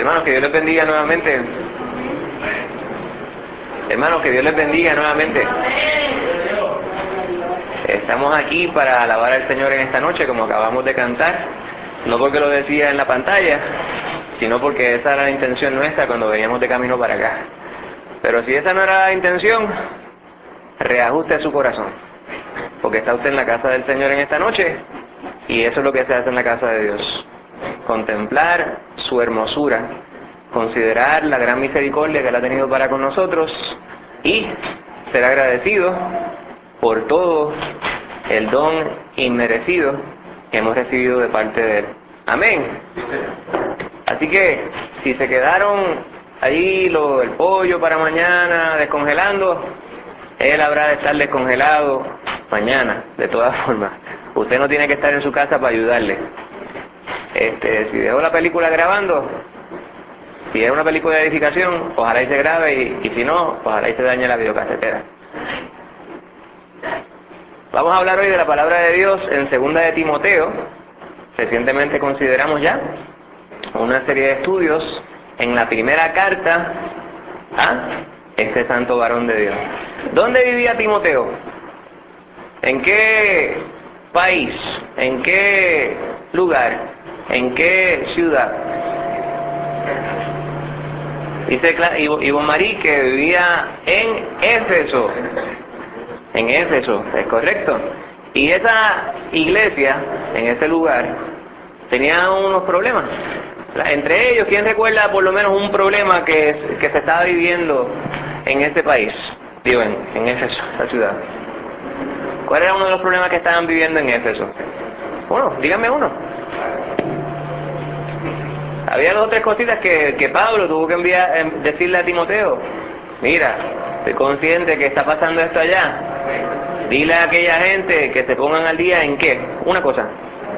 Hermanos, que Dios les bendiga nuevamente. Hermanos, que Dios les bendiga nuevamente. Estamos aquí para alabar al Señor en esta noche, como acabamos de cantar. No porque lo decía en la pantalla, sino porque esa era la intención nuestra cuando veníamos de camino para acá. Pero si esa no era la intención, reajuste su corazón, porque está usted en la casa del Señor en esta noche, y eso es lo que se hace en la casa de Dios. Contemplar su hermosura, considerar la gran misericordia que Él ha tenido para con nosotros, y ser agradecido por todo el don inmerecido que hemos recibido de parte de Él. Amén. Así que, si se quedaron ahí el pollo para mañana descongelando, Él habrá de estar descongelado mañana, de todas formas. Usted no tiene que estar en su casa para ayudarle. Si dejó la película grabando, si es una película de edificación, ojalá y se grabe, y si no, ojalá y se dañe la videocasetera. Vamos a hablar hoy de la palabra de Dios en 2 de Timoteo. Recientemente consideramos ya una serie de estudios en la primera carta a este santo varón de Dios. ¿Dónde vivía Timoteo? ¿En qué país? ¿En qué lugar? ¿En qué ciudad? Dice Ivonne Marie que vivía en Éfeso. En Éfeso, es correcto. Y esa iglesia, en ese lugar, tenía unos problemas. Entre ellos, ¿quién recuerda por lo menos un problema que se estaba viviendo en este país? Digo, en Éfeso, la ciudad. ¿Cuál era uno de los problemas que estaban viviendo en Éfeso? Bueno, díganme uno. Había 2 o 3 cositas que Pablo tuvo que decirle a Timoteo. Mira, estoy consciente que está pasando esto allá. Dile a aquella gente que se pongan al día en qué. Una cosa.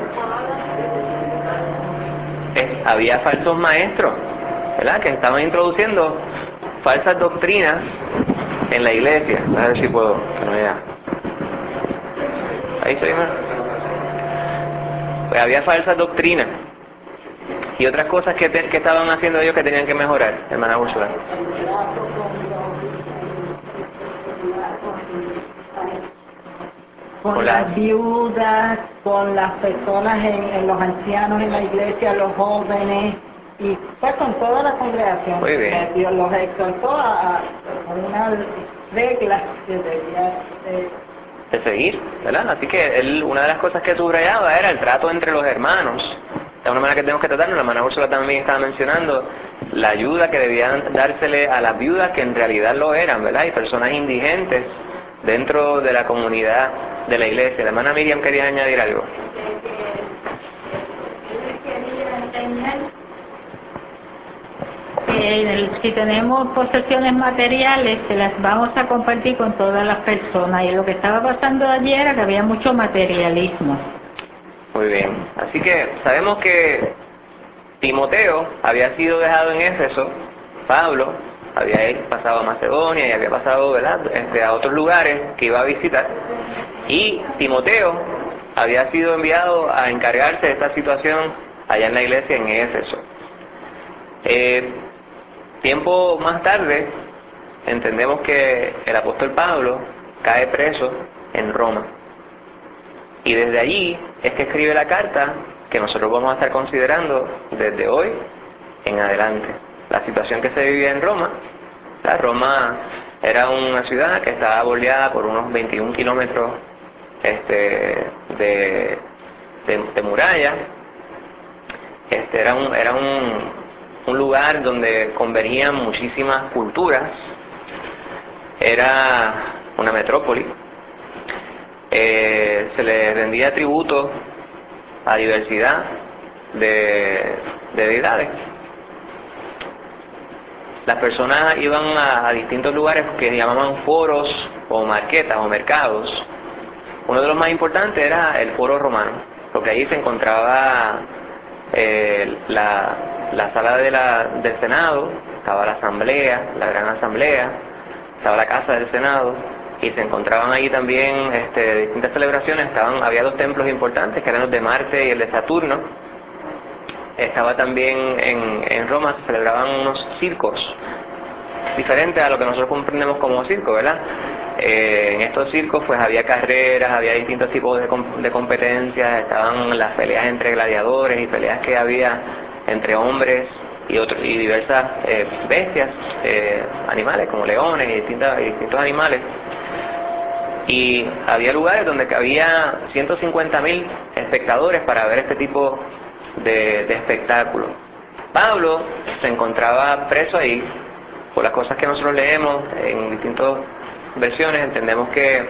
Había falsos maestros, ¿verdad? Que estaban introduciendo falsas doctrinas en la iglesia. A ver si puedo. No, ya. Ahí estoy, hermano. Pues había falsas doctrinas y otras cosas que estaban haciendo ellos que tenían que mejorar, hermana Úrsula. Con las viudas, con las personas, en los ancianos en la iglesia, los jóvenes, y pues con toda la congregación. Muy bien. Dios los exhortó a unas reglas que debía de seguir, ¿verdad? Así que una de las cosas que subrayaba era el trato entre los hermanos. De una manera que tenemos que tratarnos. La hermana Úrsula también estaba mencionando la ayuda que debían dársele a las viudas que en realidad lo eran, ¿verdad? Y personas indigentes dentro de la comunidad de la iglesia. La hermana Miriam quería añadir algo. Si tenemos posesiones materiales, se las vamos a compartir con todas las personas. Y lo que estaba pasando ayer era que había mucho materialismo. Muy bien. Así que sabemos que Timoteo había sido dejado en Éfeso. Pablo había pasado a Macedonia y había pasado, ¿verdad?, a otros lugares que iba a visitar. Y Timoteo había sido enviado a encargarse de esta situación allá en la iglesia en Éfeso. Tiempo más tarde, entendemos que el apóstol Pablo cae preso en Roma. Y desde allí es que escribe la carta que nosotros vamos a estar considerando desde hoy en adelante. La situación que se vivía en Roma. Roma era una ciudad que estaba bordeada por unos 21 kilómetros de muralla. Era un lugar donde convergían muchísimas culturas. Era una metrópoli. Se le rendía tributo a diversidad de deidades. Las personas iban a distintos lugares que llamaban foros o marquetas o mercados. Uno de los más importantes era el foro romano, porque ahí se encontraba la sala del Senado, estaba la asamblea, la gran asamblea, estaba la casa del Senado, y se encontraban ahí también distintas celebraciones. Había 2 templos importantes, que eran los de Marte y el de Saturno. estaba también en Roma, se celebraban unos circos, diferentes a lo que nosotros comprendemos como circo, ¿verdad? En estos circos pues había carreras, había distintos tipos de competencias, estaban las peleas entre gladiadores y peleas que había entre hombres y diversas bestias, animales como leones y distintos animales. Y había lugares donde había 150.000 espectadores para ver este tipo de espectáculo. Pablo se encontraba preso ahí. Por las cosas que nosotros leemos en distintas versiones entendemos que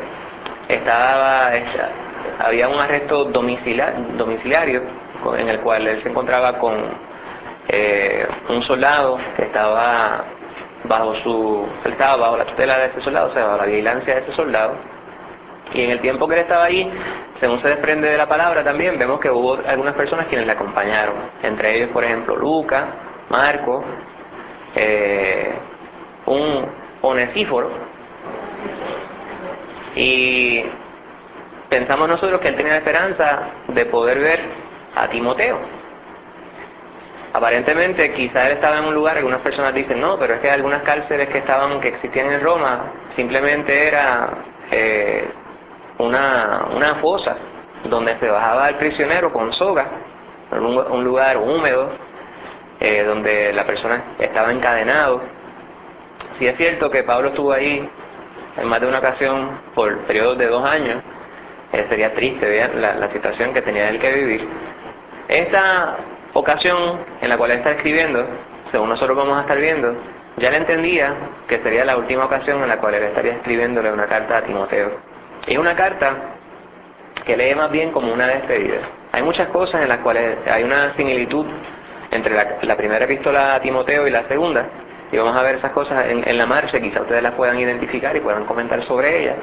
había un arresto domiciliario en el cual él se encontraba con un soldado que estaba bajo la tutela de ese soldado, o sea, bajo la vigilancia de ese soldado. Y en el tiempo que él estaba allí, según se desprende de la palabra también, vemos que hubo algunas personas quienes le acompañaron. Entre ellos, por ejemplo, Lucas, Marco, un Onesíforo. Y pensamos nosotros que él tenía la esperanza de poder ver a Timoteo. Aparentemente, quizá él estaba en un lugar, algunas personas dicen, no, pero es que algunas cárceles que existían en Roma, simplemente era una fosa donde se bajaba el prisionero con soga, en un lugar húmedo, donde la persona estaba encadenado. Sí es cierto que Pablo estuvo ahí en más de una ocasión por periodos de 2 años. Sería triste ver la situación que tenía él que vivir. Esta ocasión en la cual él está escribiendo, según nosotros vamos a estar viendo, ya él entendía que sería la última ocasión en la cual él estaría escribiéndole una carta a Timoteo. Es una carta que lee más bien como una despedida. Hay muchas cosas en las cuales hay una similitud entre la primera epístola a Timoteo y la segunda, y vamos a ver esas cosas en la marcha, quizá ustedes las puedan identificar y puedan comentar sobre ellas.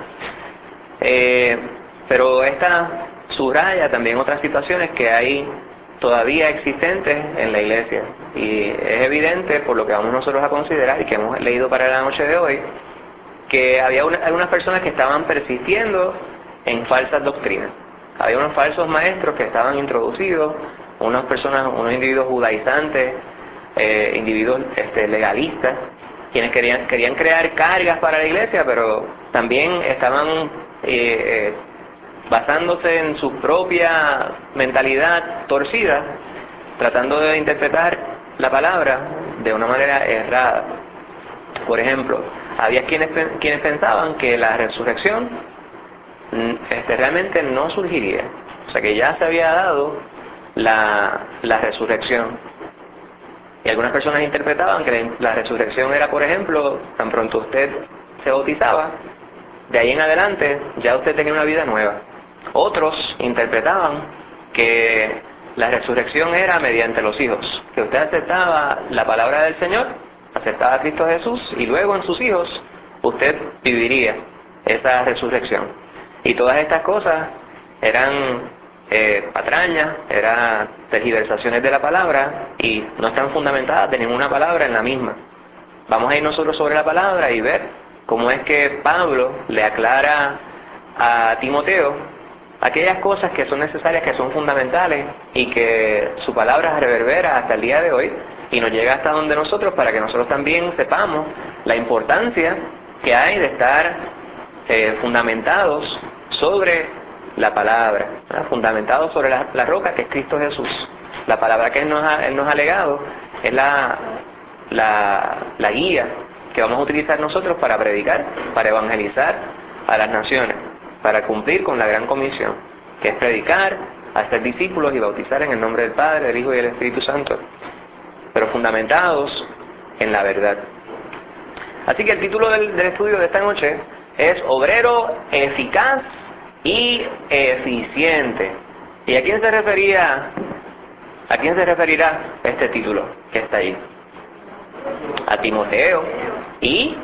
Pero esta subraya también otras situaciones que hay todavía existentes en la iglesia, y es evidente por lo que vamos nosotros a considerar y que hemos leído para la noche de hoy, que había algunas personas que estaban persistiendo en falsas doctrinas. Había unos falsos maestros que estaban introducidos, unos individuos judaizantes, individuos legalistas, quienes querían crear cargas para la iglesia, pero también estaban basándose en su propia mentalidad torcida, tratando de interpretar la palabra de una manera errada. Por ejemplo, había quienes pensaban que la resurrección realmente no surgiría, o sea que ya se había dado la resurrección. Y algunas personas interpretaban que la resurrección era, por ejemplo, tan pronto usted se bautizaba, de ahí en adelante ya usted tenía una vida nueva. Otros interpretaban que la resurrección era mediante los hijos, que usted aceptaba la palabra del Señor, aceptaba a Cristo Jesús, y luego en sus hijos usted viviría esa resurrección. Y todas estas cosas eran patrañas, eran tergiversaciones de la palabra y no están fundamentadas de ninguna palabra en la misma. Vamos a ir nosotros sobre la palabra y ver cómo es que Pablo le aclara a Timoteo aquellas cosas que son necesarias, que son fundamentales y que su palabra reverbera hasta el día de hoy y nos llega hasta donde nosotros, para que nosotros también sepamos la importancia que hay de estar fundamentados sobre la palabra, ¿verdad? Fundamentados sobre la roca que es Cristo Jesús. La palabra que Él nos ha legado es la guía que vamos a utilizar nosotros para predicar, para evangelizar a las naciones, para cumplir con la gran comisión, que es predicar, hacer discípulos y bautizar en el nombre del Padre, del Hijo y del Espíritu Santo, pero fundamentados en la verdad. Así que el título del estudio de esta noche es Obrero eficaz y eficiente. ¿Y a quién se referirá este título que está ahí? A Timoteo y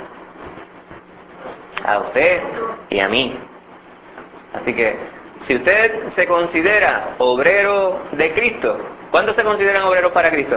a usted y a mí. Así que si usted se considera obrero de Cristo, ¿cuántos se consideran obreros para Cristo?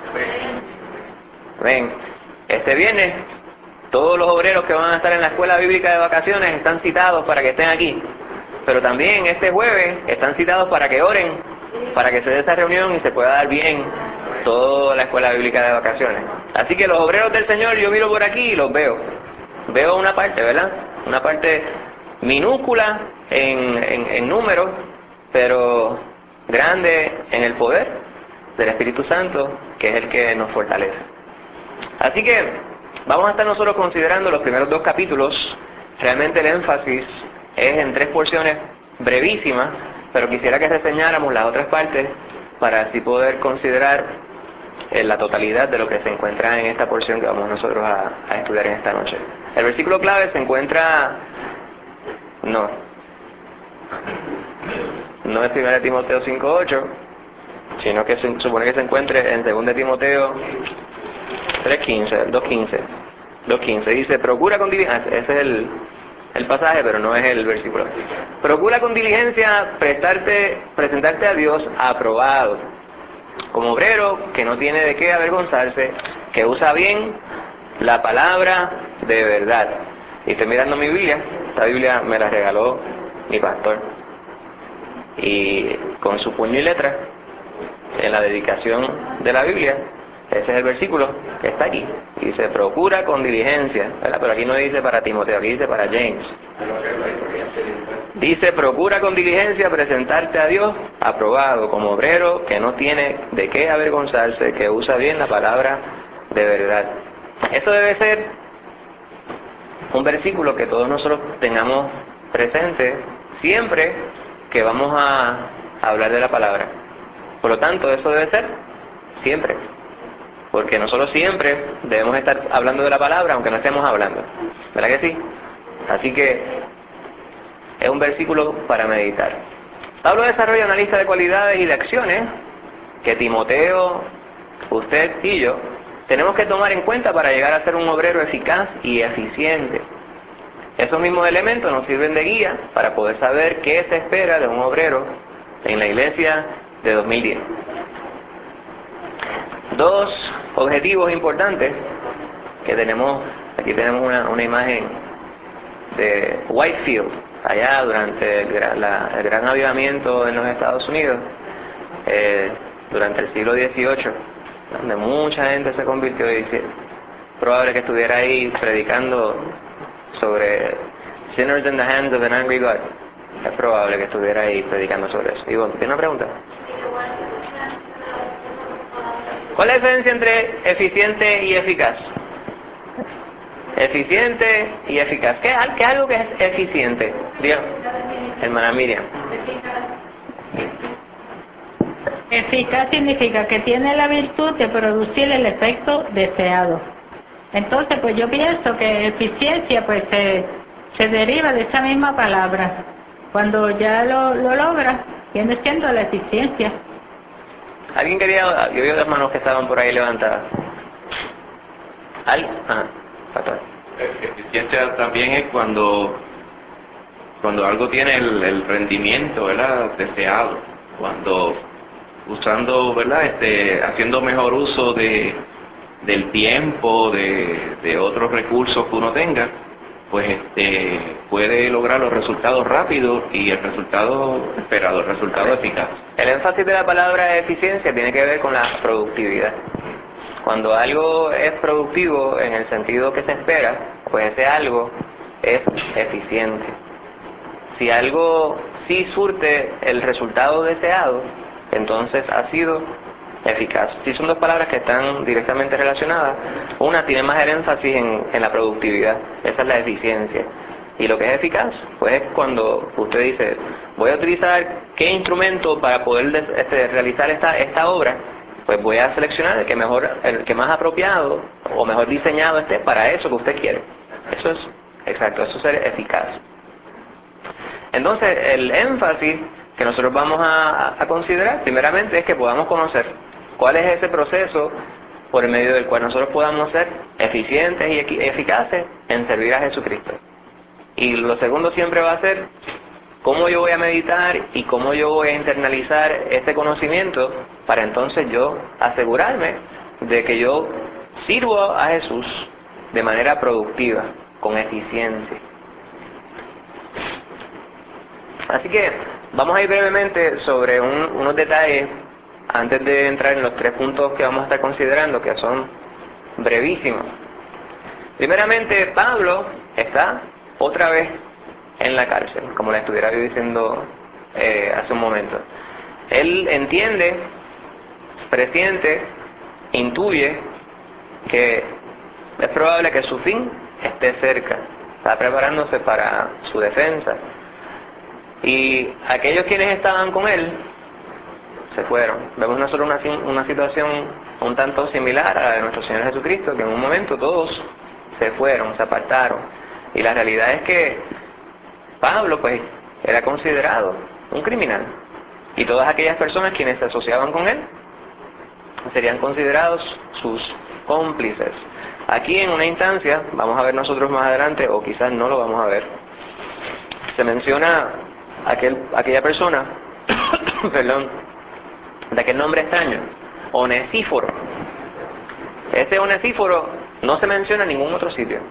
Ven, este viernes todos los obreros que van a estar en la escuela bíblica de vacaciones están citados para que estén aquí. Pero también este jueves están citados para que oren, para que se dé esa reunión y se pueda dar bien toda la escuela bíblica de vacaciones. Así que los obreros del Señor, yo miro por aquí y los veo. Veo una parte, ¿verdad? Una parte minúscula en número, pero grande en el poder del Espíritu Santo, que es el que nos fortalece. Así que vamos a estar nosotros considerando los primeros 2 capítulos. Realmente el énfasis es en 3 porciones brevísimas, pero quisiera que reseñáramos las otras partes para así poder considerar la totalidad de lo que se encuentra en esta porción que vamos nosotros a estudiar en esta noche. El versículo clave se encuentra, no es 1 Timoteo 5:8, sino que se supone que se encuentre en 2 Timoteo 2:15. Dice, procura con diligencia, ese es el pasaje, pero no es el versículo. Procura con diligencia presentarte a Dios aprobado, como obrero que no tiene de qué avergonzarse, que usa bien la palabra de verdad. Y estoy mirando mi Biblia. Esta Biblia me la regaló mi pastor, y con su puño y letra, en la dedicación de la Biblia, ese es el versículo que está aquí. Dice, procura con diligencia, ¿verdad? Pero aquí no dice para Timoteo, aquí dice para James. Dice, procura con diligencia presentarte a Dios aprobado, como obrero que no tiene de qué avergonzarse, que usa bien la palabra de verdad. Eso debe ser un versículo que todos nosotros tengamos presente siempre que vamos a hablar de la palabra. Por lo tanto, eso debe ser siempre, porque nosotros siempre debemos estar hablando de la palabra aunque no estemos hablando, ¿verdad que sí? Así que es un versículo para meditar. Pablo desarrolla una lista de cualidades y de acciones que Timoteo, usted y yo tenemos que tomar en cuenta para llegar a ser un obrero eficaz y eficiente. Esos mismos elementos nos sirven de guía para poder saber qué se espera de un obrero en la iglesia de 2010. 2 objetivos importantes que tenemos. Aquí tenemos una imagen de Whitefield, allá durante el gran avivamiento en los Estados Unidos, durante el siglo XVIII, donde mucha gente se convirtió, y es probable que estuviera ahí predicando sobre sinners in the hands of an angry God. Es probable que estuviera ahí predicando sobre eso. Ivonne, ¿tiene una pregunta? ¿Cuál es la diferencia entre eficiente y eficaz? Eficiente y eficaz. ¿Qué es algo que es eficiente? Dios, hermana Miriam. Eficaz significa que tiene la virtud de producir el efecto deseado. Entonces, pues yo pienso que eficiencia pues se deriva de esa misma palabra. Cuando ya lo logra, viene siendo la eficiencia. ¿Alguien quería? Yo vi las manos que estaban por ahí levantadas. Pastor. Eficiencia también es cuando algo tiene el rendimiento, ¿verdad?, deseado. Cuando usando, ¿verdad?, haciendo mejor uso del tiempo, de otros recursos que uno tenga, pues puede lograr los resultados rápidos y el resultado esperado, el resultado eficaz. El énfasis de la palabra eficiencia tiene que ver con la productividad. Cuando algo es productivo en el sentido que se espera, pues ese algo es eficiente. Si algo sí surte el resultado deseado, entonces ha sido eficaz. Sí, son 2 palabras que están directamente relacionadas. Una tiene más el énfasis en la productividad, esa es la eficiencia. Y lo que es eficaz, pues es cuando usted dice, voy a utilizar qué instrumento para poder realizar esta obra, pues voy a seleccionar el que más apropiado o mejor diseñado esté para eso que usted quiere. Eso es exacto, eso es ser eficaz. Entonces, el énfasis que nosotros vamos a considerar primeramente es que podamos conocer cuál es ese proceso por el medio del cual nosotros podamos ser eficientes y eficaces en servir a Jesucristo. Y lo segundo siempre va a ser cómo yo voy a meditar y cómo yo voy a internalizar este conocimiento para entonces yo asegurarme de que yo sirvo a Jesús de manera productiva, con eficiencia. Así que vamos a ir brevemente sobre unos detalles antes de entrar en los 3 puntos que vamos a estar considerando, que son brevísimos. Primeramente, Pablo está otra vez en la cárcel, como le estuviera diciendo hace un momento. Él entiende, presiente, intuye que es probable que su fin esté cerca. Está preparándose para su defensa. Y aquellos quienes estaban con él se fueron. Vemos nosotros una situación un tanto similar a la de nuestro Señor Jesucristo, que en un momento todos se fueron, se apartaron. Y la realidad es que Pablo pues era considerado un criminal. Y todas aquellas personas quienes se asociaban con él serían considerados sus cómplices. Aquí en una instancia, vamos a ver nosotros más adelante, o quizás no lo vamos a ver, se menciona aquella persona, perdón, de aquel nombre extraño, Onesíforo. Ese Onesíforo no se menciona en ningún otro sitio.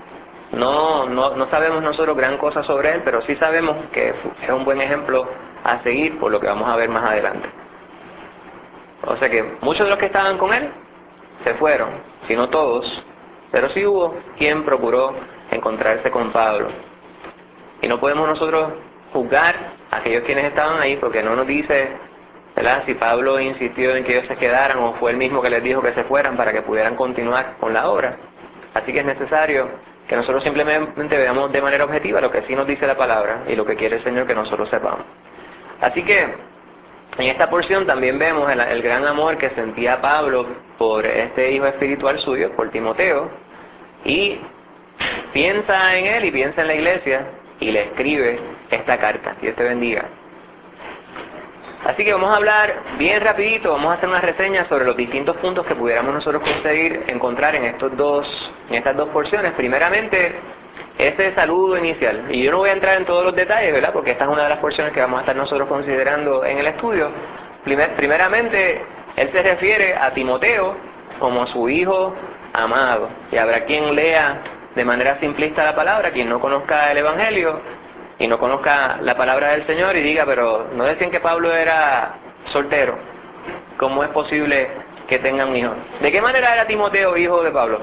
No sabemos nosotros gran cosa sobre él, pero sí sabemos que es un buen ejemplo a seguir por lo que vamos a ver más adelante. O sea que muchos de los que estaban con él se fueron, si no todos, pero sí hubo quien procuró encontrarse con Pablo. Y no podemos nosotros juzgar a aquellos quienes estaban ahí, porque no nos dice, ¿verdad?, si Pablo insistió en que ellos se quedaran o fue él mismo que les dijo que se fueran para que pudieran continuar con la obra. Así que es necesario que nosotros simplemente veamos de manera objetiva lo que sí nos dice la palabra y lo que quiere el Señor que nosotros sepamos. Así que en esta porción también vemos el gran amor que sentía Pablo por este hijo espiritual suyo, por Timoteo, y piensa en él y piensa en la iglesia y le escribe esta carta. Dios te bendiga. Así que vamos a hablar bien rapidito, vamos a hacer una reseña sobre los distintos puntos que pudiéramos nosotros conseguir encontrar en estas dos porciones. Primeramente, ese saludo inicial. Y yo no voy a entrar en todos los detalles, ¿verdad?, porque esta es una de las porciones que vamos a estar nosotros considerando en el estudio. Primeramente, él se refiere a Timoteo como su hijo amado. Y habrá quien lea de manera simplista la palabra, quien no conozca el Evangelio y no conozca la palabra del Señor y diga, pero no decían que Pablo era soltero. ¿Cómo es posible que tenga un hijo? ¿De qué manera era Timoteo hijo de Pablo?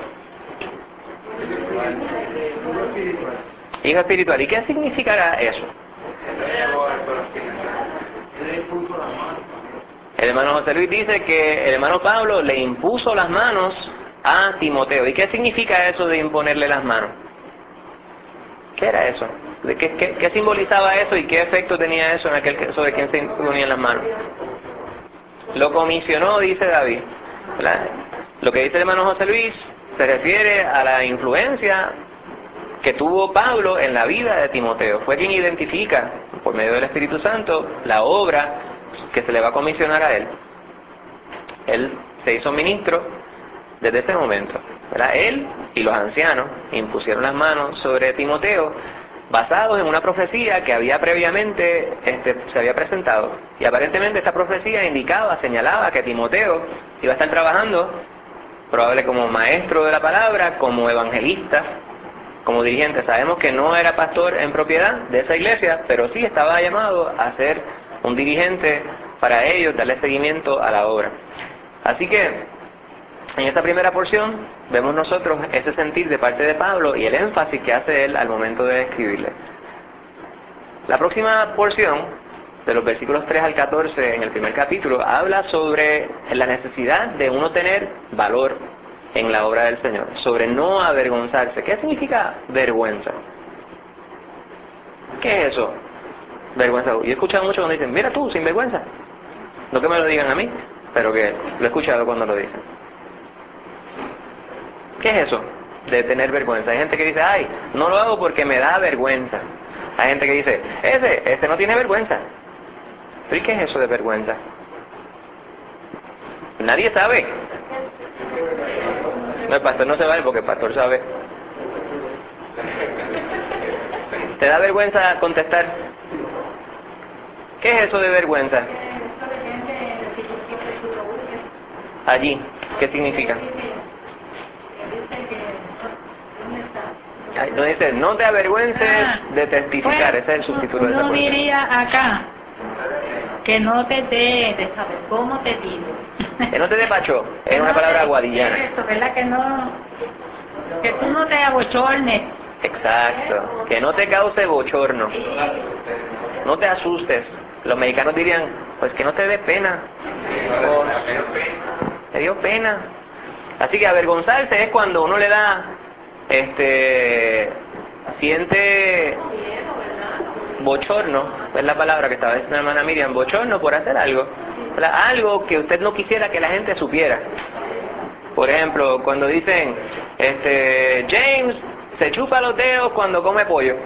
Hijo espiritual. ¿Y qué significará eso? El hermano José Luis dice que el hermano Pablo le impuso las manos a Timoteo. ¿Y qué significa eso de imponerle las manos? ¿Qué era eso? ¿Qué simbolizaba eso y qué efecto tenía eso en aquel sobre quien se imponían las manos? Lo comisionó, dice David, ¿verdad? Lo que dice el hermano José Luis se refiere a la influencia que tuvo Pablo en la vida de Timoteo. Fue quien identifica, por medio del Espíritu Santo, la obra que se le va a comisionar a él. Él se hizo ministro desde ese momento, ¿verdad? Él y los ancianos impusieron las manos sobre Timoteo, basados en una profecía que había previamente se había presentado. Y aparentemente esta profecía señalaba que Timoteo iba a estar trabajando, probable como maestro de la palabra, como evangelista, como dirigente. Sabemos que no era pastor en propiedad de esa iglesia, pero sí estaba llamado a ser un dirigente para ellos, darle seguimiento a la obra. Así que en esta primera porción vemos nosotros ese sentir de parte de Pablo y el énfasis que hace él al momento de escribirle. La próxima porción, de los versículos 3 al 14 en el primer capítulo, habla sobre la necesidad de uno tener valor en la obra del Señor, sobre no avergonzarse. ¿Qué significa vergüenza? ¿Qué es eso? Vergüenza. Yo he escuchado mucho cuando dicen, mira tú, sin vergüenza. No que me lo digan a mí, pero que lo he escuchado cuando lo dicen. ¿Qué es eso de tener vergüenza? Hay gente que dice, ay, no lo hago porque me da vergüenza. Hay gente que dice, ese no tiene vergüenza. ¿Y qué es eso de vergüenza? Nadie sabe. No, el pastor no se vale porque el pastor sabe. ¿Te da vergüenza contestar? ¿Qué es eso de vergüenza? Allí, ¿qué significa? No dice, no te avergüences de testificar. Ese es el subtítulo de esa Uno porción. diría acá, Que no te dé, ¿cómo te digo? Que no te despacho, es Que una no palabra te- guadillana. Eso, ¿verdad? Que tú no te abochornes. Exacto, que no te cause bochorno, no te asustes. Los mexicanos dirían, pues que no te dé pena. Te dio pena. Así que avergonzarse es cuando uno le da, siente bochorno, es la palabra que estaba diciendo la hermana Miriam, bochorno por hacer algo, ¿verdad? Algo que usted no quisiera que la gente supiera. Por ejemplo, cuando dicen, James se chupa los dedos cuando come pollo.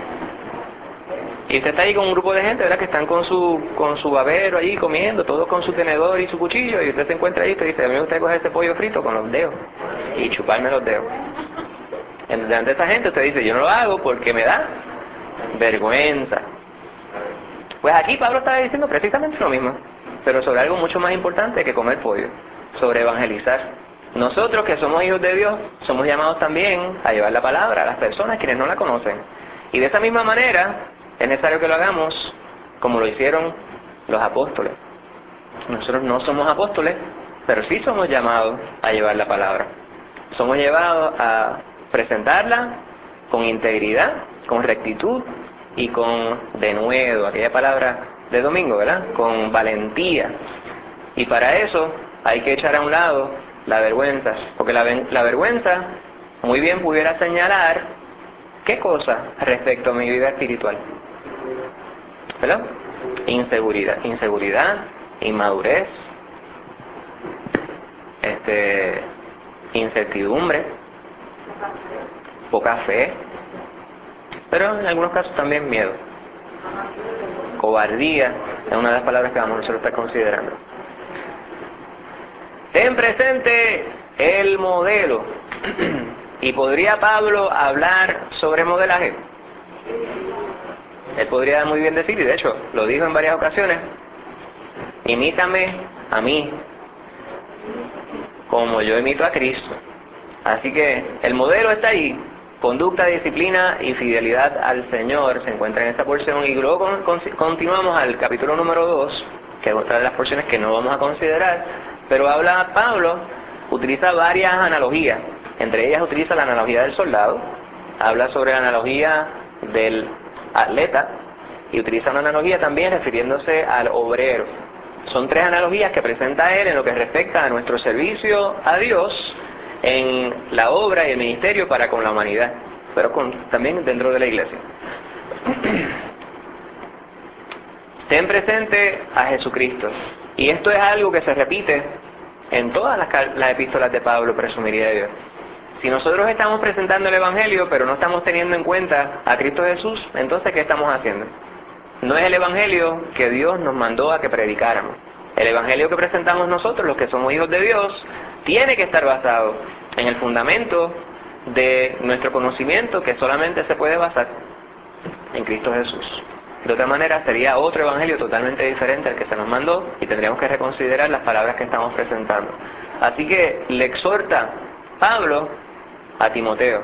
Y usted está ahí con un grupo de gente, ¿verdad? Que están con su babero allí comiendo, todos con su tenedor y su cuchillo, y usted se encuentra ahí y usted dice, a mí me gusta coger ese pollo frito con los dedos y chuparme los dedos. Delante de esa gente usted dice, yo no lo hago porque me da vergüenza. Pues aquí Pablo estaba diciendo precisamente lo mismo, pero sobre algo mucho más importante que comer pollo, sobre evangelizar. Nosotros que somos hijos de Dios, somos llamados también a llevar la palabra a las personas quienes no la conocen. Y de esa misma manera, es necesario que lo hagamos como lo hicieron los apóstoles. Nosotros no somos apóstoles, pero sí somos llamados a llevar la palabra. Somos llevados a presentarla con integridad, con rectitud y con denuedo, aquella palabra de domingo, ¿verdad? Con valentía. Y para eso hay que echar a un lado la vergüenza, porque la vergüenza muy bien pudiera señalar ¿qué cosa respecto a mi vida espiritual? ¿Verdad? Inseguridad, inmadurez, incertidumbre, poca fe, pero en algunos casos también miedo. Cobardía es una de las palabras que vamos nosotros a estar considerando. Ten presente el modelo. ¿Y podría Pablo hablar sobre modelaje? Él podría muy bien decir, y de hecho lo dijo en varias ocasiones, imítame a mí, como yo imito a Cristo. Así que el modelo está ahí. Conducta, disciplina y fidelidad al Señor se encuentra en esta porción, y luego continuamos al capítulo número 2, que es otra de las porciones que no vamos a considerar, pero Pablo utiliza varias analogías. Entre ellas utiliza la analogía del soldado, habla sobre la analogía del atleta y utiliza una analogía también refiriéndose al obrero. Son tres analogías que presenta él en lo que respecta a nuestro servicio a Dios en la obra y el ministerio para con la humanidad, pero también dentro de la iglesia. Ten presente a Jesucristo. Y esto es algo que se repite en todas las epístolas de Pablo, presumiría yo. Si nosotros estamos presentando el Evangelio, pero no estamos teniendo en cuenta a Cristo Jesús, entonces ¿qué estamos haciendo? No es el Evangelio que Dios nos mandó a que predicáramos. El Evangelio que presentamos nosotros, los que somos hijos de Dios, tiene que estar basado en el fundamento de nuestro conocimiento, que solamente se puede basar en Cristo Jesús. De otra manera sería otro evangelio totalmente diferente al que se nos mandó, y tendríamos que reconsiderar las palabras que estamos presentando. Así que le exhorta Pablo a Timoteo: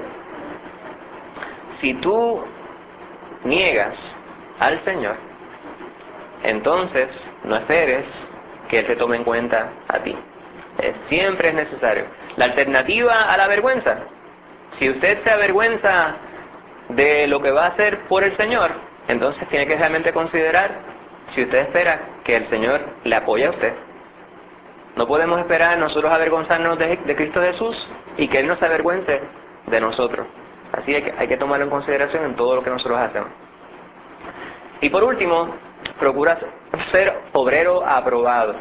si tú niegas al Señor, entonces no esperes que Él te tome en cuenta a ti. Siempre es necesario. La alternativa a la vergüenza: si usted se avergüenza de lo que va a hacer por el Señor, entonces tiene que realmente considerar si usted espera que el Señor le apoye a usted. No podemos esperar nosotros avergonzarnos de Cristo Jesús y que Él no se avergüence de nosotros. Así que hay que tomarlo en consideración en todo lo que nosotros hacemos. Y por último, procura ser obrero aprobado.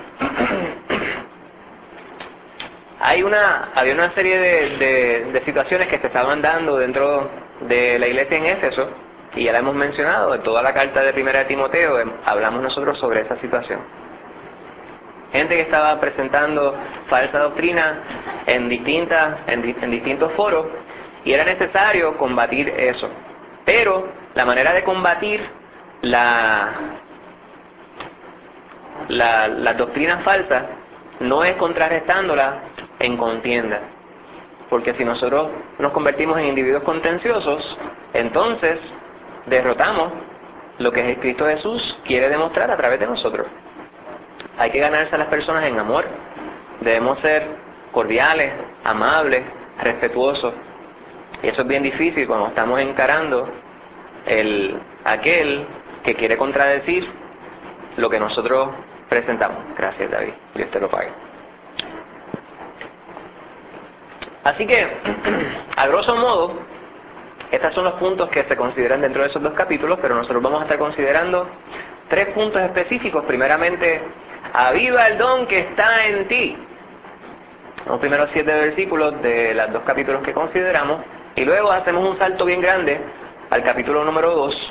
Había una serie de situaciones que se estaban dando dentro de la iglesia en Éfeso, y ya la hemos mencionado. En toda la carta de Primera de Timoteo hablamos nosotros sobre esa situación. Gente que estaba presentando falsa doctrina en distintos foros, y era necesario combatir eso. Pero la manera de combatir las doctrinas falsas no es contrarrestándolas en contienda, porque si nosotros nos convertimos en individuos contenciosos, entonces derrotamos lo que Cristo Jesús quiere demostrar a través de nosotros. Hay que ganarse a las personas en amor. Debemos ser cordiales, amables, respetuosos. Y eso es bien difícil cuando estamos encarando aquel que quiere contradecir lo que nosotros presentamos. Gracias, David. Dios te lo pague. Así que, a grosso modo, estos son los puntos que se consideran dentro de esos 2 capítulos, pero nosotros vamos a estar considerando 3 puntos específicos. Primeramente, aviva el don que está en ti. Los primeros 7 versículos de los 2 capítulos que consideramos, y luego hacemos un salto bien grande al capítulo número 2.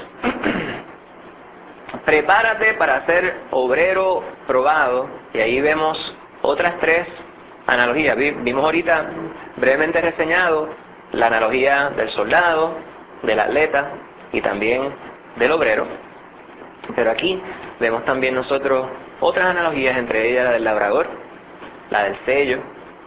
Prepárate para ser obrero probado, y ahí vemos otras 3 analogías. Vimos ahorita brevemente reseñado la analogía del soldado, del atleta y también del obrero. Pero aquí vemos también nosotros otras analogías, entre ellas la del labrador, la del sello.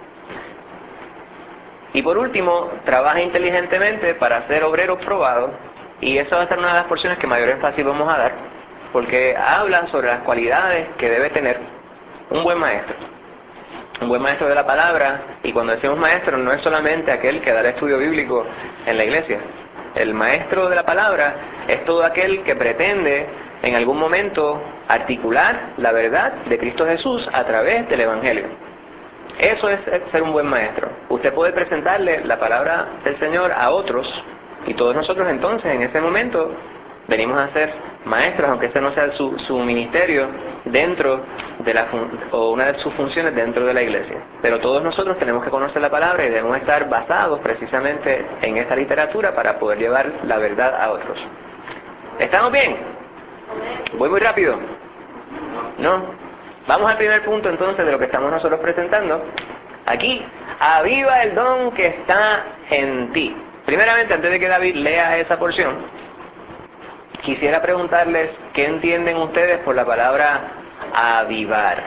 Y por último, trabaja inteligentemente para ser obrero probado, y esa va a ser una de las porciones que mayor énfasis vamos a dar, porque habla sobre las cualidades que debe tener un buen maestro. Un buen maestro de la palabra, y cuando decimos maestro no es solamente aquel que da el estudio bíblico en la iglesia. El maestro de la palabra es todo aquel que pretende en algún momento articular la verdad de Cristo Jesús a través del Evangelio. Eso es ser un buen maestro. Usted puede presentarle la palabra del Señor a otros, y todos nosotros entonces en ese momento venimos a ser maestros, aunque ese no sea su ministerio dentro de o una de sus funciones dentro de la iglesia. Pero todos nosotros tenemos que conocer la palabra y debemos estar basados precisamente en esta literatura para poder llevar la verdad a otros. ¿Estamos bien? ¿Voy muy rápido? ¿No? Vamos al primer punto entonces de lo que estamos nosotros presentando. Aquí, aviva el don que está en ti. Primeramente, antes de que David lea esa porción, quisiera preguntarles qué entienden ustedes por la palabra avivar.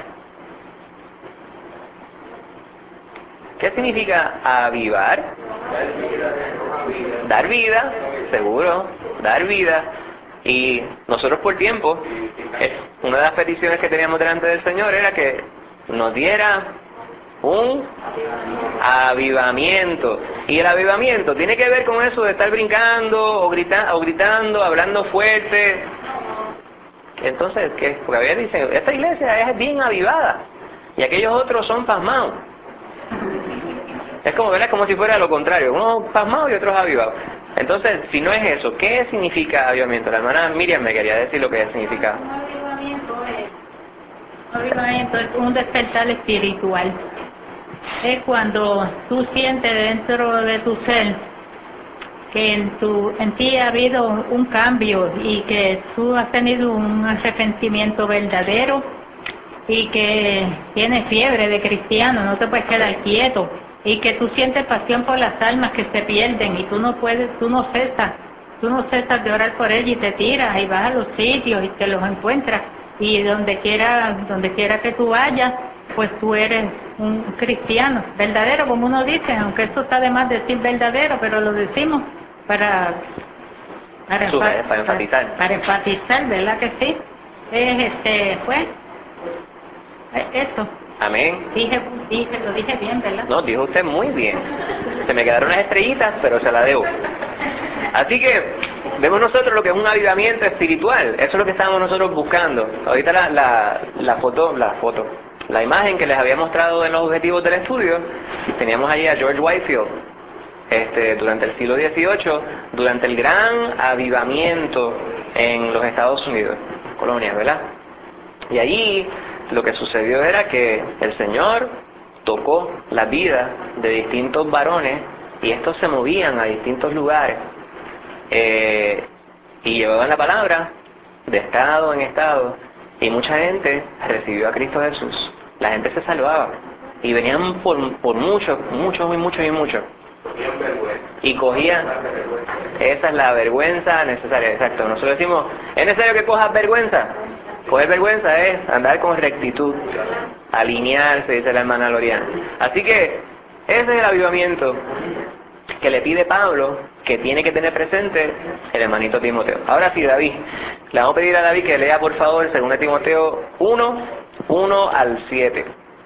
¿Qué significa avivar? Dar vida, seguro, dar vida. Y nosotros por tiempo, una de las peticiones que teníamos delante del Señor era que nos diera un avivamiento. Y el avivamiento tiene que ver con eso de estar brincando o gritando, hablando fuerte. Entonces, ¿qué? Porque a veces dicen, esta iglesia es bien avivada y aquellos otros son pasmados. Es como, ¿verdad? Como si fuera lo contrario, unos pasmados y otros avivados. Entonces, si no es eso, ¿qué significa avivamiento? La hermana Miriam me quería decir lo que significa. Avivamiento es un despertar espiritual. Es cuando tú sientes dentro de tu ser que en ti ha habido un cambio y que tú has tenido un arrepentimiento verdadero y que tienes fiebre de cristiano, no te puedes quedar quieto, y que tú sientes pasión por las almas que se pierden y tú no cesas de orar por ellas y te tiras y vas a los sitios y te los encuentras, y donde quiera que tú vayas, pues tú eres un cristiano verdadero, como uno dice, aunque eso está de más decir verdadero, pero lo decimos para enfatizar. Para enfatizar, ¿verdad que sí? Eso. Amén. Lo dije bien, ¿verdad? No, dijo usted muy bien. Se me quedaron unas estrellitas, pero se la debo. Así que vemos nosotros lo que es un avivamiento espiritual. Eso es lo que estábamos nosotros buscando. Ahorita la imagen que les había mostrado en los objetivos del estudio, teníamos ahí a George Whitefield, durante el siglo XVIII, durante el gran avivamiento en los Estados Unidos, colonias, ¿verdad? Y allí lo que sucedió era que el Señor tocó la vida de distintos varones y estos se movían a distintos lugares y llevaban la palabra de estado en estado, y mucha gente recibió a Cristo Jesús. La gente se salvaba y venían por muchos y cogían. Esa es la vergüenza necesaria, exacto. Nosotros decimos, es necesario que cojas vergüenza. Coger vergüenza es andar con rectitud, alinearse, dice la hermana Loriana. Así que ese es el avivamiento. que le pide Pablo que tiene que tener presente el hermanito Timoteo. Ahora sí, David, le vamos a pedir a David que lea por favor 2 Timoteo 1 al 7.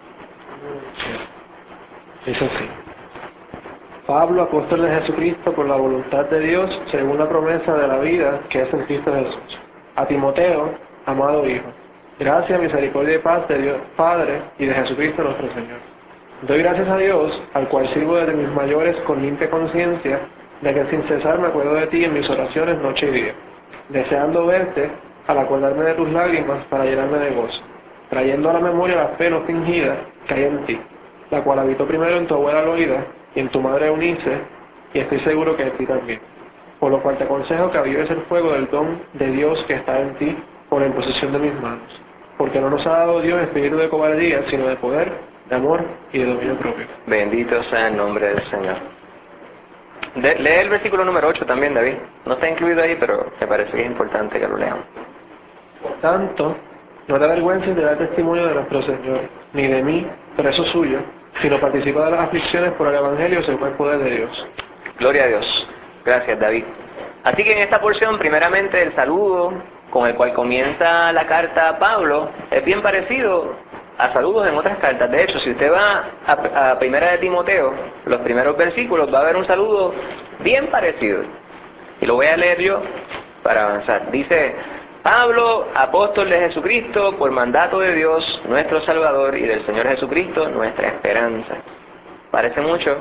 Dice así: Pablo, apóstol de Jesucristo por la voluntad de Dios, según la promesa de la vida que es en Cristo Jesús. A Timoteo, amado hijo, gracia, misericordia y paz de Dios Padre y de Jesucristo nuestro Señor. Doy gracias a Dios, al cual sirvo desde mis mayores con limpia conciencia, de que sin cesar me acuerdo de ti en mis oraciones noche y día, deseando verte al acordarme de tus lágrimas para llenarme de gozo, trayendo a la memoria la fe no fingida que hay en ti, la cual habitó primero en tu abuela Loida y en tu madre Eunice, y estoy seguro que en ti también. Por lo cual te aconsejo que avives el fuego del don de Dios que está en ti por la imposición de mis manos, porque no nos ha dado Dios espíritu de cobardía, sino de poder, de amor y de dominio propio. Bendito sea el nombre del Señor. Lee el versículo número 8 también, David. No está incluido ahí, pero me parece que es importante que lo leamos. Por tanto, no te avergüences de dar testimonio de nuestro Señor, ni de mí, preso suyo, sino participa de las aflicciones por el Evangelio según el poder de Dios. Gloria a Dios. Gracias, David. Así que en esta porción, primeramente, el saludo con el cual comienza la carta a Pablo es bien parecido a saludos en otras cartas. De hecho, si usted va a 1 de Timoteo, los primeros versículos, va a haber un saludo bien parecido. Y lo voy a leer yo para avanzar. Dice: Pablo, apóstol de Jesucristo, por mandato de Dios, nuestro Salvador, y del Señor Jesucristo, nuestra esperanza. Parece mucho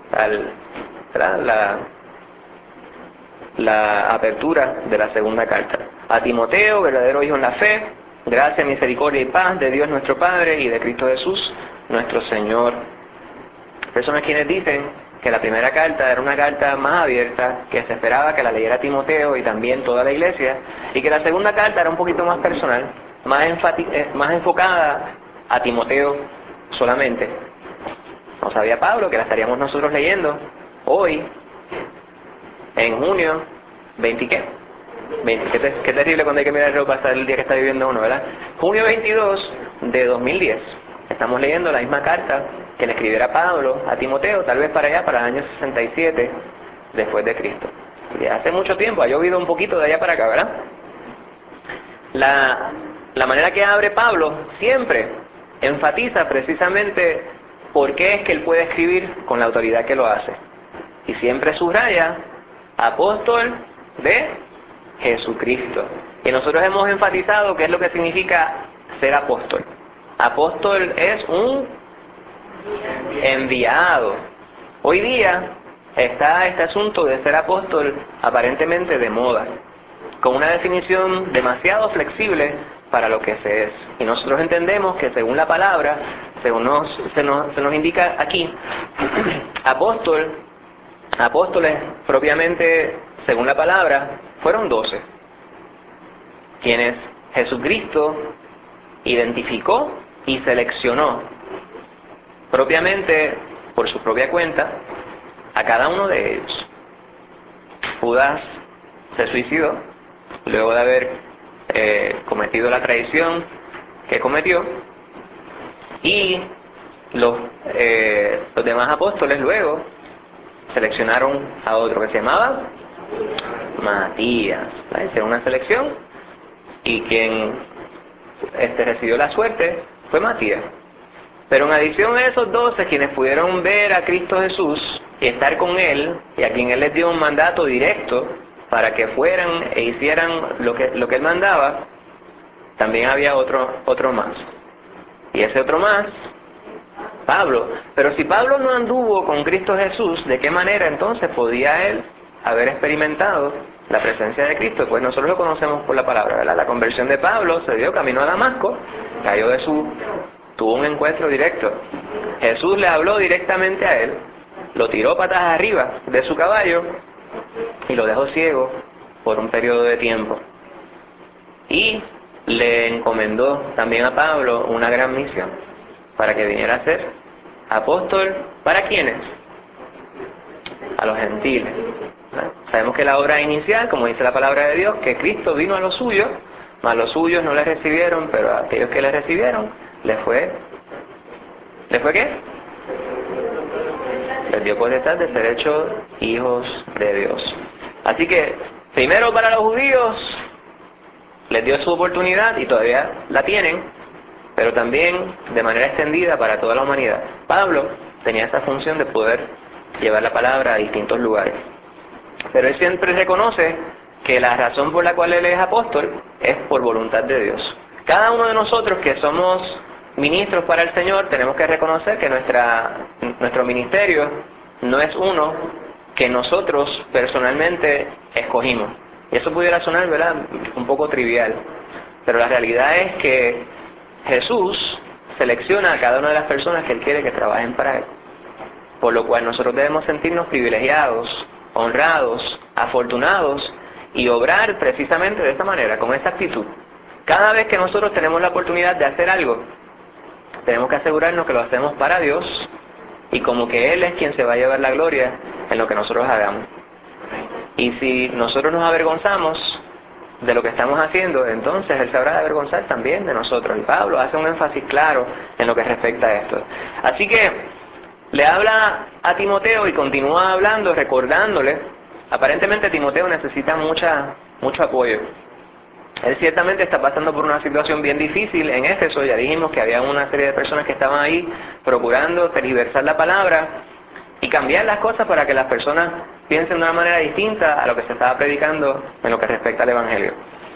la apertura de la segunda carta. A Timoteo, verdadero hijo en la fe, gracia, misericordia y paz de Dios nuestro Padre y de Cristo Jesús, nuestro Señor. Personas quienes dicen que la primera carta era una carta más abierta, que se esperaba que la leyera Timoteo y también toda la iglesia, y que la segunda carta era un poquito más personal, más enfocada a Timoteo solamente. No sabía Pablo que la estaríamos nosotros leyendo hoy, en junio 20, ¿qué? 20, qué terrible cuando hay que mirar el reloj para saber el día que está viviendo uno, ¿verdad? Junio 22 de 2010. Estamos leyendo la misma carta que le escribiera Pablo a Timoteo, tal vez para allá, para el año 67 después de Cristo. Y hace mucho tiempo, ha llovido un poquito de allá para acá, ¿verdad? La manera que abre Pablo siempre enfatiza precisamente por qué es que él puede escribir con la autoridad que lo hace. Y siempre subraya: apóstol de Jesucristo. Y nosotros hemos enfatizado qué es lo que significa ser apóstol. Apóstol es un enviado. Hoy día está este asunto de ser apóstol aparentemente de moda, con una definición demasiado flexible para lo que se es. Y nosotros entendemos que según la palabra, se nos indica aquí, apóstoles propiamente, según la palabra, fueron 12, quienes Jesucristo identificó y seleccionó propiamente por su propia cuenta a cada uno de ellos. Judas se suicidó luego de haber cometido la traición que cometió, y los demás apóstoles luego seleccionaron a otro que se llamaba Matías. Hicieron una selección y quien recibió la suerte fue Matías. Pero en adición a esos 12, quienes pudieron ver a Cristo Jesús y estar con Él, y a quien Él les dio un mandato directo para que fueran e hicieran lo que Él mandaba, también había otro más. Y ese otro más, Pablo. Pero si Pablo no anduvo con Cristo Jesús, ¿de qué manera entonces podía él haber experimentado la presencia de Cristo? Pues nosotros lo conocemos por la palabra, ¿verdad? La conversión de Pablo: se dio camino a Damasco, cayó tuvo un encuentro directo. Jesús le habló directamente a él, lo tiró patas arriba de su caballo y lo dejó ciego por un periodo de tiempo. Y le encomendó también a Pablo una gran misión para que viniera a ser apóstol. ¿Para quiénes? A los gentiles. Sabemos que la obra inicial, como dice la palabra de Dios, que Cristo vino a los suyos, mas los suyos no le recibieron, pero a aquellos que le recibieron, ¿les fue qué? Les dio potestad de ser hechos hijos de Dios. Así que, primero para los judíos, les dio su oportunidad y todavía la tienen, pero también de manera extendida para toda la humanidad. Pablo tenía esa función de poder llevar la palabra a distintos lugares. Pero él siempre reconoce que la razón por la cual él es apóstol es por voluntad de Dios. Cada uno de nosotros que somos ministros para el Señor tenemos que reconocer que nuestro ministerio no es uno que nosotros personalmente escogimos. Y eso pudiera sonar, ¿verdad?, un poco trivial, pero la realidad es que Jesús selecciona a cada una de las personas que Él quiere que trabajen para Él. Por lo cual nosotros debemos sentirnos privilegiados, honrados, afortunados y obrar precisamente de esta manera, con esta actitud. Cada vez que nosotros tenemos la oportunidad de hacer algo, tenemos que asegurarnos que lo hacemos para Dios y como que Él es quien se va a llevar la gloria en lo que nosotros hagamos. Y si nosotros nos avergonzamos de lo que estamos haciendo, entonces Él se habrá de avergonzar también de nosotros. Y Pablo hace un énfasis claro en lo que respecta a esto. Así que le habla a Timoteo y continúa hablando, recordándole. Aparentemente Timoteo necesita mucho apoyo. Él ciertamente está pasando por una situación bien difícil en Éfeso. Ya dijimos que había una serie de personas que estaban ahí procurando tergiversar la palabra y cambiar las cosas para que las personas piensen de una manera distinta a lo que se estaba predicando en lo que respecta al Evangelio.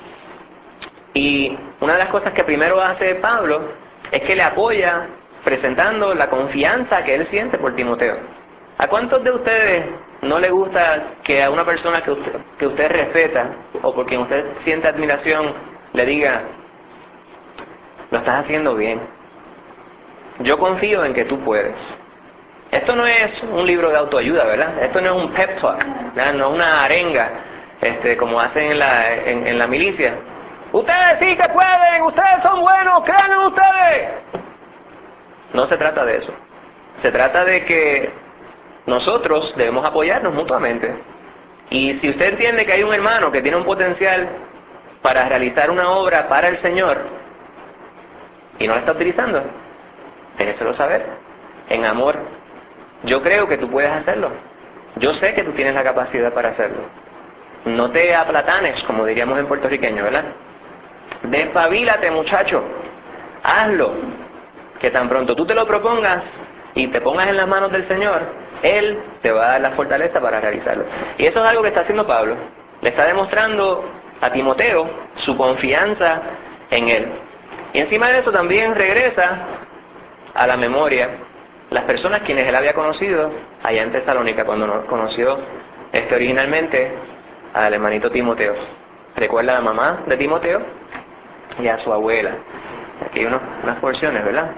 Y una de las cosas que primero hace Pablo es que le apoya presentando la confianza que él siente por Timoteo. ¿A cuántos de ustedes no le gusta que a una persona que usted respeta o por quien usted siente admiración le diga, lo estás haciendo bien, yo confío en que tú puedes? Esto no es un libro de autoayuda, ¿verdad? Esto no es un pep talk, ¿verdad? No es una arenga como hacen en la milicia. Ustedes sí que pueden, ustedes son buenos, crean en ustedes. No se trata de eso. Se trata de que nosotros debemos apoyarnos mutuamente. Y si usted entiende que hay un hermano que tiene un potencial para realizar una obra para el Señor y no la está utilizando, déjeselo saber, en amor. Yo creo que tú puedes hacerlo. Yo sé que tú tienes la capacidad para hacerlo. No te aplatanes, como diríamos en puertorriqueño, ¿verdad? Despabilate, muchacho. Hazlo. Que tan pronto tú te lo propongas y te pongas en las manos del Señor, Él te va a dar la fortaleza para realizarlo. Y eso es algo que está haciendo Pablo. Le está demostrando a Timoteo su confianza en Él. Y encima de eso también regresa a la memoria las personas quienes él había conocido allá en Tesalónica, cuando conoció originalmente al hermanito Timoteo. Recuerda a la mamá de Timoteo y a su abuela. Aquí hay unas porciones, ¿verdad?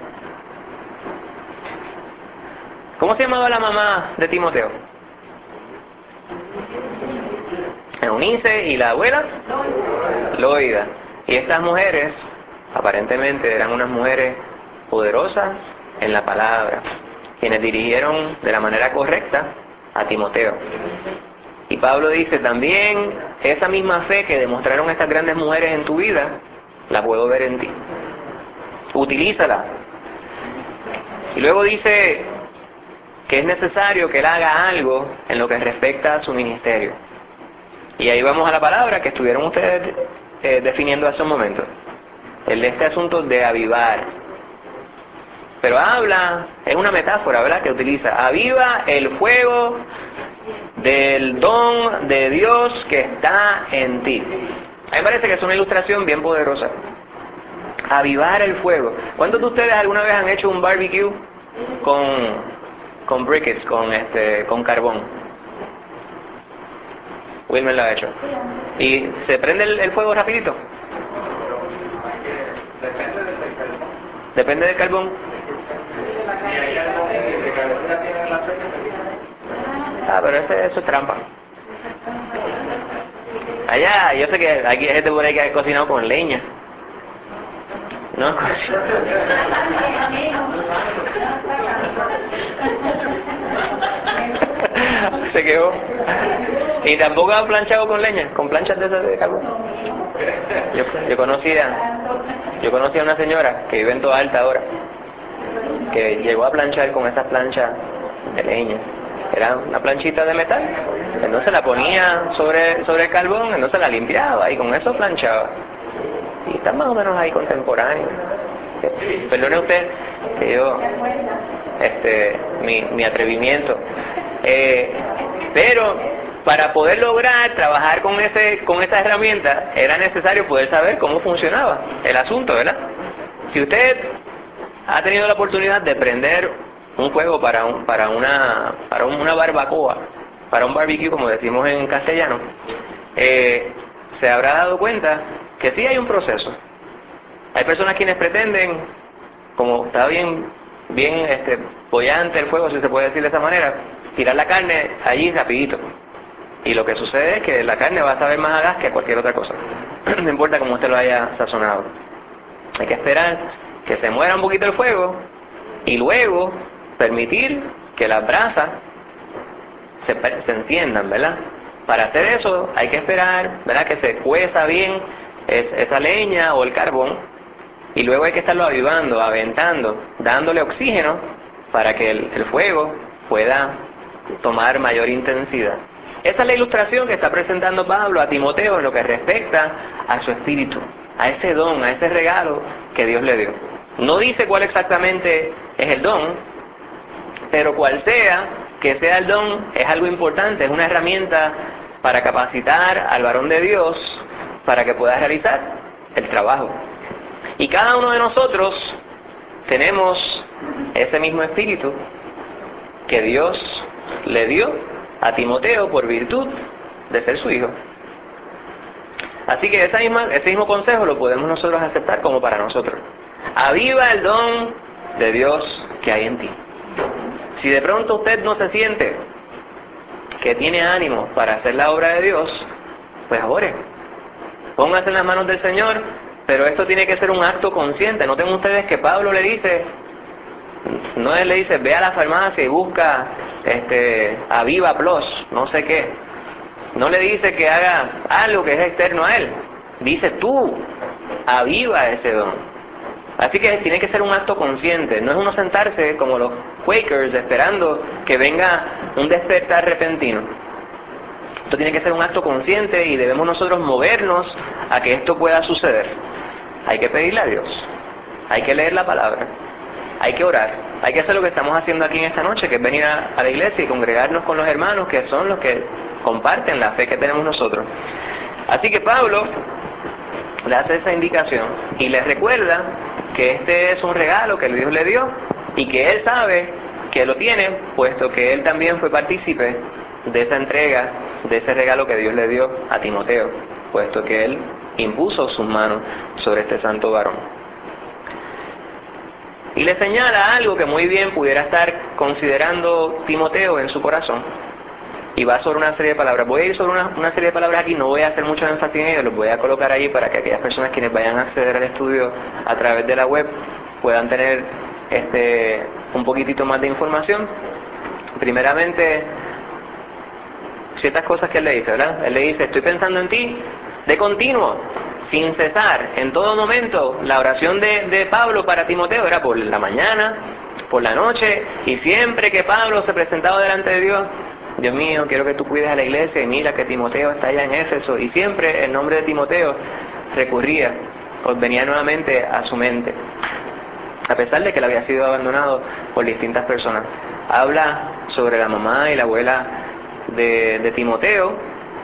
¿Cómo se llamaba la mamá de Timoteo? Eunice. ¿Y la abuela? Loida. Y estas mujeres aparentemente eran unas mujeres poderosas en la palabra, quienes dirigieron de la manera correcta a Timoteo. Y Pablo dice también, esa misma fe que demostraron estas grandes mujeres en tu vida, la puedo ver en ti. Utilízala. Y luego dice que es necesario que él haga algo en lo que respecta a su ministerio. Y ahí vamos a la palabra que estuvieron ustedes definiendo hace un momento. Este asunto de avivar. Pero es una metáfora, ¿verdad?, que utiliza. Aviva el fuego del don de Dios que está en ti. A mí me parece que es una ilustración bien poderosa. Avivar el fuego. ¿Cuántos de ustedes alguna vez han hecho un barbecue con briquettes, con carbón? Wilmer lo ha hecho. ¿Y se prende el fuego rapidito? Depende del carbón. Pero eso es trampa. Allá, yo sé que aquí hay gente por ahí que ha cocinado con leña. No, se quedó. Y tampoco ha planchado con leña, con planchas de esas de carbón. Yo conocí a una señora que vive en Toda Alta ahora, que llegó a planchar con esas planchas de leña. era una planchita de metal, entonces la ponía sobre el carbón, entonces la limpiaba y con eso planchaba. Y está más o menos ahí contemporáneo. Perdone usted que yo, mi atrevimiento. Pero para poder lograr trabajar con esa herramienta era necesario poder saber cómo funcionaba el asunto, ¿verdad? Si usted ha tenido la oportunidad de prender un fuego para una barbacoa, para un barbecue, como decimos en castellano, se habrá dado cuenta que sí hay un proceso. Hay personas quienes pretenden, como está bien bollante el fuego, si se puede decir de esa manera, tirar la carne allí rapidito. Y lo que sucede es que la carne va a saber más a gas que a cualquier otra cosa. No importa cómo usted lo haya sazonado. Hay que esperar que se muera un poquito el fuego y luego permitir que las brasas se enciendan, ¿verdad? Para hacer eso hay que esperar, ¿verdad?, que se cueza bien esa leña o el carbón, y luego hay que estarlo avivando, aventando, dándole oxígeno para que el fuego pueda tomar mayor intensidad. Esa es la ilustración que está presentando Pablo a Timoteo en lo que respecta a su espíritu, a ese don, a ese regalo que Dios le dio. No dice cuál exactamente es el don, pero cual sea que sea el don, es algo importante, es una herramienta para capacitar al varón de Dios para que pueda realizar el trabajo. Y cada uno de nosotros tenemos ese mismo espíritu que Dios le dio a Timoteo por virtud de ser su hijo. Así que ese mismo consejo lo podemos nosotros aceptar como para nosotros. Aviva el don de Dios que hay en ti. Si de pronto usted no se siente que tiene ánimo para hacer la obra de Dios, pues ore. Póngase en las manos del Señor, pero esto tiene que ser un acto consciente. Noten ustedes que Pablo le dice, no él le dice, ve a la farmacia y busca Aviva Plus, no sé qué. No le dice que haga algo que es externo a él. Dice tú, aviva ese don. Así que tiene que ser un acto consciente. No es uno sentarse como los Quakers esperando que venga un despertar repentino. Esto tiene que ser un acto consciente y debemos nosotros movernos a que esto pueda suceder. Hay que pedirle a Dios. Hay que leer la palabra. Hay que orar. Hay que hacer lo que estamos haciendo aquí en esta noche, que es venir a la iglesia y congregarnos con los hermanos que son los que comparten la fe que tenemos nosotros. Así que Pablo le hace esa indicación y le recuerda que este es un regalo que Dios le dio y que él sabe que lo tiene, puesto que él también fue partícipe de esa entrega, de ese regalo que Dios le dio a Timoteo, puesto que él impuso sus manos sobre este santo varón. Y le señala algo que muy bien pudiera estar considerando Timoteo en su corazón. Y va sobre una serie de palabras. Voy a ir sobre una serie de palabras aquí, no voy a hacer mucho énfasis en ello, los voy a colocar ahí para que aquellas personas quienes vayan a acceder al estudio a través de la web puedan tener un poquitito más de información. Primeramente, ciertas cosas que él le dice, ¿verdad? Él le dice, estoy pensando en ti de continuo, sin cesar, en todo momento. La oración de Pablo para Timoteo era por la mañana, por la noche, y siempre que Pablo se presentaba delante de Dios, Dios mío, quiero que tú cuides a la iglesia y mira que Timoteo está allá en Éfeso. Y siempre el nombre de Timoteo recurría o venía nuevamente a su mente, a pesar de que él había sido abandonado por distintas personas. Habla sobre la mamá y la abuela de Timoteo.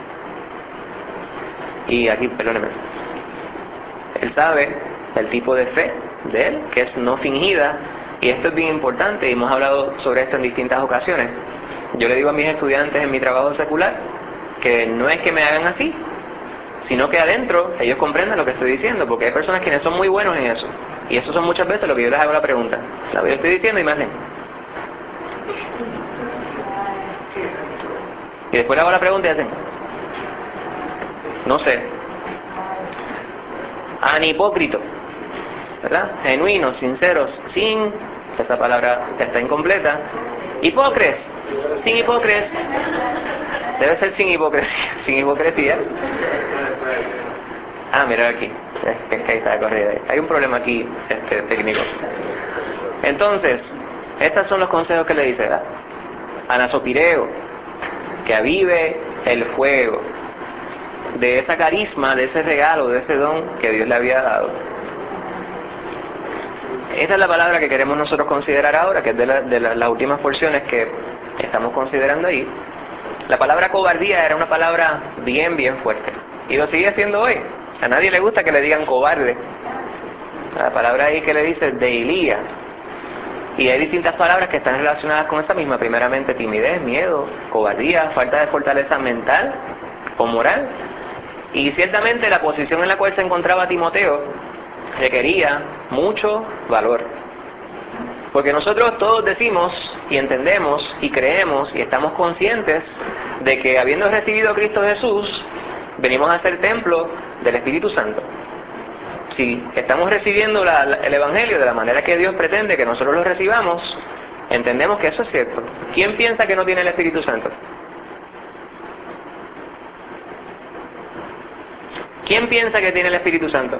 Y aquí, perdóneme, él sabe el tipo de fe de él, que es no fingida. Y esto es bien importante y hemos hablado sobre esto en distintas ocasiones. Yo le digo a mis estudiantes en mi trabajo secular que no es que me hagan así, sino que adentro ellos comprendan lo que estoy diciendo, porque hay personas quienes son muy buenos en eso. Y eso son muchas veces lo que yo les hago la pregunta. Lo que yo estoy diciendo y me hacen. Y después le hago la pregunta y hacen. No sé. Anhipócrito, ¿verdad? Genuinos, sinceros, sin, esa palabra está incompleta. Hipócritas, sin hipócritas. Debe ser sin hipocresía. Ah, mira aquí, es que ahí está corrida. Hay un problema aquí técnico. Entonces, estos son los consejos que le dice, ¿verdad? anasopireo, que avive el fuego de esa carisma, de ese regalo, de ese don que Dios le había dado. Esta es la palabra que queremos nosotros considerar ahora, que es de las últimas porciones que estamos considerando ahí. La palabra cobardía era una palabra bien fuerte, y lo sigue siendo hoy. A nadie le gusta que le digan cobarde. La palabra ahí que le dice deilía. Y hay distintas palabras que están relacionadas con esa misma. Primeramente timidez, miedo, cobardía, falta de fortaleza mental o moral. Y ciertamente la posición en la cual se encontraba Timoteo requería mucho valor. Porque nosotros todos decimos y entendemos y creemos y estamos conscientes de que habiendo recibido a Cristo Jesús, venimos a ser templo del Espíritu Santo. Si estamos recibiendo el Evangelio de la manera que Dios pretende que nosotros lo recibamos, entendemos que eso es cierto. ¿Quién piensa que no tiene el Espíritu Santo? ¿Quién piensa que tiene el Espíritu Santo?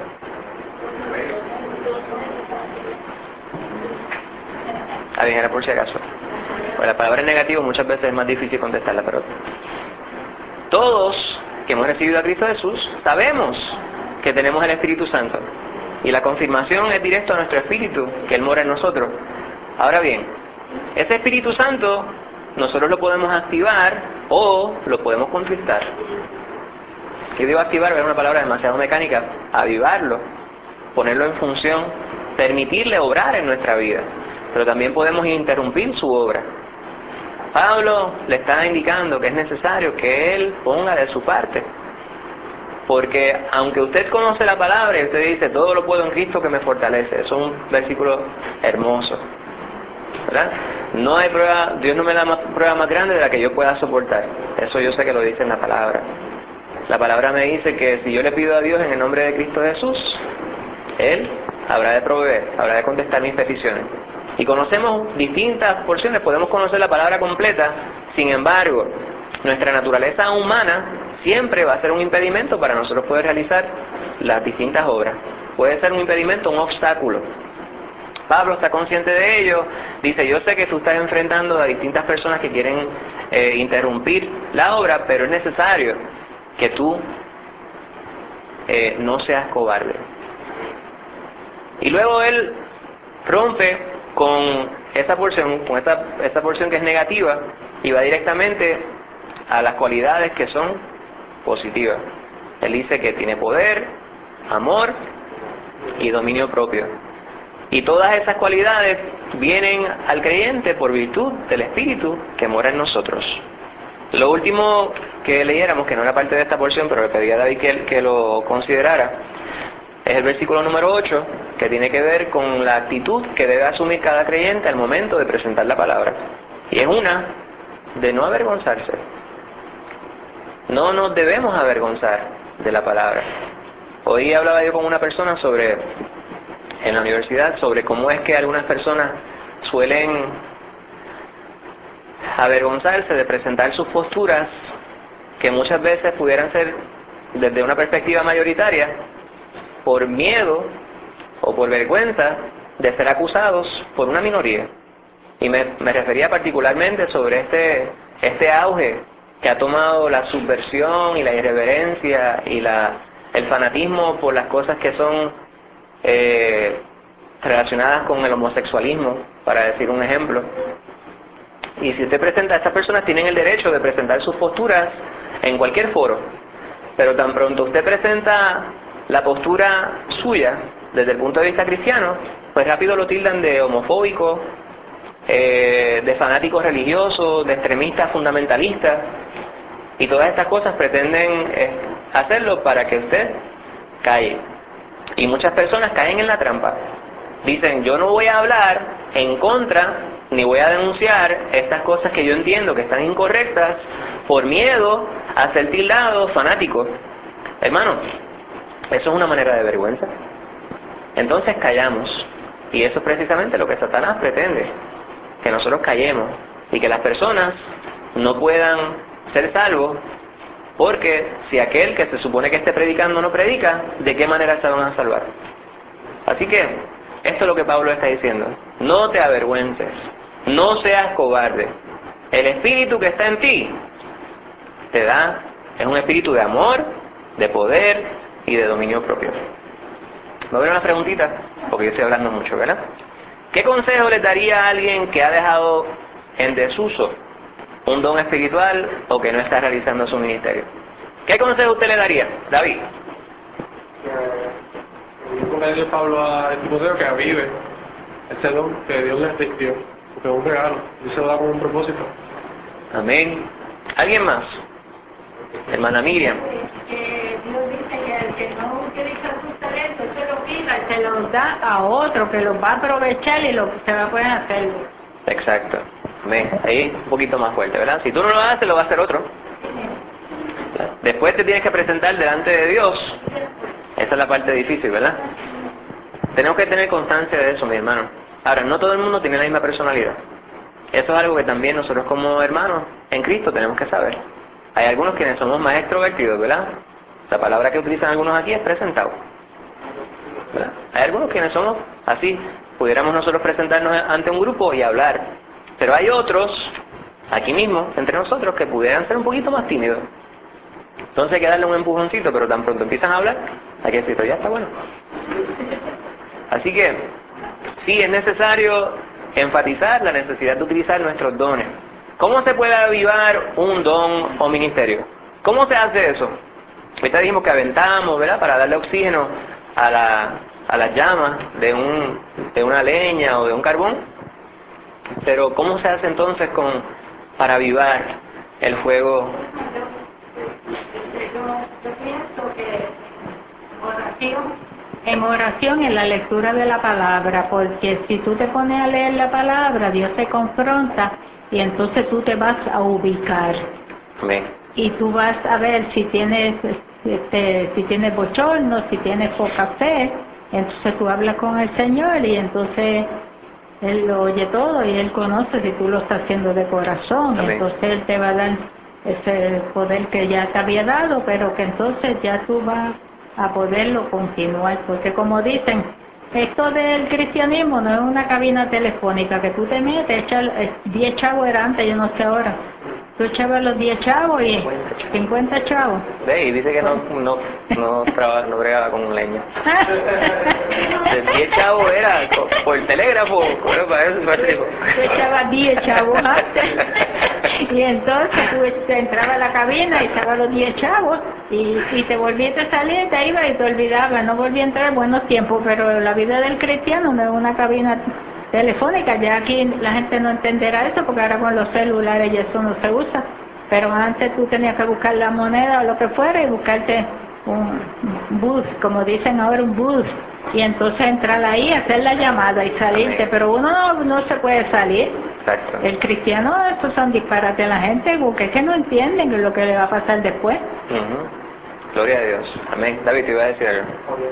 Era por si acaso. Pues la palabra negativo muchas veces es más difícil contestarla, pero todos que hemos recibido a Cristo Jesús sabemos que tenemos el Espíritu Santo, y la confirmación es directa a nuestro espíritu, que Él mora en nosotros. Ahora bien, ese Espíritu Santo nosotros lo podemos activar o lo podemos contristar. ¿Qué digo activar? Es una palabra demasiado mecánica. Avivarlo, ponerlo en función, permitirle obrar en nuestra vida. Pero también podemos interrumpir su obra. Pablo le está indicando que es necesario que él ponga de su parte. Porque aunque usted conoce la palabra y usted dice, todo lo puedo en Cristo que me fortalece. Eso es un versículo hermoso, ¿verdad? No hay prueba, Dios no me da prueba más grande de la que yo pueda soportar. Eso yo sé que lo dice en la palabra. La palabra me dice que si yo le pido a Dios en el nombre de Cristo Jesús, Él habrá de proveer, habrá de contestar mis peticiones. Y conocemos distintas porciones, podemos conocer la palabra completa. Sin embargo, nuestra naturaleza humana siempre va a ser un impedimento para nosotros poder realizar las distintas obras. Puede ser un impedimento, un obstáculo. Pablo está consciente de ello. Dice, yo sé que tú estás enfrentando a distintas personas que quieren interrumpir la obra, pero es necesario que tú no seas cobarde. Y luego él rompe con esa porción, con esa porción que es negativa, y va directamente a las cualidades que son positivas. Él dice que tiene poder, amor y dominio propio. Y todas esas cualidades vienen al creyente por virtud del Espíritu que mora en nosotros. Lo último que leyéramos, que no era parte de esta porción, pero le pedí a David que lo considerara, es el versículo número 8, que tiene que ver con la actitud que debe asumir cada creyente al momento de presentar la palabra. Y es una de no avergonzarse. No nos debemos avergonzar de la palabra. Hoy hablaba yo con una persona en la universidad sobre cómo es que algunas personas suelen avergonzarse de presentar sus posturas, que muchas veces pudieran ser desde una perspectiva mayoritaria, por miedo o por vergüenza de ser acusados por una minoría. Y me refería particularmente sobre este auge que ha tomado la subversión y la irreverencia y el fanatismo por las cosas que son relacionadas con el homosexualismo, para decir un ejemplo. Y si usted presenta, estas personas tienen el derecho de presentar sus posturas en cualquier foro, pero tan pronto usted presenta la postura suya desde el punto de vista cristiano, pues rápido lo tildan de homofóbico, de fanáticos religiosos, de extremistas fundamentalistas, y todas estas cosas pretenden hacerlo para que usted calle. Y muchas personas caen en la trampa. Dicen, yo no voy a hablar en contra, ni voy a denunciar estas cosas que yo entiendo que están incorrectas, por miedo a ser tildado fanático. Hermano, eso es una manera de vergüenza. Entonces callamos. Y eso es precisamente lo que Satanás pretende, que nosotros callemos y que las personas no puedan ser salvos, porque si aquel que se supone que esté predicando no predica, ¿de qué manera se van a salvar? Así que esto es lo que Pablo está diciendo. No te avergüences, no seas cobarde. El espíritu que está en ti te da, es un espíritu de amor, de poder y de dominio propio. Me voy a unas preguntitas, porque yo estoy hablando mucho, ¿verdad? ¿Qué consejo le daría a alguien que ha dejado en desuso un don espiritual o que no está realizando su ministerio? ¿Qué consejo usted le daría, David? Como le dio Pablo a Timoteo, que avive ese don que Dios le dio, porque es un regalo, y se lo da con un propósito. Amén. ¿Alguien más? Hermana Miriam. Que Dios dice que el que no utiliza sus talentos se los quita y se los da a otro que los va a aprovechar y se va a poder hacerlo. Exacto. Amén. Ahí un poquito más fuerte, ¿verdad? Si tú no lo haces, lo va a hacer otro. Después te tienes que presentar delante de Dios. Esa es la parte difícil, ¿verdad? Tenemos que tener constancia de eso, mi hermano. Ahora, no todo el mundo tiene la misma personalidad. Eso es algo que también nosotros como hermanos en Cristo tenemos que saber. Hay algunos quienes somos más extrovertidos, ¿verdad? La palabra que utilizan algunos aquí es presentado, ¿verdad? Hay algunos quienes somos así. Pudiéramos nosotros presentarnos ante un grupo y hablar. Pero hay otros, aquí mismo, entre nosotros, que pudieran ser un poquito más tímidos. Entonces hay que darle un empujoncito, pero tan pronto empiezan a hablar, hay que decir, ya está bueno. Así que, sí, es necesario enfatizar la necesidad de utilizar nuestros dones. ¿Cómo se puede avivar un don o ministerio? ¿Cómo se hace eso? Ahorita dijimos que aventamos, ¿verdad? Para darle oxígeno a las llamas de una leña o de un carbón. Pero ¿cómo se hace entonces para avivar el fuego? Yo pienso que en oración, en la lectura de la palabra, porque si tú te pones a leer la palabra, Dios te confronta y entonces tú te vas a ubicar. Amén. Y tú vas a ver si tienes bochorno, si tienes poca fe, entonces tú hablas con el Señor y entonces Él lo oye todo y Él conoce si tú lo estás haciendo de corazón. Amén. Entonces Él te va a dar ese poder que ya te había dado, pero que entonces ya tú vas a poderlo continuar, porque como dicen, esto del cristianismo no es una cabina telefónica que tú te metes, echas 10 chavos era antes, yo no sé ahora. Tú echabas los 10 chavos y 50 chavos. Ve, y dice que no bregaba con leña. El 10 chavos era por telégrafo, para eso. Tú echabas 10 chavos antes. Y entonces tú entrabas a la cabina y echabas los 10 chavos y te volvías a salir, te ibas y te olvidabas, no volví a entrar en buenos tiempos, pero la vida del cristiano no es una cabina telefónica, ya aquí la gente no entenderá eso porque ahora con los celulares y eso no se usa, pero antes tú tenías que buscar la moneda o lo que fuera y buscarte un bus, como dicen ahora, un bus, y entonces entrar ahí, hacer la llamada y salirte, pero uno no se puede salir. Exacto. El cristiano, estos son disparates a la gente porque es que no entienden lo que le va a pasar después. Gloria a Dios. Amén. David, te iba a decir algo.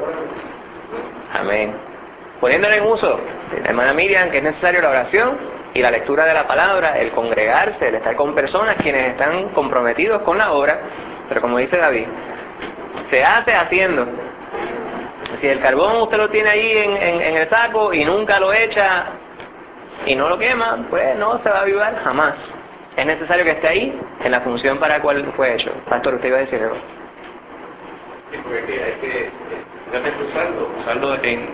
Amén. Poniéndolo en uso, hermana Miriam, que es necesario la oración y la lectura de la palabra, el congregarse, el estar con personas quienes están comprometidos con la obra, pero como dice David, se hace haciendo. Si el carbón usted lo tiene ahí en el saco y nunca lo echa y no lo quema, pues no se va a avivar jamás. Es necesario que esté ahí en la función para la cual fue hecho. Pastor, usted iba a decir algo. Sí, porque hay que usarlo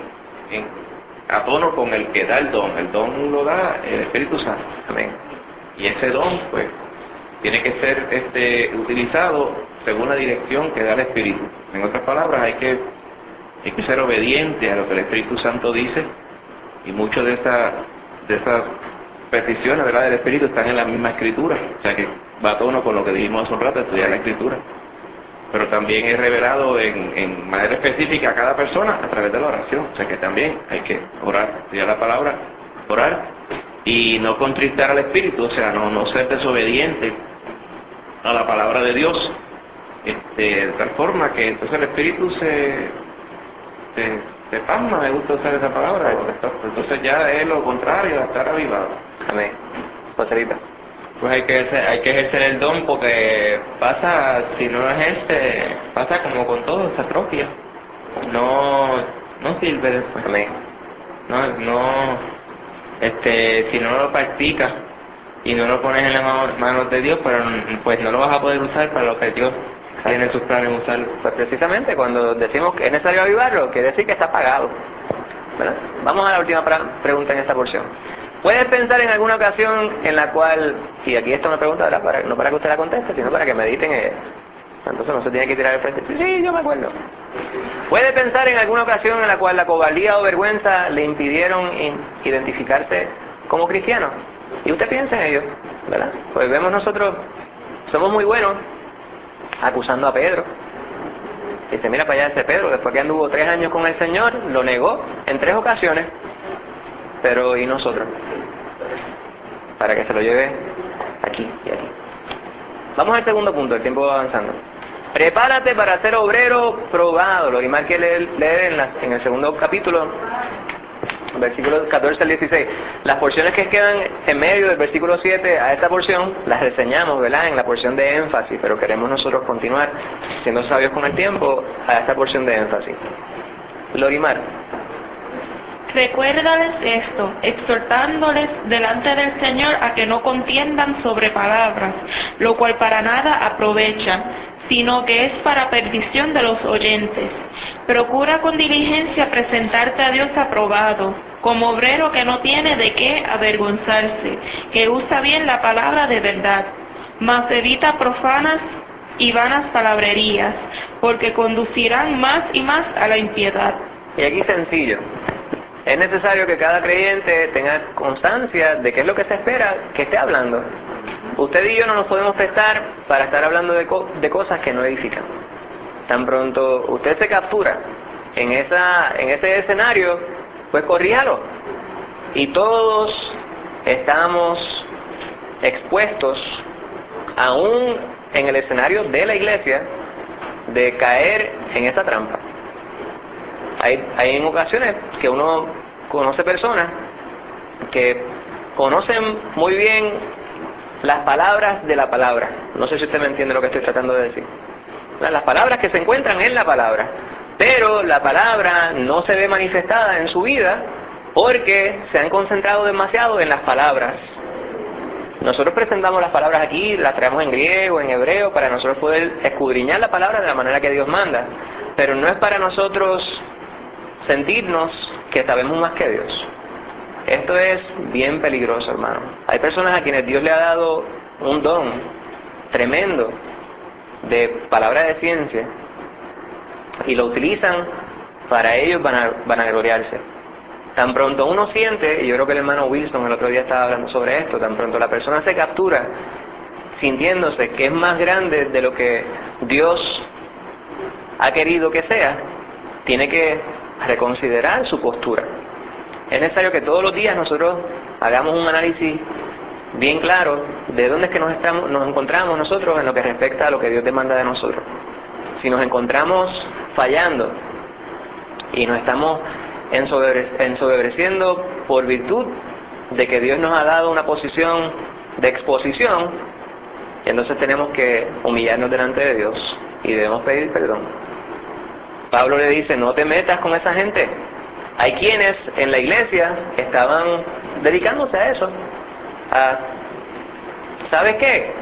a tono con el que da el don. El don lo da el Espíritu Santo. Amén. Y ese don, pues, tiene que ser utilizado según la dirección que da el Espíritu. En otras palabras, hay que ser obediente a lo que el Espíritu Santo dice, y muchas de esas peticiones, ¿verdad?, del Espíritu están en la misma Escritura, o sea que va a tono con lo que dijimos hace un rato, estudiar la Escritura. Pero también es revelado en manera específica a cada persona a través de la oración, o sea que también hay que orar, estudiar la palabra, orar, y no contristar al Espíritu, o sea, no ser desobediente a la palabra de Dios, de tal forma que entonces el Espíritu se pasma, me gusta usar esa palabra, entonces ya es lo contrario, a estar avivado. Amén. Joselita. Pues hay que ejercer el don, porque si no lo ejerce, pasa como con todo, se atrofia. No sirve después. Amén. Si no lo practica, y no lo pones en las manos de Dios, pero pues no lo vas a poder usar para lo que Dios tiene sus planes usarlo. Pues precisamente cuando decimos que es necesario avivarlo, quiere decir que está apagado, ¿verdad? Vamos a la última pregunta en esta porción. ¿Puedes pensar en alguna ocasión en la cual, y aquí está una pregunta, ¿verdad? No para que usted la conteste, sino para que mediten en ella. Entonces no se tiene que tirar el frente. Sí, yo me acuerdo. ¿Puede pensar en alguna ocasión en la cual la cobardía o vergüenza le impidieron identificarse como cristiano? Y usted piensa en ello, ¿verdad? Pues vemos nosotros, somos muy buenos acusando a Pedro. Dice, mira para allá ese Pedro, después que anduvo 3 años con el Señor, lo negó en 3 ocasiones. Pero ¿y nosotros? Para que se lo lleve aquí y aquí. Vamos al segundo punto, el tiempo va avanzando. Prepárate para ser obrero probado. Lo más que leer en el segundo capítulo, versículos 14 al 16. Las porciones que quedan en medio del versículo 7 a esta porción, las reseñamos, ¿verdad? En la porción de énfasis, pero queremos nosotros continuar siendo sabios con el tiempo a esta porción de énfasis. Lorimar. Recuérdales esto, exhortándoles delante del Señor a que no contiendan sobre palabras, lo cual para nada aprovecha, sino que es para perdición de los oyentes. Procura con diligencia presentarte a Dios aprobado, como obrero que no tiene de qué avergonzarse, que usa bien la palabra de verdad, mas evita profanas y vanas palabrerías, porque conducirán más y más a la impiedad. Y aquí sencillo. Es necesario que cada creyente tenga constancia de qué es lo que se espera que esté hablando. Usted y yo no nos podemos prestar para estar hablando de cosas que no edifican. Tan pronto usted se captura en ese escenario, pues corríjalo. Y todos estamos expuestos, aún en el escenario de la iglesia, de caer en esa trampa. Hay en ocasiones que uno conoce personas que conocen muy bien las palabras de la palabra. No sé si usted me entiende lo que estoy tratando de decir. Las palabras que se encuentran en la palabra, pero la palabra no se ve manifestada en su vida porque se han concentrado demasiado en las palabras. Nosotros presentamos las palabras aquí, las traemos en griego, en hebreo, para nosotros poder escudriñar la palabra de la manera que Dios manda. Pero no es para nosotros sentirnos que sabemos más que Dios. Esto es bien peligroso, hermano. Hay personas a quienes Dios le ha dado un don tremendo de palabra de ciencia y lo utilizan para ellos vanagloriarse. Tan pronto uno siente, y yo creo que el hermano Wilson el otro día estaba hablando sobre esto, tan pronto la persona se captura sintiéndose que es más grande de lo que Dios ha querido que sea, tiene que reconsiderar su postura. Es necesario que todos los días nosotros hagamos un análisis bien claro de dónde es que nos encontramos nosotros en lo que respecta a lo que Dios demanda de nosotros. Si nos encontramos fallando y nos estamos ensoberbeciendo por virtud de que Dios nos ha dado una posición de exposición, entonces tenemos que humillarnos delante de Dios y debemos pedir perdón. Pablo le dice, no te metas con esa gente. Hay quienes en la iglesia estaban dedicándose a eso. ¿Sabes qué?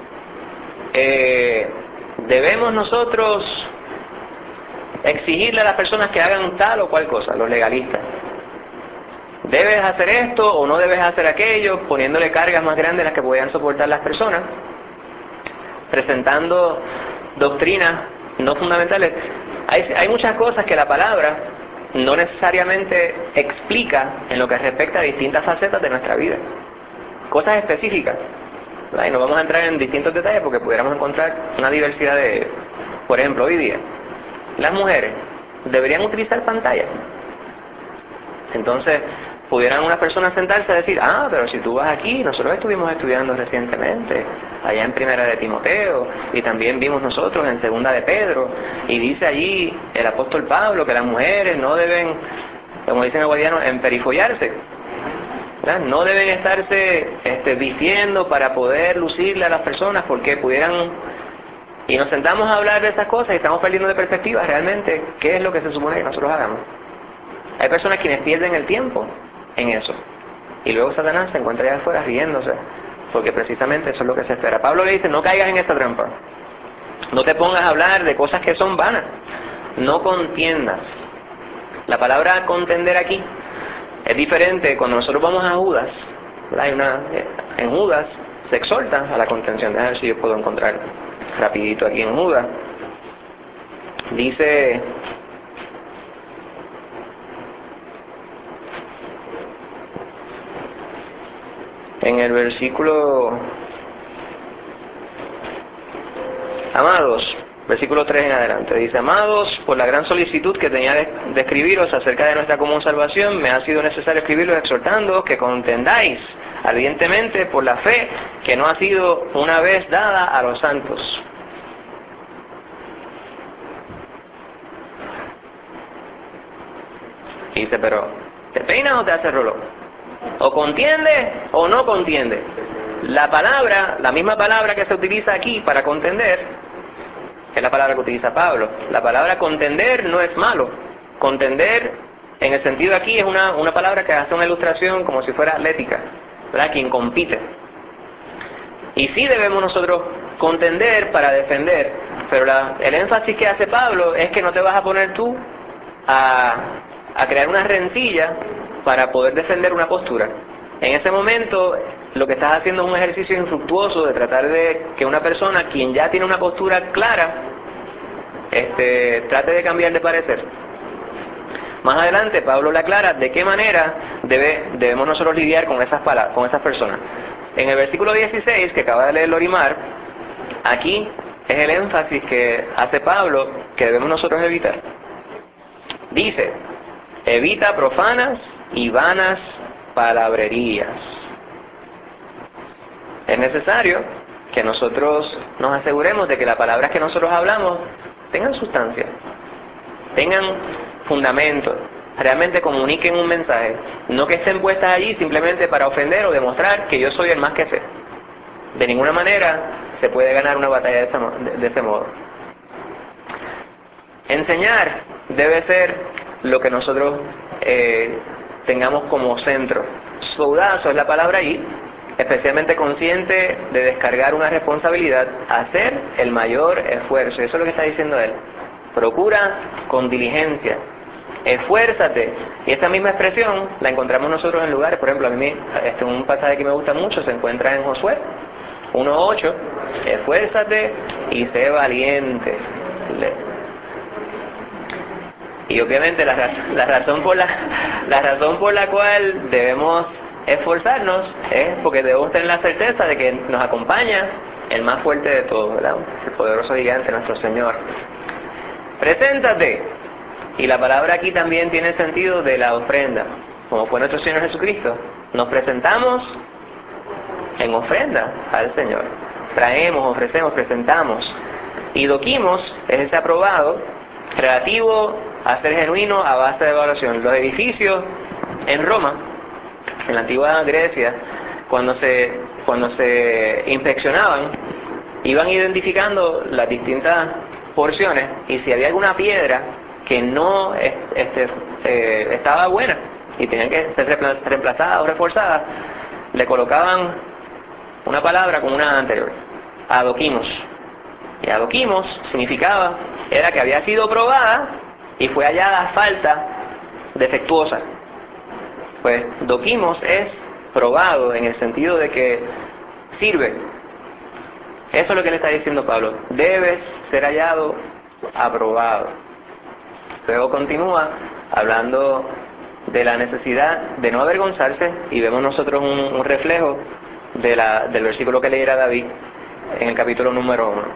Debemos nosotros exigirle a las personas que hagan tal o cual cosa, los legalistas. Debes hacer esto o no debes hacer aquello, poniéndole cargas más grandes de las que podían soportar las personas, presentando doctrinas no fundamentales. Hay muchas cosas que la palabra no necesariamente explica en lo que respecta a distintas facetas de nuestra vida. Cosas específicas. Y no vamos a entrar en distintos detalles porque pudiéramos encontrar una diversidad de... Por ejemplo, hoy día, las mujeres deberían utilizar pantallas. Entonces, pudieran unas personas sentarse a decir, pero si tú vas aquí, nosotros estuvimos estudiando recientemente, allá en Primera de Timoteo, y también vimos nosotros en Segunda de Pedro, y dice allí el apóstol Pablo que las mujeres no deben, como dicen los guardianos, emperifollarse, ¿verdad? No deben estarse vistiendo para poder lucirle a las personas, porque pudieran... Y nos sentamos a hablar de esas cosas y estamos perdiendo de perspectiva realmente qué es lo que se supone que nosotros hagamos. Hay personas quienes pierden el tiempo en eso. Y luego Satanás se encuentra allá afuera riéndose, porque precisamente eso es lo que se espera. Pablo le dice, no caigas en esta trampa, no te pongas a hablar de cosas que son vanas, no contiendas. La palabra contender aquí es diferente. Cuando nosotros vamos a Judas, ¿verdad? En Judas se exhorta a la contención. Déjame ver si yo puedo encontrar rapidito aquí en Judas. Dice, en el versículo, amados, versículo 3 en adelante, dice, amados, por la gran solicitud que tenía de escribiros acerca de nuestra común salvación, me ha sido necesario escribirlos exhortándoos que contendáis ardientemente por la fe que no ha sido una vez dada a los santos. Y dice, pero ¿te peinas o te haces rollo? ¿O contiende o no contiende? La palabra, la misma palabra que se utiliza aquí para contender, es la palabra que utiliza Pablo. La palabra contender no es malo. Contender, en el sentido aquí, es una palabra que hace una ilustración como si fuera atlética, ¿verdad? Quien compite. Y sí debemos nosotros contender para defender, pero el énfasis que hace Pablo es que no te vas a poner tú a crear una rencilla para poder defender una postura. En ese momento lo que estás haciendo es un ejercicio infructuoso de tratar de que una persona, quien ya tiene una postura clara, trate de cambiar de parecer. Más adelante Pablo le aclara de qué manera debemos nosotros lidiar con esas personas. En el versículo 16 que acaba de leer Lorimar, aquí es el énfasis que hace Pablo que debemos nosotros evitar. Dice, evita profanas y vanas palabrerías. Es necesario que nosotros nos aseguremos de que las palabras que nosotros hablamos tengan sustancia, tengan fundamento, realmente comuniquen un mensaje, no que estén puestas allí simplemente para ofender o demostrar que yo soy el más que sé. De ninguna manera se puede ganar una batalla de ese modo. Enseñar debe ser lo que nosotros tengamos como centro. Soudazo es la palabra allí, especialmente consciente de descargar una responsabilidad, hacer el mayor esfuerzo. Eso es lo que está diciendo él. Procura con diligencia, esfuérzate. Y esa misma expresión la encontramos nosotros en lugares, por ejemplo, a mí un pasaje que me gusta mucho se encuentra en Josué 1:8, esfuérzate y sé valiente. Y obviamente la razón por la cual debemos esforzarnos es porque debemos tener la certeza de que nos acompaña el más fuerte de todos, ¿verdad? El poderoso gigante, nuestro Señor. Preséntate. Y la palabra aquí también tiene el sentido de la ofrenda, como fue nuestro Señor Jesucristo. Nos presentamos en ofrenda al Señor. Traemos, ofrecemos, presentamos. Y doquimos es ese aprobado relativo a ser genuino a base de evaluación. Los edificios en Roma, en la antigua Grecia, cuando se inspeccionaban, iban identificando las distintas porciones y si había alguna piedra que no estaba buena y tenía que ser reemplazada o reforzada, le colocaban una palabra con una anterior, adoquimos. Y adoquimos era que había sido probada y fue hallada falta defectuosa. Pues doquimos es probado en el sentido de que sirve. Eso es lo que le está diciendo Pablo. Debes ser hallado aprobado. Luego continúa hablando de la necesidad de no avergonzarse y vemos nosotros un reflejo del versículo que leyera David en el capítulo número 1.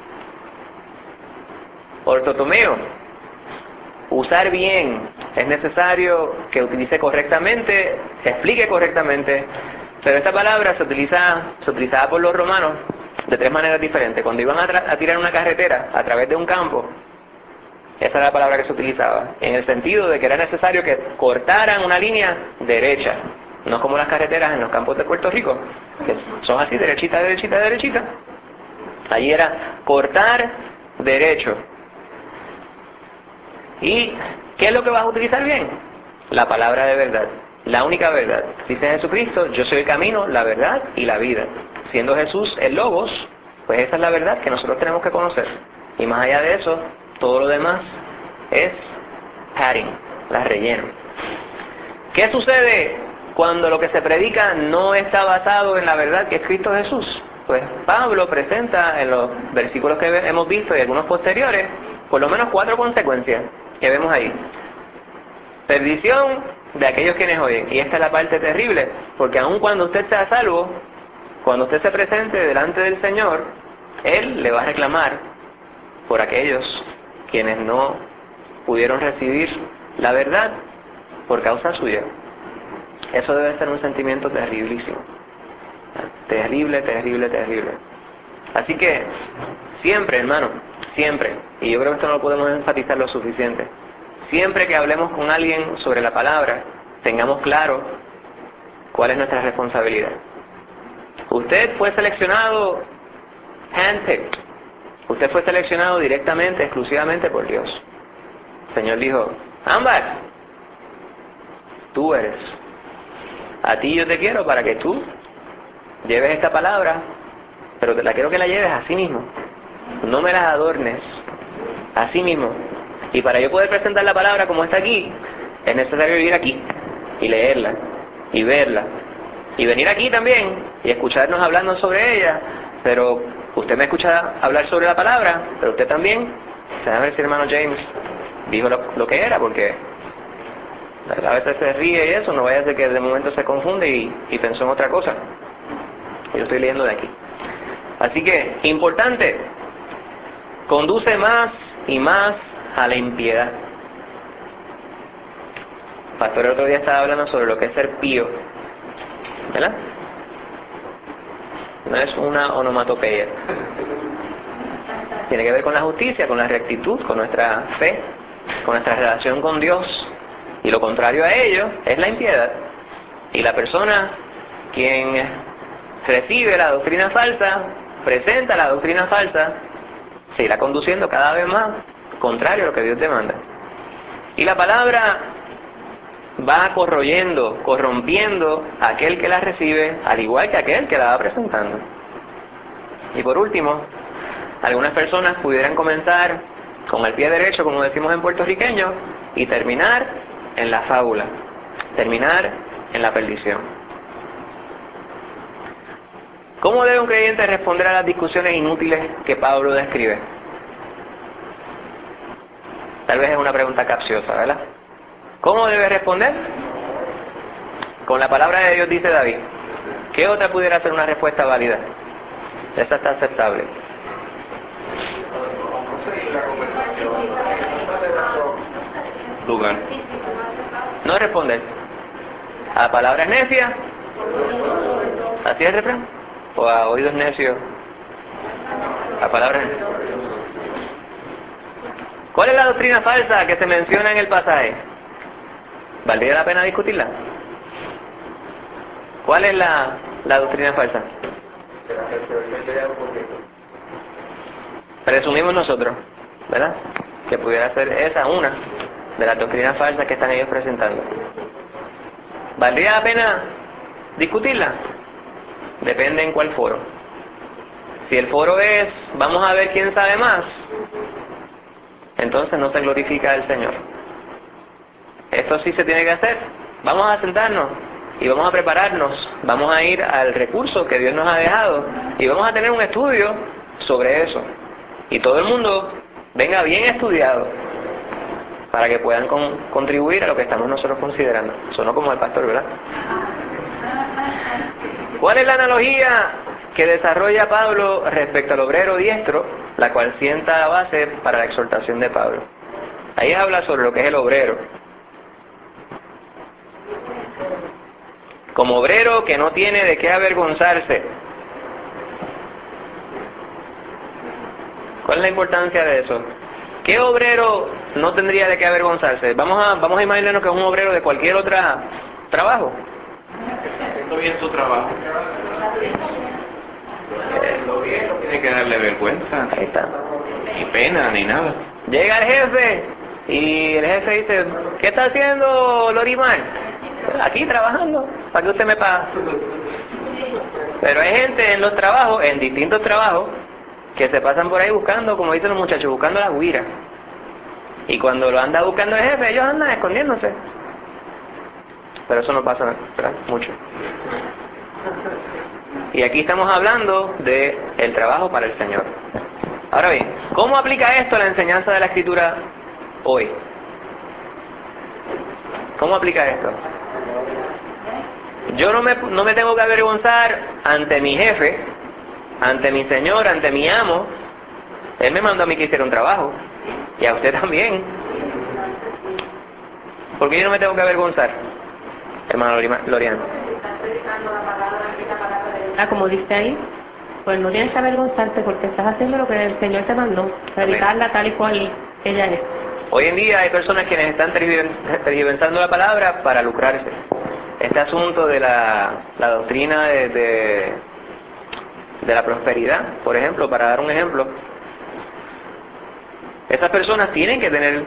Ortotomeo, usar bien. Es necesario que utilice correctamente, explique correctamente, pero esta palabra se utilizaba por los romanos de tres maneras diferentes. Cuando iban a tirar una carretera a través de un campo, esa era la palabra que se utilizaba, en el sentido de que era necesario que cortaran una línea derecha, no como las carreteras en los campos de Puerto Rico, que son así, derechita, derechita, derechita. Allí era cortar derecho. ¿Y qué es lo que vas a utilizar bien? La palabra de verdad. la única verdad. Dice Jesucristo, yo soy el camino, la verdad y la vida. Siendo Jesús el Logos, pues esa es la verdad que nosotros tenemos que conocer. Y más allá de eso, todo lo demás es padding, la relleno. ¿Qué sucede cuando lo que se predica no está basado en la verdad que es Cristo Jesús? Pues Pablo presenta en los versículos que hemos visto y algunos posteriores, por lo menos 4 consecuencias que vemos ahí. Perdición de aquellos quienes oyen. Y esta es la parte terrible, porque aun cuando usted sea salvo, cuando usted se presente delante del Señor, Él le va a reclamar por aquellos quienes no pudieron recibir la verdad por causa suya. Eso debe ser un sentimiento terriblísimo. Terrible, terrible, terrible. Así que, siempre, hermano, siempre, y yo creo que esto no lo podemos enfatizar lo suficiente, siempre que hablemos con alguien sobre la palabra, tengamos claro cuál es nuestra responsabilidad. Usted fue seleccionado handpicked. Usted fue seleccionado directamente, exclusivamente por Dios. El Señor dijo, Ámbar, tú eres. A ti yo te quiero para que tú lleves esta palabra, pero te la quiero que la lleves así mismo. No me las adornes, así mismo. Y para yo poder presentar la palabra como está aquí, es necesario vivir aquí, y leerla, y verla, y venir aquí también, y escucharnos hablando sobre ella, pero usted me escucha hablar sobre la palabra, pero usted también, a ver si el hermano James dijo lo que era, porque a veces se ríe y eso, no vaya a ser que de momento se confunde y pensó en otra cosa. Yo estoy leyendo de aquí. Así que, importante, conduce más y más a la impiedad. El pastor el otro día estaba hablando sobre lo que es ser pío, ¿verdad? No es una onomatopeya. Tiene que ver con la justicia, con la rectitud, con nuestra fe, con nuestra relación con Dios. Y lo contrario a ello es la impiedad. Y la persona quien recibe la doctrina falsa, presenta la doctrina falsa, se irá conduciendo cada vez más contrario a lo que Dios demanda. Y la palabra va corrompiendo a aquel que la recibe, al igual que aquel que la va presentando. Y por último, algunas personas pudieran comenzar con el pie derecho, como decimos en puertorriqueño, y terminar en la fábula, terminar en la perdición. ¿Cómo debe un creyente responder a las discusiones inútiles que Pablo describe? Tal vez es una pregunta capciosa, ¿verdad? ¿Cómo debe responder? Con la palabra de Dios, dice David. ¿Qué otra pudiera ser una respuesta válida? Esa está aceptable. Lugar. No responder. ¿A palabras necias? ¿Así es el refrán? ¿O a oídos necios? A palabras necias. ¿Cuál es la doctrina falsa que se menciona en el pasaje? ¿Valdría la pena discutirla? ¿Cuál es la doctrina falsa? Presumimos nosotros, ¿verdad? Que pudiera ser esa una de las doctrinas falsas que están ellos presentando. ¿Valdría la pena discutirla? Depende en cuál foro. Si el foro es, vamos a ver quién sabe más, entonces no se glorifica al Señor. Esto sí se tiene que hacer. Vamos a sentarnos y vamos a prepararnos. Vamos a ir al recurso que Dios nos ha dejado y vamos a tener un estudio sobre eso. Y todo el mundo venga bien estudiado para que puedan contribuir a lo que estamos nosotros considerando. Sonó como el pastor, ¿verdad? ¿Cuál es la analogía que desarrolla Pablo respecto al obrero diestro, la cual sienta la base para la exhortación de Pablo? Ahí habla sobre lo que es el obrero. Como obrero que no tiene de qué avergonzarse. ¿Cuál es la importancia de eso? ¿Qué obrero no tendría de qué avergonzarse? Vamos a imaginarnos que es un obrero de cualquier otro trabajo. Haciendo bien su trabajo. Lo bien no tiene que darle vergüenza. Ahí está. Ni pena, ni nada. Llega el jefe y el jefe dice, ¿qué está haciendo Lorimar? aquí trabajando, para que usted me pague. Pero hay gente en los trabajos, en distintos trabajos, que se pasan por ahí buscando, como dicen los muchachos, buscando la guira. Y cuando lo anda buscando el jefe, ellos andan escondiéndose. Pero eso no pasa, ¿verdad? Mucho. Y aquí estamos hablando de el trabajo para el Señor. Ahora bien, ¿cómo aplica esto a la enseñanza de la Escritura hoy? ¿Cómo aplica esto? Yo no me tengo que avergonzar ante mi jefe, ante mi Señor, ante mi amo. Él me mandó a mí que hiciera un trabajo. Y a usted también. ¿Por qué yo no me tengo que avergonzar, hermano Loriano? Como dice ahí, pues no tienes que avergonzarte porque estás haciendo lo que el Señor te mandó, predicarla tal y cual ella es. Hoy en día hay personas quienes están tergiversando la palabra para lucrarse. Este asunto de la doctrina de la prosperidad, por ejemplo, para dar un ejemplo, esas personas tienen que tener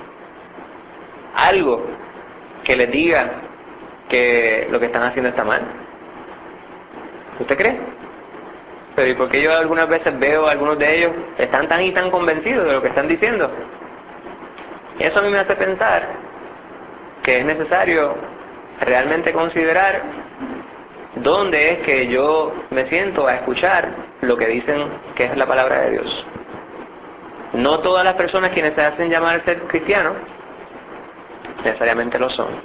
algo que les diga que lo que están haciendo está mal. ¿Usted cree? Pero ¿y por qué yo algunas veces veo a algunos de ellos están tan y tan convencidos de lo que están diciendo? Eso a mí me hace pensar que es necesario realmente considerar dónde es que yo me siento a escuchar lo que dicen que es la palabra de Dios. No todas las personas quienes se hacen llamar ser cristianos necesariamente lo son.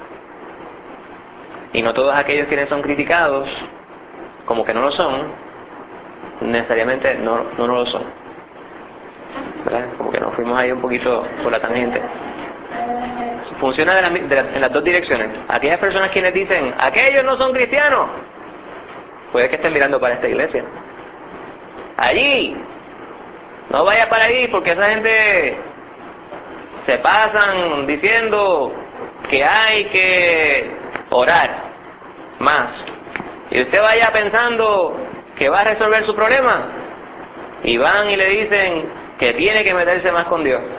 Y no todos aquellos quienes son criticados como que no lo son, necesariamente no lo son. ¿Verdad? Como que nos fuimos ahí un poquito por la tangente. Funciona en las dos direcciones. Aquellas personas quienes dicen, aquellos no son cristianos, puede que estén mirando para esta iglesia. Allí, no vaya para allí porque esa gente se pasan diciendo que hay que orar más. Y usted vaya pensando que va a resolver su problema y van y le dicen que tiene que meterse más con Dios.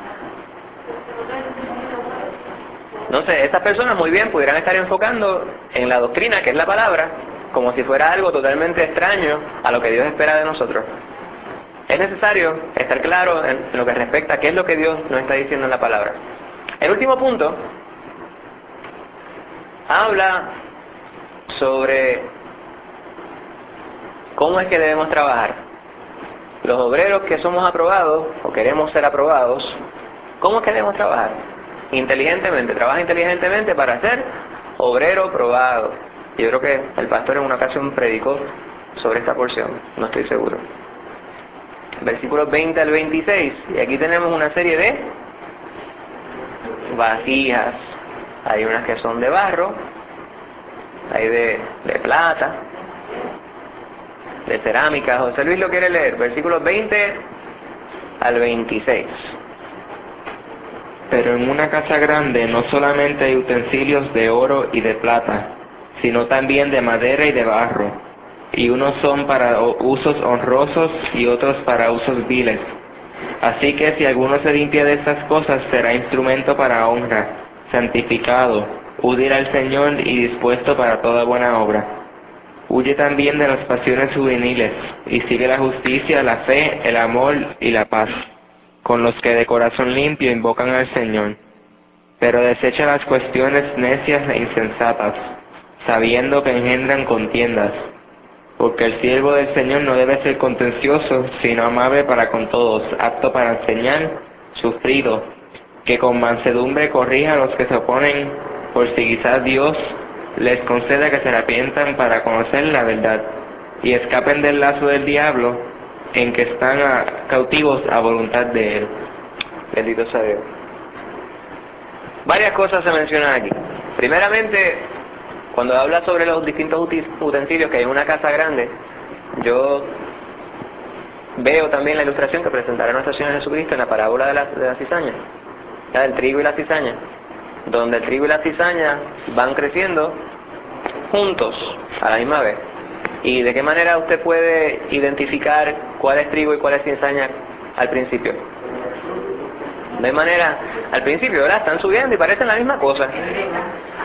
Entonces, estas personas muy bien pudieran estar enfocando en la doctrina, que es la palabra, como si fuera algo totalmente extraño a lo que Dios espera de nosotros. Es necesario estar claro en lo que respecta a qué es lo que Dios nos está diciendo en la palabra. El último punto habla sobre cómo es que debemos trabajar. Los obreros que somos aprobados o queremos ser aprobados, ¿cómo es que debemos trabajar? Inteligentemente, trabaja inteligentemente para ser obrero probado. Yo creo que el pastor en una ocasión predicó sobre esta porción, no estoy seguro. Versículos 20 al 26, y aquí tenemos una serie de vasijas. Hay unas que son de barro, hay de plata, de cerámica. José Luis lo quiere leer, versículos 20 al 26. Pero en una casa grande no solamente hay utensilios de oro y de plata, sino también de madera y de barro, y unos son para usos honrosos y otros para usos viles. Así que si alguno se limpia de estas cosas, será instrumento para honra, santificado, útil al Señor y dispuesto para toda buena obra. Huye también de las pasiones juveniles, y sigue la justicia, la fe, el amor y la paz, con los que de corazón limpio invocan al Señor. Pero desecha las cuestiones necias e insensatas, sabiendo que engendran contiendas. Porque el siervo del Señor no debe ser contencioso, sino amable para con todos, apto para enseñar, sufrido, que con mansedumbre corrija a los que se oponen, por si quizás Dios les conceda que se arrepientan para conocer la verdad, y escapen del lazo del diablo, en que están cautivos a voluntad de Él. Bendito sea Dios. Varias cosas se mencionan aquí. Primeramente, cuando habla sobre los distintos utensilios que hay en una casa grande, yo veo también la ilustración que presentará nuestro Señor Jesucristo en la parábola de la cizaña, del trigo y la cizaña, donde el trigo y la cizaña van creciendo juntos a la misma vez. ¿Y de qué manera usted puede identificar cuál es trigo y cuál es cizaña al principio? De manera, al principio, ¿verdad? Están subiendo y parecen la misma cosa.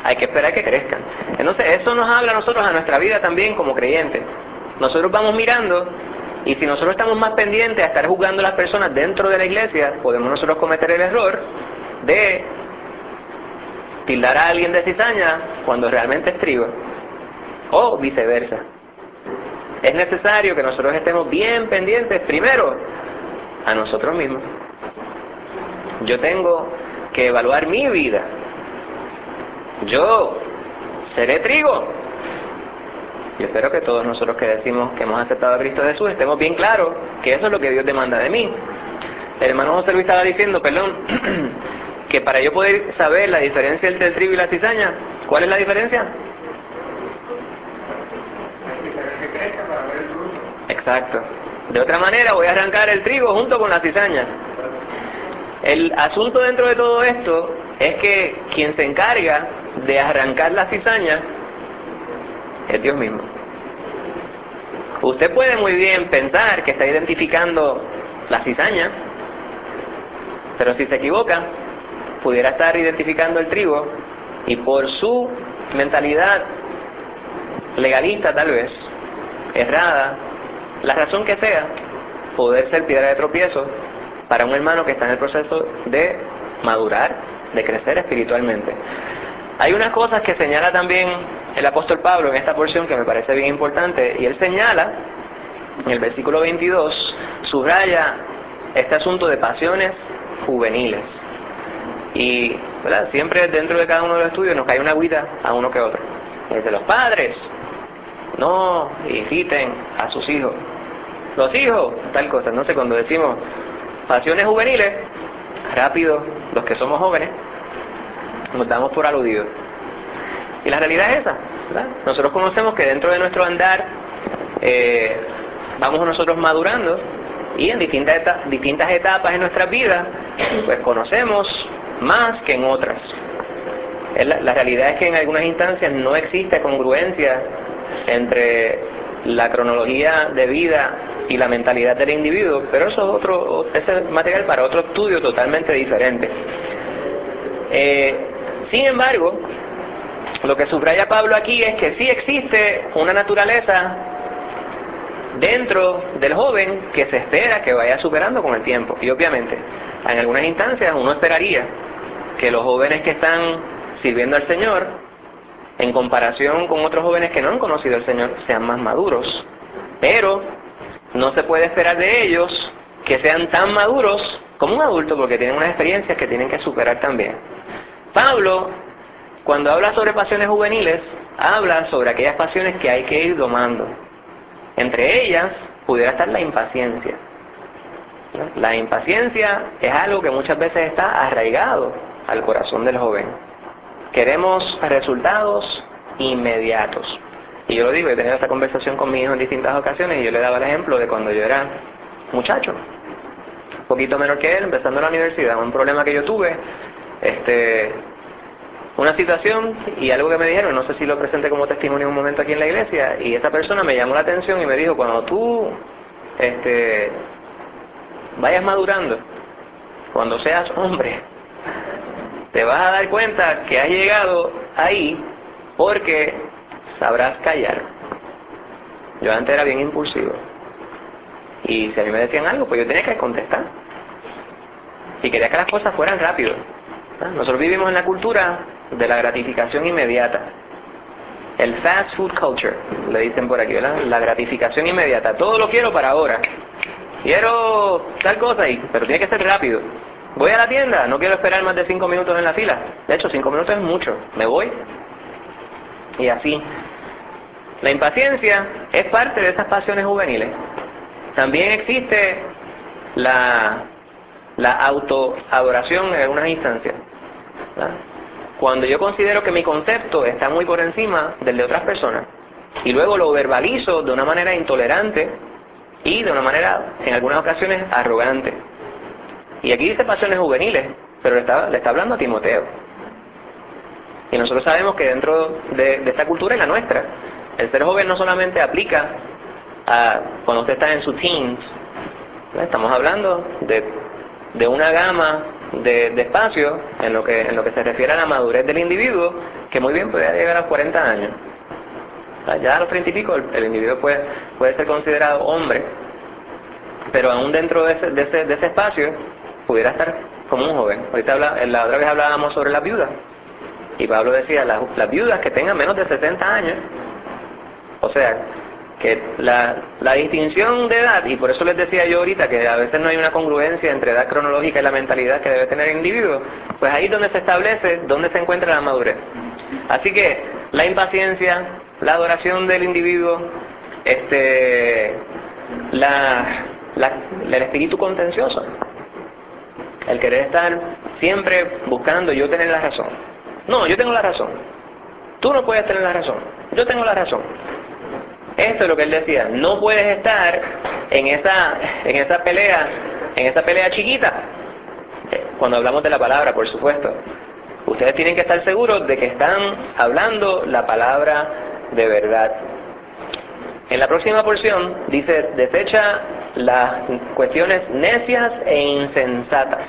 hay que esperar que crezcan. Entonces eso nos habla a nosotros, a nuestra vida también como creyentes. Nosotros vamos mirando, y si nosotros estamos más pendientes a estar juzgando a las personas dentro de la iglesia, podemos nosotros cometer el error de tildar a alguien de cizaña cuando realmente es trigo, o viceversa. Es necesario que nosotros estemos bien pendientes primero a nosotros mismos. Yo tengo que evaluar mi vida. Yo seré trigo. Yo espero que todos nosotros que decimos que hemos aceptado a Cristo Jesús estemos bien claros que eso es lo que Dios demanda de mí. El hermano José Luis estaba diciendo, que para yo poder saber la diferencia entre el trigo y la cizaña, ¿cuál es la diferencia? Exacto. De otra manera voy a arrancar el trigo junto con la cizaña. El asunto dentro de todo esto es que quien se encarga de arrancar la cizaña es Dios mismo. Usted puede muy bien pensar que está identificando la cizaña, pero si se equivoca, pudiera estar identificando el trigo, y por su mentalidad legalista tal vez, errada, la razón que sea, poder ser piedra de tropiezo para un hermano que está en el proceso de madurar, de crecer espiritualmente. Hay unas cosas que señala también el apóstol Pablo en esta porción que me parece bien importante, y él señala, en el versículo 22, subraya este asunto de pasiones juveniles. Y ¿verdad? Siempre dentro de cada uno de los estudios nos cae una agüita a uno que otro. Desde los padres, no inciten a sus hijos. Los hijos, tal cosa. Entonces cuando decimos pasiones juveniles, rápido, los que somos jóvenes, nos damos por aludidos. Y la realidad es esa, ¿verdad? Nosotros conocemos que dentro de nuestro andar vamos nosotros madurando, y en distintas etapas en nuestras vidas, pues conocemos más que en otras. La realidad es que en algunas instancias no existe congruencia entre la cronología de vida y la mentalidad del individuo, pero eso es ese material para otro estudio totalmente diferente. Sin embargo, lo que subraya Pablo aquí es que sí existe una naturaleza dentro del joven que se espera que vaya superando con el tiempo. Y obviamente, en algunas instancias uno esperaría que los jóvenes que están sirviendo al Señor, en comparación con otros jóvenes que no han conocido al Señor, sean más maduros. Pero no se puede esperar de ellos que sean tan maduros como un adulto, porque tienen unas experiencias que tienen que superar también. Pablo, cuando habla sobre pasiones juveniles, habla sobre aquellas pasiones que hay que ir domando. Entre ellas pudiera estar la impaciencia. La impaciencia es algo que muchas veces está arraigado al corazón del joven. Queremos resultados inmediatos. Y yo lo digo, he tenido esta conversación con mi hijo en distintas ocasiones, y yo le daba el ejemplo de cuando yo era muchacho, un poquito menor que él, empezando la universidad. Un problema que yo tuve, una situación y algo que me dijeron, no sé si lo presenté como testimonio en un momento aquí en la iglesia, y esa persona me llamó la atención y me dijo: cuando tú vayas madurando, cuando seas hombre, te vas a dar cuenta que has llegado ahí porque sabrás callar. Yo antes era bien impulsivo, y si a mí me decían algo, pues yo tenía que contestar, y quería que las cosas fueran rápido. Nosotros vivimos en la cultura de la gratificación inmediata, el fast food culture, le dicen por aquí, ¿verdad? La gratificación inmediata. Todo lo quiero para ahora. Quiero tal cosa, pero tiene que ser rápido. Voy a la tienda, no quiero esperar más de 5 minutos en la fila. De hecho, 5 minutos es mucho. Me voy. Y así. La impaciencia es parte de esas pasiones juveniles. También existe la autoadoración en algunas instancias, ¿verdad? Cuando yo considero que mi concepto está muy por encima del de otras personas, y luego lo verbalizo de una manera intolerante y de una manera, en algunas ocasiones, arrogante. Y aquí dice pasiones juveniles, pero le está hablando a Timoteo. Y nosotros sabemos que dentro de esta cultura, en la nuestra, el ser joven no solamente aplica a cuando usted está en sus teens, ¿verdad? Estamos hablando de una gama de espacios en lo que se refiere a la madurez del individuo, que muy bien podría llegar a los 40 años. O sea, ya a los 30 y pico el individuo puede ser considerado hombre, pero aún dentro de ese espacio pudiera estar como un joven. Ahorita la otra vez hablábamos sobre las viudas, y Pablo decía, las viudas que tengan menos de 60 años, o sea, que la distinción de edad, y por eso les decía yo ahorita que a veces no hay una congruencia entre edad cronológica y la mentalidad que debe tener el individuo, pues ahí es donde se establece dónde se encuentra la madurez. Así que la impaciencia, la adoración del individuo, el espíritu contencioso, el querer estar siempre buscando yo tener la razón. No, yo tengo la razón. Tú no puedes tener la razón. Yo tengo la razón. Esto es lo que él decía. No puedes estar en esa pelea chiquita. Cuando hablamos de la palabra, por supuesto. Ustedes tienen que estar seguros de que están hablando la palabra de verdad. En la próxima porción dice, desecha las cuestiones necias e insensatas.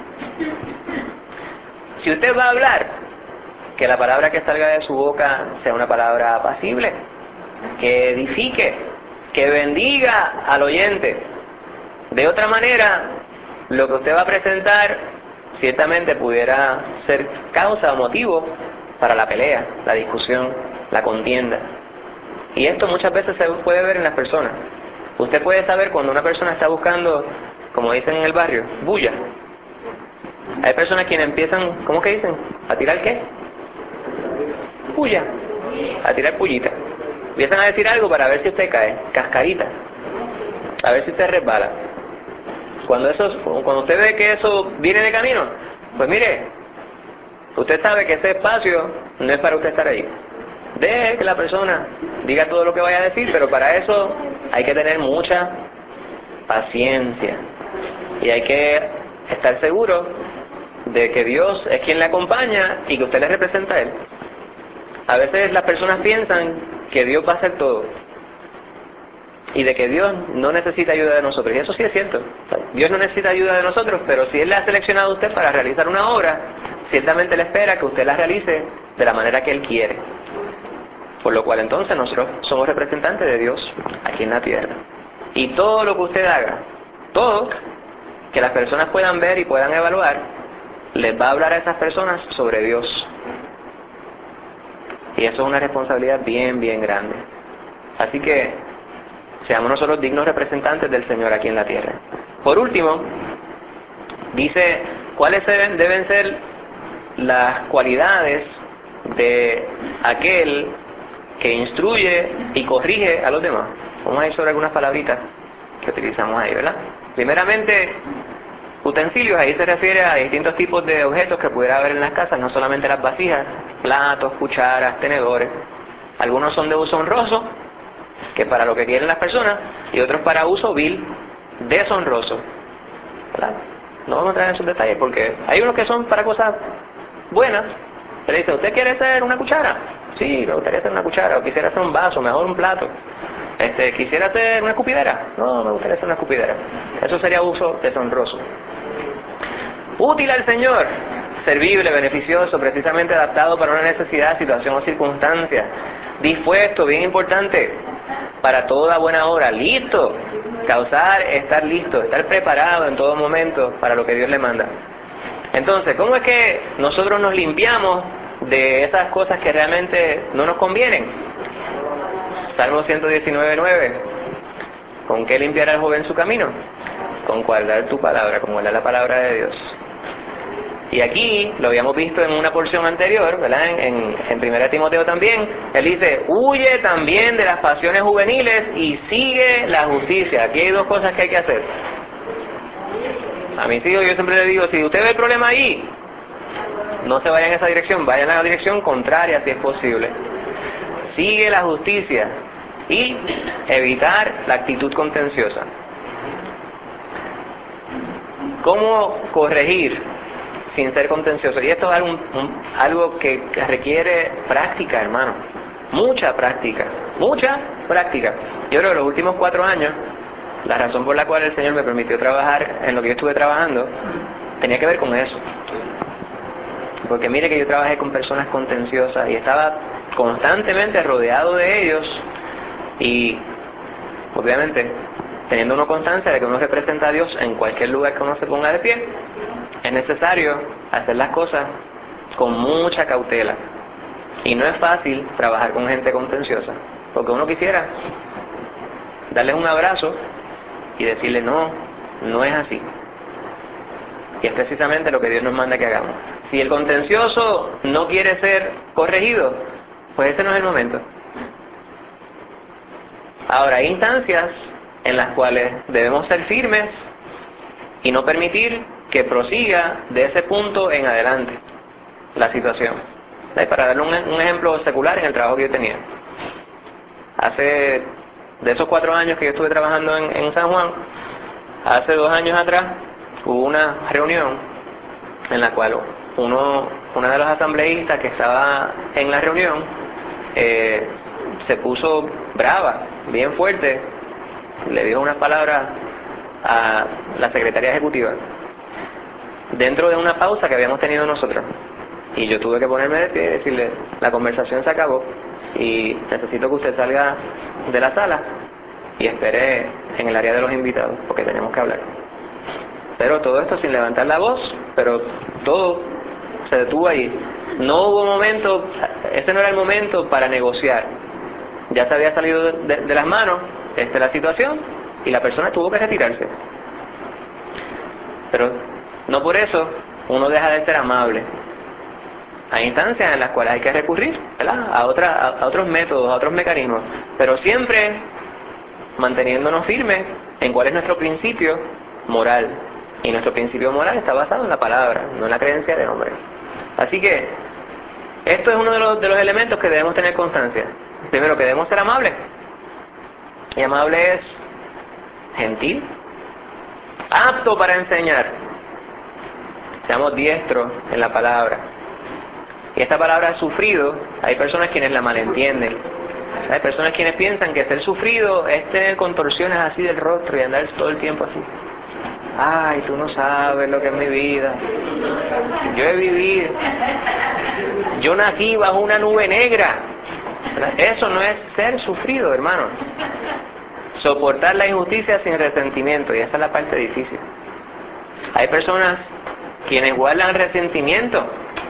Si usted va a hablar, que la palabra que salga de su boca sea una palabra apacible, que edifique, que bendiga al oyente. De otra manera, lo que usted va a presentar ciertamente pudiera ser causa o motivo para la pelea, la discusión, la contienda. Y esto muchas veces se puede ver en las personas. Usted puede saber cuando una persona está buscando, como dicen en el barrio, bulla. Hay personas quienes empiezan, ¿cómo que dicen? ¿A tirar qué? Puya. A tirar pullita. Empiezan a decir algo para ver si usted cae, cascarita. A ver si usted resbala. Cuando usted ve que eso viene de camino, pues mire, usted sabe que ese espacio no es para usted estar ahí. Deje que la persona diga todo lo que vaya a decir, pero para eso hay que tener mucha paciencia. Y hay que estar seguro de que Dios es quien le acompaña y que usted le representa a Él. A veces las personas piensan que Dios va a hacer todo y de que Dios no necesita ayuda de nosotros, y eso sí es cierto. Dios no necesita ayuda de nosotros, pero si Él le ha seleccionado a usted para realizar una obra, ciertamente le espera que usted la realice de la manera que Él quiere, por lo cual entonces nosotros somos representantes de Dios aquí en la tierra. Y todo lo que usted haga, todo, que las personas puedan ver y puedan evaluar, les va a hablar a esas personas sobre Dios. Y eso es una responsabilidad bien, bien grande. Así que seamos nosotros dignos representantes del Señor aquí en la tierra. Por último, dice cuáles deben ser las cualidades de aquel que instruye y corrige a los demás. Vamos a ir sobre algunas palabritas que utilizamos ahí, ¿verdad? Primeramente, utensilios, ahí se refiere a distintos tipos de objetos que pudiera haber en las casas, no solamente las vasijas, platos, cucharas, tenedores. Algunos son de uso honroso, que para lo que quieren las personas, y otros para uso vil, deshonroso. ¿Verdad? No vamos a entrar en esos detalles porque hay unos que son para cosas buenas. Se le dice, ¿usted quiere hacer una cuchara? Sí, me gustaría hacer una cuchara, o quisiera hacer un vaso, mejor un plato. ¿Quisiera hacer una escupidera? No, me gustaría hacer una escupidera. Eso sería uso deshonroso. Útil al Señor, servible, beneficioso, precisamente adaptado para una necesidad, situación o circunstancia. Dispuesto, bien importante, para toda buena obra. Listo, estar listo, estar preparado en todo momento para lo que Dios le manda. Entonces, ¿cómo es que nosotros nos limpiamos de esas cosas que realmente no nos convienen? Salmo 119:9. ¿Con qué limpiará el joven su camino? Con guardar tu palabra, con guardar la palabra de Dios. Y aquí, lo habíamos visto en una porción anterior, ¿verdad? En 1 Timoteo también, él dice, huye también de las pasiones juveniles y sigue la justicia. Aquí hay dos cosas que hay que hacer. A mis hijos yo siempre les digo, si usted ve el problema ahí, no se vaya en esa dirección, vaya en la dirección contraria si es posible. Sigue la justicia y evitar la actitud contenciosa. ¿Cómo corregir sin ser contencioso? Y esto es algo que requiere práctica, hermano. Mucha práctica. Yo creo que los últimos 4 años, la razón por la cual el Señor me permitió trabajar en lo que yo estuve trabajando, tenía que ver con eso. Porque mire que yo trabajé con personas contenciosas y estaba constantemente rodeado de ellos y obviamente teniendo uno constancia de que uno representa a Dios en cualquier lugar que uno se ponga de pie, es necesario hacer las cosas con mucha cautela. Y no es fácil trabajar con gente contenciosa, porque uno quisiera darles un abrazo y decirle no, no es así. Y es precisamente lo que Dios nos manda que hagamos. Si el contencioso no quiere ser corregido, pues ese no es el momento. Ahora, hay instancias en las cuales debemos ser firmes y no permitir que prosiga de ese punto en adelante la situación. Para darle un ejemplo secular en el trabajo que yo tenía. De esos 4 años que yo estuve trabajando en San Juan, hace 2 años atrás hubo una reunión en la cual una de los asambleístas que estaba en la reunión se puso brava, bien fuerte, le dijo unas palabras a la secretaria ejecutiva dentro de una pausa que habíamos tenido nosotros. Y yo tuve que ponerme de pie y decirle, la conversación se acabó y necesito que usted salga de la sala y espere en el área de los invitados porque tenemos que hablar. Pero todo esto sin levantar la voz, pero todo se detuvo ahí. No hubo momento, ese no era el momento para negociar. Ya se había salido de las manos la situación y la persona tuvo que retirarse. Pero no por eso uno deja de ser amable. Hay instancias en las cuales hay que recurrir, ¿verdad?, a otros métodos, a otros mecanismos, pero siempre manteniéndonos firmes en cuál es nuestro principio moral. Y nuestro principio moral está basado en la palabra, no en la creencia de hombre. Así que esto es uno de los elementos que debemos tener constancia. Primero, que debemos ser amables. Y amable es gentil, apto para enseñar. Seamos diestros en la palabra. Y esta palabra sufrido, hay personas quienes la malentienden. Hay personas quienes piensan que ser sufrido es tener contorsiones así del rostro y andar todo el tiempo así. Ay, tú no sabes lo que es mi vida. Yo he vivido. Yo nací bajo una nube negra. Eso no es ser sufrido, hermano. Soportar la injusticia sin resentimiento, y esa es la parte difícil. Hay personas quienes guardan resentimiento.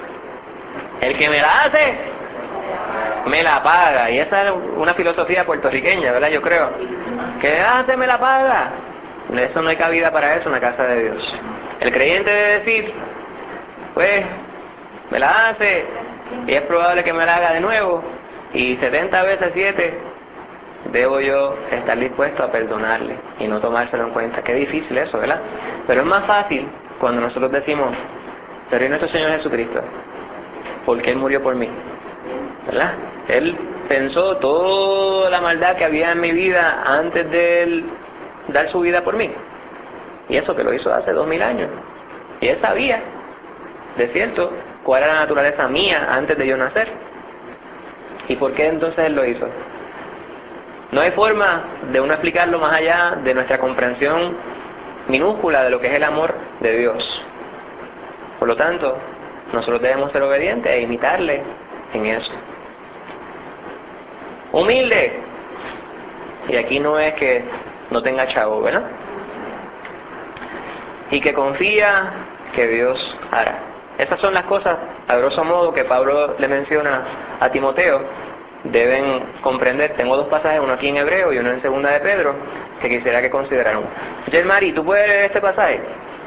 El que me la hace, me la paga. Y esa es una filosofía puertorriqueña, ¿verdad? Yo creo. Que hace, me la paga. Eso no hay cabida para eso en la casa de Dios. El creyente debe decir, pues, me la hace, y es probable que me la haga de nuevo, y 70 veces 7, debo yo estar dispuesto a perdonarle y no tomárselo en cuenta. Qué difícil eso, ¿verdad? Pero es más fácil cuando nosotros decimos, pero ¿y nuestro Señor Jesucristo? Porque Él murió por mí, ¿verdad? Él pensó toda la maldad que había en mi vida antes de Él dar su vida por mí. Y eso que lo hizo hace 2000 años. Y Él sabía, de cierto, cuál era la naturaleza mía antes de yo nacer. ¿Y por qué entonces Él lo hizo? No hay forma de uno explicarlo más allá de nuestra comprensión minúscula de lo que es el amor de Dios. Por lo tanto, nosotros debemos ser obedientes e imitarle en eso. Humilde. Y aquí no es que no tenga chavo, ¿verdad? Y que confía que Dios hará. Esas son las cosas, a grosso modo, que Pablo le menciona a Timoteo. Deben comprender. Tengo 2 pasajes, uno aquí en Hebreo y uno en Segunda de Pedro, que quisiera que consideraran. Yelmari, ¿tú puedes leer este pasaje?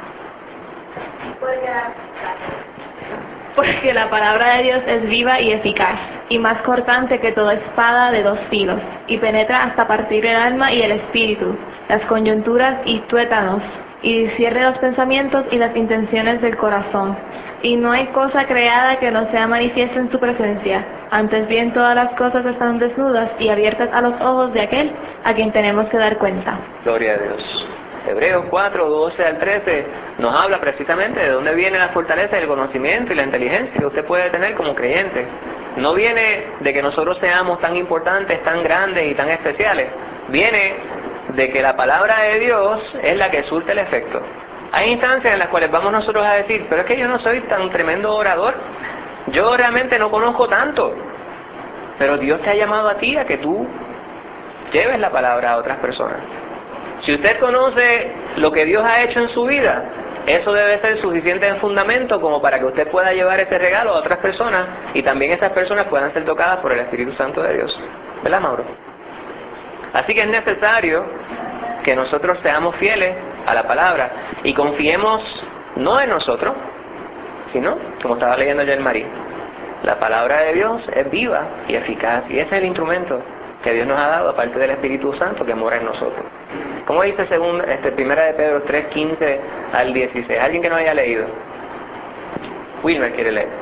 Porque la palabra de Dios es viva y eficaz, y más cortante que toda espada de 2 filos, y penetra hasta partir el alma y el espíritu, las coyunturas y tuétanos, y discierne los pensamientos y las intenciones del corazón. Y no hay cosa creada que no sea manifiesta en su presencia. Antes bien, todas las cosas están desnudas y abiertas a los ojos de aquel a quien tenemos que dar cuenta. Gloria a Dios. Hebreos 4, 12 al 13 nos habla precisamente de dónde viene la fortaleza, el conocimiento y la inteligencia que usted puede tener como creyente. No viene de que nosotros seamos tan importantes, tan grandes y tan especiales. Viene de que la palabra de Dios es la que surte el efecto. Hay instancias en las cuales vamos nosotros a decir, pero es que yo no soy tan tremendo orador, yo realmente no conozco tanto, pero Dios te ha llamado a ti a que tú lleves la palabra a otras personas. Si usted conoce lo que Dios ha hecho en su vida, eso debe ser suficiente en fundamento como para que usted pueda llevar ese regalo a otras personas y también esas personas puedan ser tocadas por el Espíritu Santo de Dios. ¿Verdad, Mauro? Así que es necesario que nosotros seamos fieles a la palabra y confiemos no en nosotros, sino, como estaba leyendo ayer María, la palabra de Dios es viva y eficaz y ese es el instrumento que Dios nos ha dado aparte del Espíritu Santo que mora en nosotros. ¿Cómo dice según primera de Pedro 3:15 al 16? ¿Alguien que no haya leído? Wilmer quiere leer.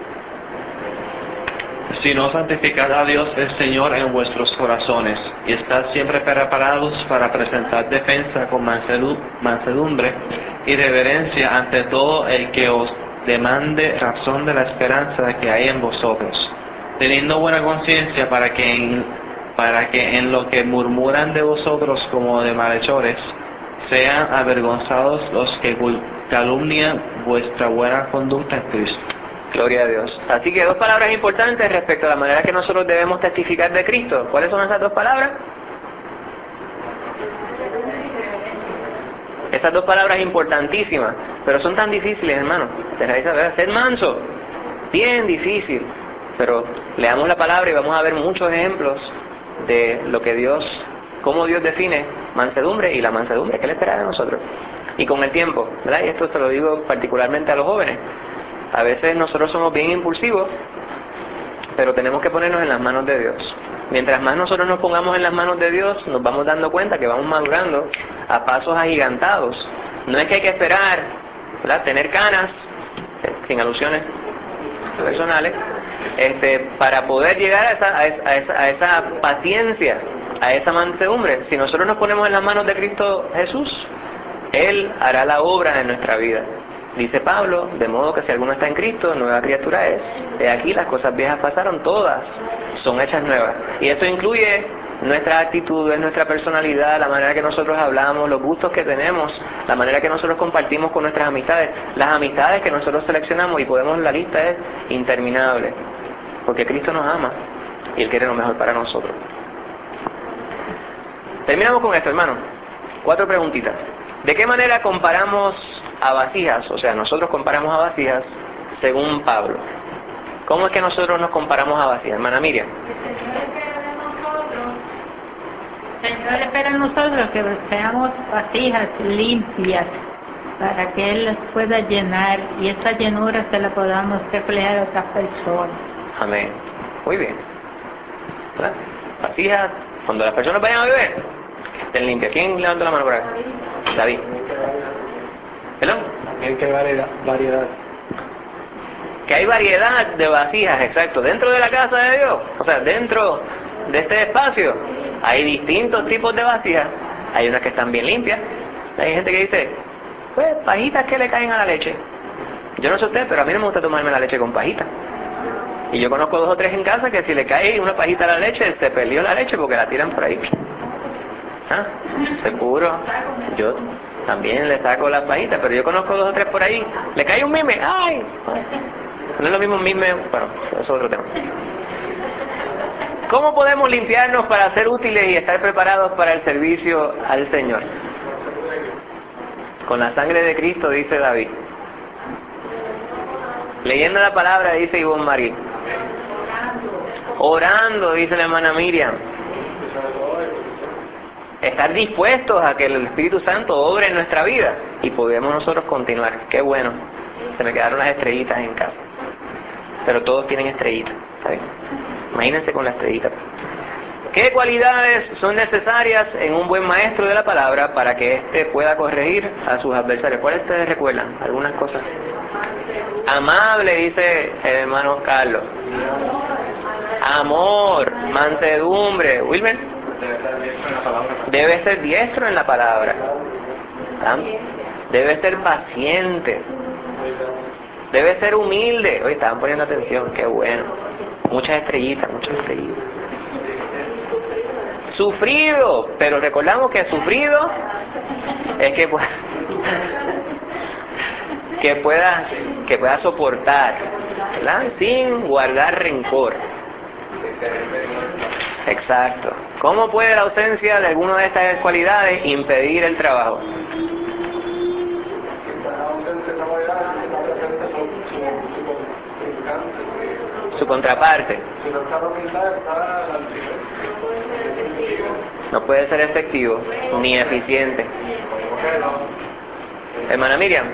Sino santificad a Dios el Señor en vuestros corazones, y estad siempre preparados para presentar defensa con mansedumbre y reverencia ante todo el que os demande razón de la esperanza que hay en vosotros, teniendo buena conciencia para que en lo que murmuran de vosotros como de malhechores, sean avergonzados los que calumnian vuestra buena conducta en Cristo. Gloria a Dios. Así que dos palabras importantes respecto a la manera que nosotros debemos testificar de Cristo. ¿Cuáles son esas dos palabras? Esas dos palabras importantísimas, pero son tan difíciles, hermano. Ser manso, bien difícil. Pero leamos la palabra y vamos a ver muchos ejemplos de lo que Dios, cómo Dios define mansedumbre y la mansedumbre que Él espera de nosotros. Y con el tiempo, ¿verdad? Y esto se lo digo particularmente a los jóvenes. A veces nosotros somos bien impulsivos, pero tenemos que ponernos en las manos de Dios. Mientras más nosotros nos pongamos en las manos de Dios, nos vamos dando cuenta que vamos madurando a pasos agigantados. No es que hay que esperar, ¿verdad?, tener canas, sin alusiones personales, para poder llegar a esa paciencia, a esa mansedumbre. Si nosotros nos ponemos en las manos de Cristo Jesús, Él hará la obra en nuestra vida. Dice Pablo, de modo que si alguno está en Cristo, nueva criatura es. De aquí las cosas viejas pasaron, todas son hechas nuevas. Y eso incluye nuestras actitudes, nuestra personalidad, la manera que nosotros hablamos, los gustos que tenemos, la manera que nosotros compartimos con nuestras amistades. Las amistades que nosotros seleccionamos, y la lista es interminable. Porque Cristo nos ama y Él quiere lo mejor para nosotros. Terminamos con esto, hermano. 4 preguntitas. ¿De qué manera comparamos a vasijas? O sea, nosotros comparamos a vasijas según Pablo. ¿Cómo es que nosotros nos comparamos a vasijas? Hermana Miriam. El Señor espera en nosotros que seamos vasijas limpias para que Él las pueda llenar y esa llenura se la podamos reflejar a otras personas. Amén. Muy bien. ¿Verdad? Vasijas, cuando las personas vayan a beber, estén limpias. ¿Quién levanta la mano por acá? David. ¿Perdón? También que variedad. Que hay variedad de vasijas, exacto. Dentro de la casa de Dios, o sea, dentro de este espacio, hay distintos tipos de vasijas. Hay unas que están bien limpias. Hay gente que dice, pues, pajitas que le caen a la leche. Yo no sé usted, pero a mí no me gusta tomarme la leche con pajitas. Y yo conozco 2 o 3 en casa que si le cae una pajita a la leche, se perdió la leche porque la tiran por ahí. ¿Ah? Seguro. Yo también le saco las pajitas, pero yo conozco 2 o 3 por ahí. Le cae un mime, ¡ay! No es lo mismo un mime, bueno, eso es otro tema. ¿Cómo podemos limpiarnos para ser útiles y estar preparados para el servicio al Señor? Con la sangre de Cristo, dice David. Leyendo la palabra, dice Ivonne Marie. Orando, dice la hermana Miriam. Estar dispuestos a que el Espíritu Santo obre en nuestra vida y podemos nosotros continuar. Qué bueno. Se me quedaron las estrellitas en casa. Pero todos tienen estrellitas, ¿sabes? Imagínense con la estrellita. ¿Qué cualidades son necesarias en un buen maestro de la palabra para que éste pueda corregir a sus adversarios? ¿Cuáles ustedes recuerdan? Algunas cosas. Amable, dice el hermano Carlos. Amor, mansedumbre. Wilmer. Debe ser diestro en la palabra. Debe ser paciente. Debe ser humilde. Oye, estaban poniendo atención, qué bueno. Muchas estrellitas, muchas estrellitas. Sufrido, pero recordamos que sufrido es que pues que pueda soportar, ¿verdad? Sin guardar rencor. Exacto. ¿Cómo puede la ausencia de alguna de estas cualidades impedir el trabajo? Su contraparte. No puede ser efectivo ni eficiente. Hermana Miriam.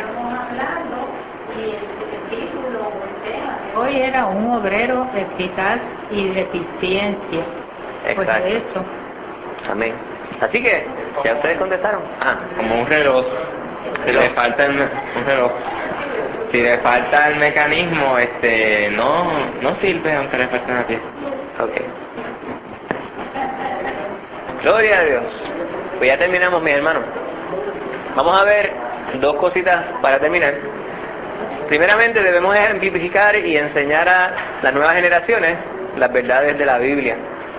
Hoy era un obrero eficaz y de eficiencia. Pues Exacto. eso. Amén. Así que, ¿ya ustedes contestaron? Como un reloj. Si le falta un reloj. Si le falta el mecanismo, no sirve aunque le falte una pieza. Ok. Gloria a Dios. Pues ya terminamos, mis hermanos. Vamos a ver dos cositas para terminar. Primeramente, debemos ejemplificar y enseñar a las nuevas generaciones las verdades de la Biblia.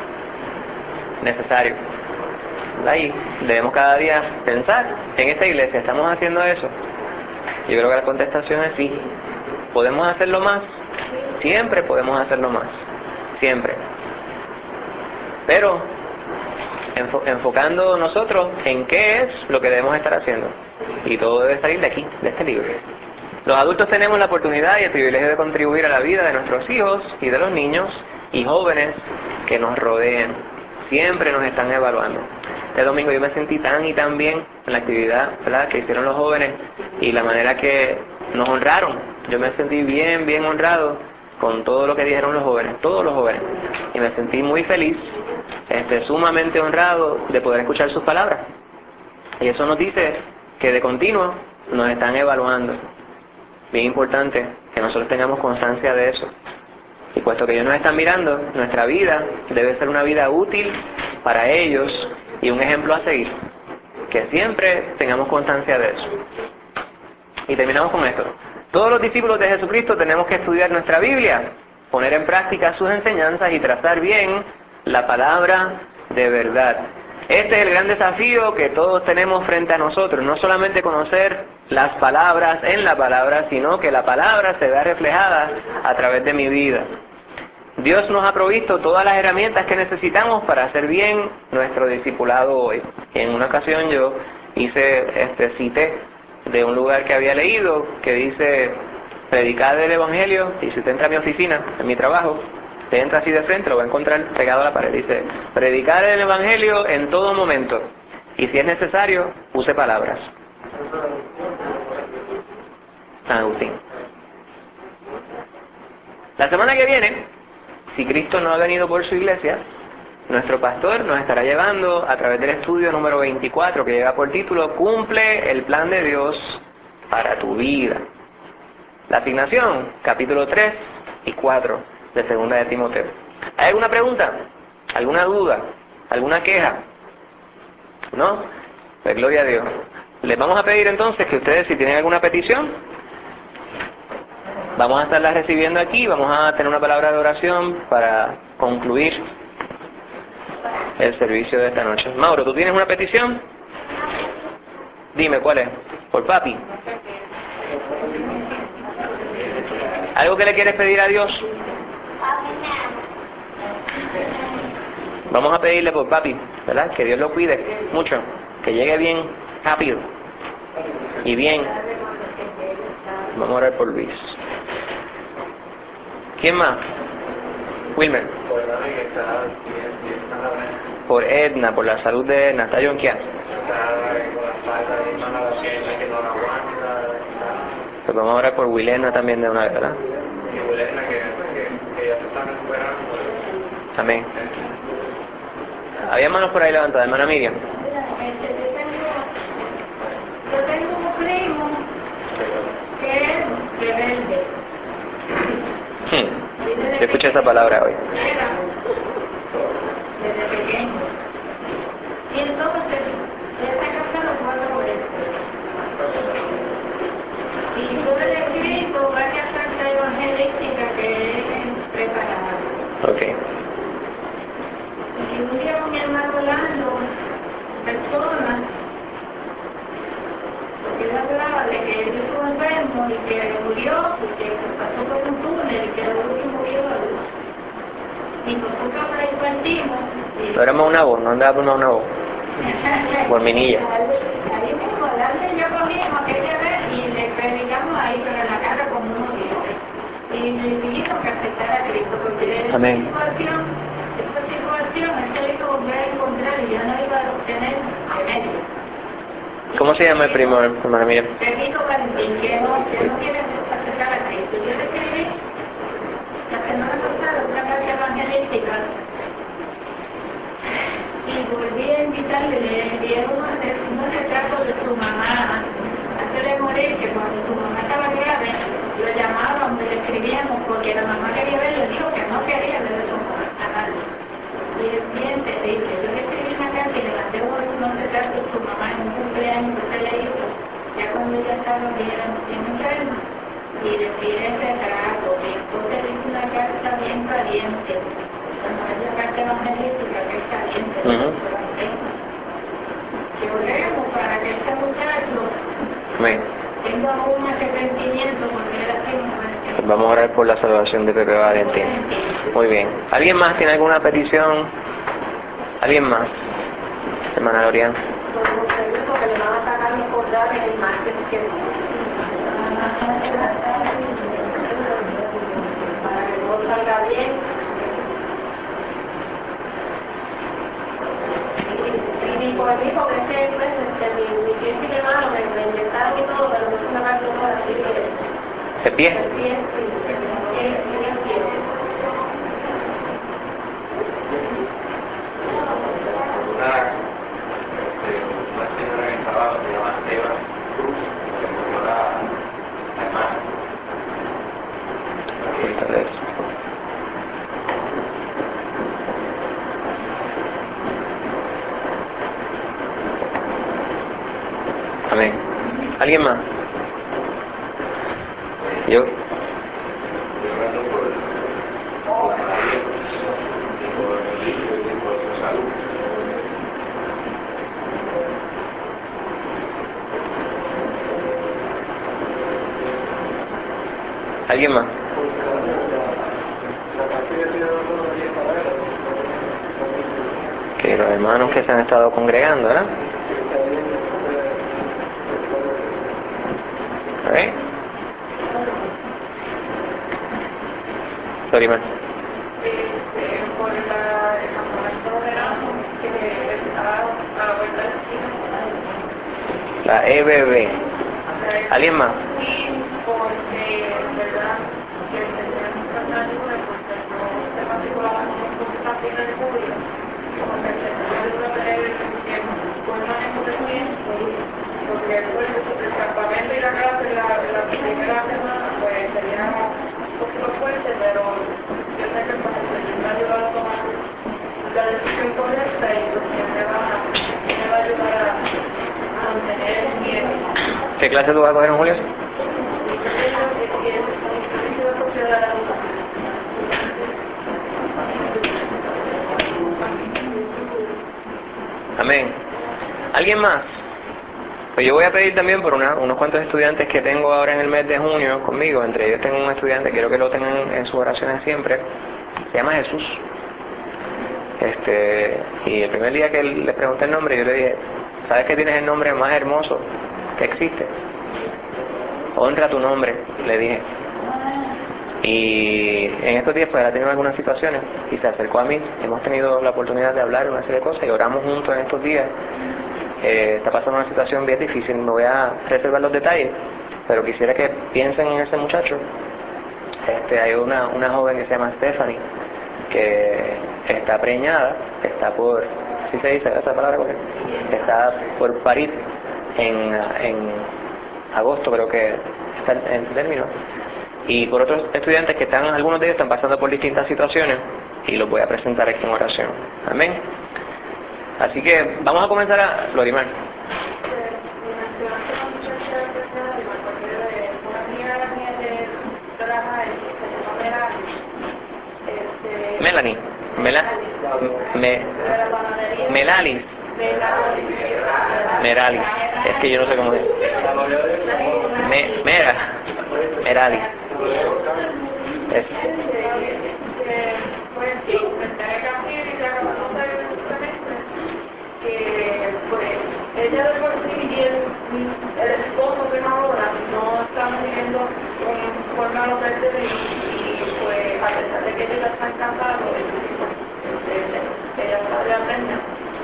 Necesario. Ahí debemos cada día pensar en esta iglesia. ¿Estamos haciendo eso? Yo creo que la contestación es sí. ¿Podemos hacerlo más? Siempre podemos hacerlo más. Siempre. Pero enfocando nosotros en qué es lo que debemos estar haciendo. Y todo debe salir de aquí, de este libro. Los adultos tenemos la oportunidad y el privilegio de contribuir a la vida de nuestros hijos y de los niños y jóvenes que nos rodean. Siempre nos están evaluando. Este domingo yo me sentí tan y tan bien en la actividad, ¿verdad?, que hicieron los jóvenes y la manera que nos honraron. Yo me sentí bien, bien honrado con todo lo que dijeron los jóvenes, todos los jóvenes. Y me sentí muy feliz, sumamente honrado de poder escuchar sus palabras. Y eso nos dice que de continuo nos están evaluando. Bien importante que nosotros tengamos constancia de eso. Y puesto que ellos nos están mirando, nuestra vida debe ser una vida útil para ellos y un ejemplo a seguir. Que siempre tengamos constancia de eso. Y terminamos con esto. Todos los discípulos de Jesucristo tenemos que estudiar nuestra Biblia, poner en práctica sus enseñanzas y trazar bien la palabra de verdad. Este es el gran desafío que todos tenemos frente a nosotros, no solamente conocer las palabras en la palabra, sino que la palabra se vea reflejada a través de mi vida. Dios nos ha provisto todas las herramientas que necesitamos para hacer bien nuestro discipulado hoy. En una ocasión yo cité de un lugar que había leído que dice: predicar el evangelio. Y si usted entra a mi oficina, en mi trabajo, usted entra así de frente, lo va a encontrar pegado a la pared. Dice: predicar el evangelio en todo momento, y si es necesario, use palabras. San Agustín. La semana que viene, si Cristo no ha venido por su iglesia, nuestro pastor nos estará llevando a través del estudio número 24, que lleva por título Cumple el plan de Dios para tu vida. La asignación, capítulo 3 y 4 de Segunda de Timoteo. ¿Hay alguna pregunta? ¿Alguna duda? ¿Alguna queja? ¿No? Pues gloria a Dios. Les vamos a pedir entonces que ustedes, si tienen alguna petición, vamos a estarla recibiendo aquí. Vamos a tener una palabra de oración para concluir el servicio de esta noche. Mauro, ¿tú tienes una petición? Dime, ¿cuál es? ¿Por papi? ¿Algo que le quieres pedir a Dios? Vamos a pedirle por papi, ¿verdad? Que Dios lo cuide mucho, que llegue bien rápido y bien. Vamos a orar por Luis. ¿Quién más? Wilmer. Por Edna, por la salud de Edna. ¿Está yonqueada? Pues vamos a orar por Wilena también de una vez, ¿verdad? Amén. Había manos por ahí levantadas, hermana Miriam. Yo tengo un primo que es rebelde. Yo escuché esa palabra hoy. Desde pequeño. Y entonces, ya está casado 4 veces. Y yo le he escrito varias cartas evangelísticas que él preparado. Ok. Y un día con mi hermano hablando, personas, porque él hablaba de que él estuvo enfermo bautismo y que murió, porque pasó por un túnel y que luego que murió la luz. Y nosotros por ahí partimos. No éramos una voz, no andaba por una voz. Por Minilla. Ahí mismo, delante yo cogimos aquella vez y le predicamos ahí, pero en la cara como uno dice. Y le dijimos que aceptara a Cristo, porque esa Amén. situación, él se hizo volver a encontrar y ya no iba a obtener remedio. ¿Cómo se llama el primo, hermana mía? Benito Valentín, que no quiere aceptar a Cristo. Yo le escribí la semana pasada una carta evangelística y volví a invitarle, le envié unos retratos de su mamá antes de morir, que cuando su mamá estaba grave lo llamábamos y le escribíamos porque la mamá quería verlo, dijo que no quería ver a su mamá a nadie. Y el cliente dice, yo le escribí una carta y le mandé unos retratos de su mamá en un cumpleaños que se le hizo, ya cuando ella estaba bien enferma, y le envié ese retrato, y entonces le hice una carta bien caliente, como esa carta evangelística que es caliente, que oremos para que este muchacho Amén. tenga un arrepentimiento porque él ha sido muerto. Vamos a orar por la salvación de Pepe Valentín. Muy bien. ¿Alguien más tiene alguna petición? ¿Alguien más? Hermana Lorian. Porque le van a sacar los cordajes el martes que para que todo salga bien. Y por mí, porque es que pues, mi pie sigue malo, me inyectaron y todo, pero no se me va a tomar así que... ¿De pie? El pie, sí, Una señora que estaba, se llama Eva Cruz, que murió la hermana. Amén. ¿Alguien más? Yo. ¿Alguien más? Que los hermanos que se han estado congregando, ¿verdad? ¿Eh? Sorry, man. Por el campamento de verano que está a la vuelta de la esquina. La EBB. ¿Alguien más? Sí, porque en verdad que tendríamos que hacer ayuda porque no se matriculaba con la fila de julio, porque se ayuda a tener buen manejo de tiempo, porque pues, el campamento y la clase la primera semana pues sería un poquito fuerte, pero yo sé que pues el Señor me ha ayudado a tomar la decisión correcta y pues que me va a ayudar a mantener el tiempo. ¿Qué clase tú vas a coger en julio? Amén. ¿Alguien más? Pues yo voy a pedir también por unos cuantos estudiantes que tengo ahora en el mes de junio conmigo. Entre ellos tengo un estudiante, quiero que lo tengan en sus oraciones siempre. Se llama Jesús. Y el primer día que le pregunté el nombre, yo le dije, ¿sabes que tienes el nombre más hermoso que existe? Honra tu nombre, le dije. Y en estos días pues ha tenido algunas situaciones y se acercó a mí. Hemos tenido la oportunidad de hablar una serie de cosas y oramos juntos en estos días. Está pasando una situación bien difícil, me voy a reservar los detalles, pero quisiera que piensen en ese muchacho. Hay una joven que se llama Stephanie, que está preñada, está por, ¿sí se dice esa palabra? Está por parir en agosto, creo que está en término. Y por otros estudiantes que están, algunos de ellos están pasando por distintas situaciones y los voy a presentar aquí en oración. Amén. Así que vamos a comenzar a Florimar. Melanie. Melalis. Meralis. Es que yo no sé cómo es. Mera. Erali. Es. Pues sí, me enteré que aquí dice que pues ella de por sí y el esposo que ahora no están viviendo conforme a lo que él te dijo, y pues a pesar de que ellos ya están casados, ella está de apenas,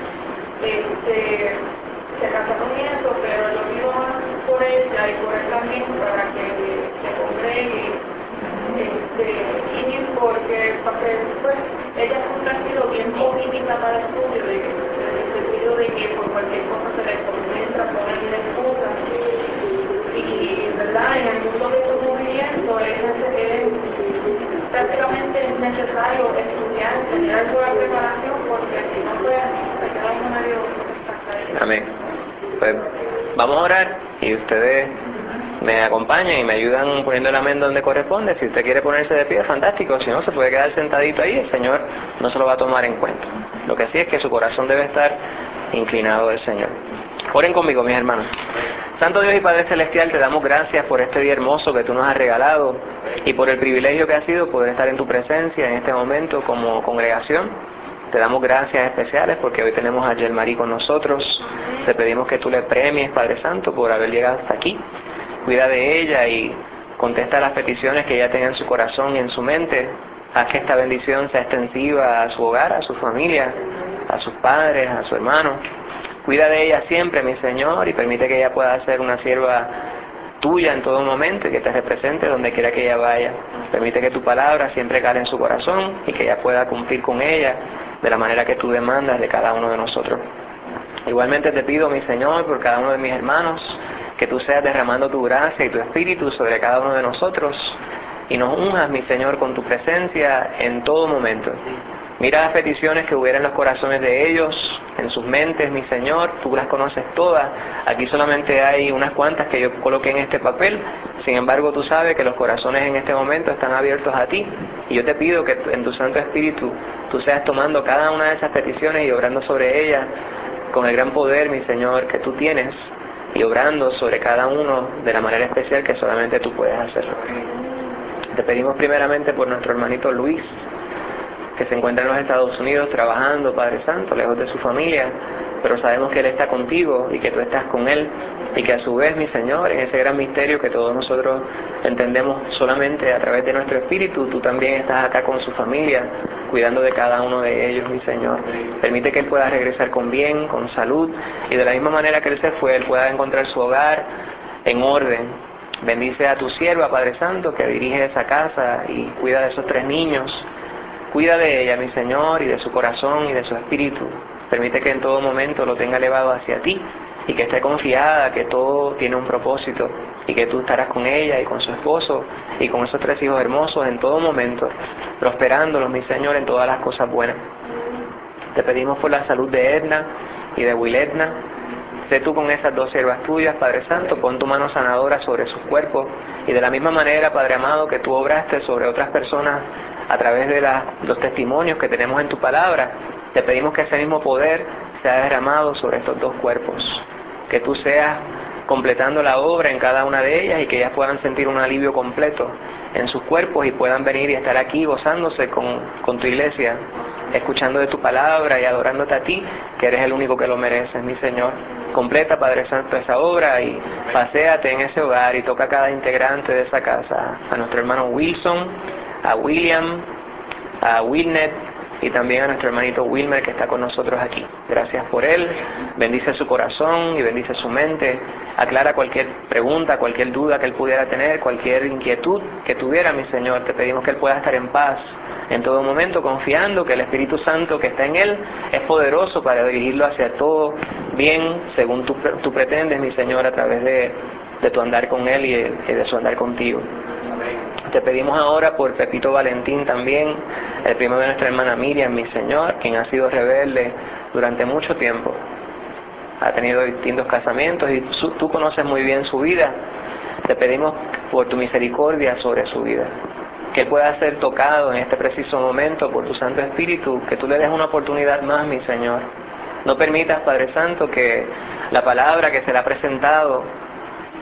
se casaron y eso, pero yo pido más por ella y por él también para que se congregue, y porque pues ella siempre ha sido bien política para el estudio, en el sentido de que por cualquier cosa se le concentra, pone mil excusas, y verdad, en el mundo que estamos viviendo es prácticamente necesario estudiar, tener alguna preparación, porque si no pues se queda un medio. Amén. Pues vamos a orar y ustedes me acompañan y me ayudan poniendo el amén donde corresponde. Si usted quiere ponerse de pie, fantástico. Si no, se puede quedar sentadito ahí. El Señor no se lo va a tomar en cuenta. Lo que sí es que su corazón debe estar inclinado al Señor. Oren conmigo, mis hermanos. Santo Dios y Padre Celestial, te damos gracias por este día hermoso que tú nos has regalado y por el privilegio que ha sido poder estar en tu presencia en este momento como congregación. Te damos gracias especiales porque hoy tenemos a Yelmarí con nosotros. Te pedimos que tú le premies, Padre Santo, por haber llegado hasta aquí. Cuida de ella y contesta las peticiones que ella tenga en su corazón y en su mente. Haz que esta bendición sea extensiva a su hogar, a su familia, a sus padres, a su hermano. Cuida de ella siempre, mi Señor, y permite que ella pueda ser una sierva tuya en todo momento y que te represente donde quiera que ella vaya. Permite que tu palabra siempre cale en su corazón y que ella pueda cumplir con ella de la manera que tú demandas de cada uno de nosotros. Igualmente te pido, mi Señor, por cada uno de mis hermanos, que tú seas derramando tu gracia y tu espíritu sobre cada uno de nosotros y nos unjas, mi Señor, con tu presencia en todo momento. Mira las peticiones que hubiera en los corazones de ellos, en sus mentes, mi Señor, tú las conoces todas. Aquí solamente hay unas cuantas que yo coloqué en este papel. Sin embargo, tú sabes que los corazones en este momento están abiertos a ti. Y yo te pido que en tu Santo Espíritu tú seas tomando cada una de esas peticiones y obrando sobre ellas con el gran poder, mi Señor, que tú tienes, y obrando sobre cada uno de la manera especial que solamente tú puedes hacerlo. Te pedimos primeramente por nuestro hermanito Luis, que se encuentra en los Estados Unidos trabajando, Padre Santo, lejos de su familia, pero sabemos que Él está contigo y que tú estás con Él, y que a su vez, mi Señor, en ese gran misterio que todos nosotros entendemos solamente a través de nuestro espíritu, tú también estás acá con su familia, cuidando de cada uno de ellos, mi Señor. Permite que Él pueda regresar con bien, con salud, y de la misma manera que Él se fue, Él pueda encontrar su hogar en orden. Bendice a tu sierva, Padre Santo, que dirige esa casa y cuida de esos 3 niños. Cuida de ella, mi Señor, y de su corazón y de su espíritu. Permite que en todo momento lo tenga elevado hacia ti y que esté confiada que todo tiene un propósito y que tú estarás con ella y con su esposo y con esos 3 hijos hermosos en todo momento, prosperándolos, mi Señor, en todas las cosas buenas. Te pedimos por la salud de Edna y de Wiletna. Sé tú con esas 2 siervas tuyas, Padre Santo, pon tu mano sanadora sobre sus cuerpos y de la misma manera, Padre amado, que tú obraste sobre otras personas a través de los testimonios que tenemos en tu palabra, te pedimos que ese mismo poder sea derramado sobre estos 2 cuerpos, que tú seas completando la obra en cada una de ellas y que ellas puedan sentir un alivio completo en sus cuerpos y puedan venir y estar aquí gozándose con tu iglesia, escuchando de tu palabra y adorándote a ti, que eres el único que lo mereces, mi Señor. Completa, Padre Santo, esa obra y paséate en ese hogar y toca a cada integrante de esa casa, a nuestro hermano Wilson, a William, a Wilnet y también a nuestro hermanito Wilmer que está con nosotros aquí. Gracias por él, bendice su corazón y bendice su mente, aclara cualquier pregunta, cualquier duda que él pudiera tener, cualquier inquietud que tuviera, mi Señor. Te pedimos que él pueda estar en paz en todo momento, confiando que el Espíritu Santo que está en él es poderoso para dirigirlo hacia todo bien, según tú pretendes, mi Señor, a través de tu andar con él y de su andar contigo. Te pedimos ahora por Pepito Valentín también, el primo de nuestra hermana Miriam, mi Señor, quien ha sido rebelde durante mucho tiempo. Ha tenido distintos casamientos y tú conoces muy bien su vida. Te pedimos por tu misericordia sobre su vida, que él pueda ser tocado en este preciso momento por tu Santo Espíritu, que tú le des una oportunidad más, mi Señor. No permitas, Padre Santo, que la palabra que se le ha presentado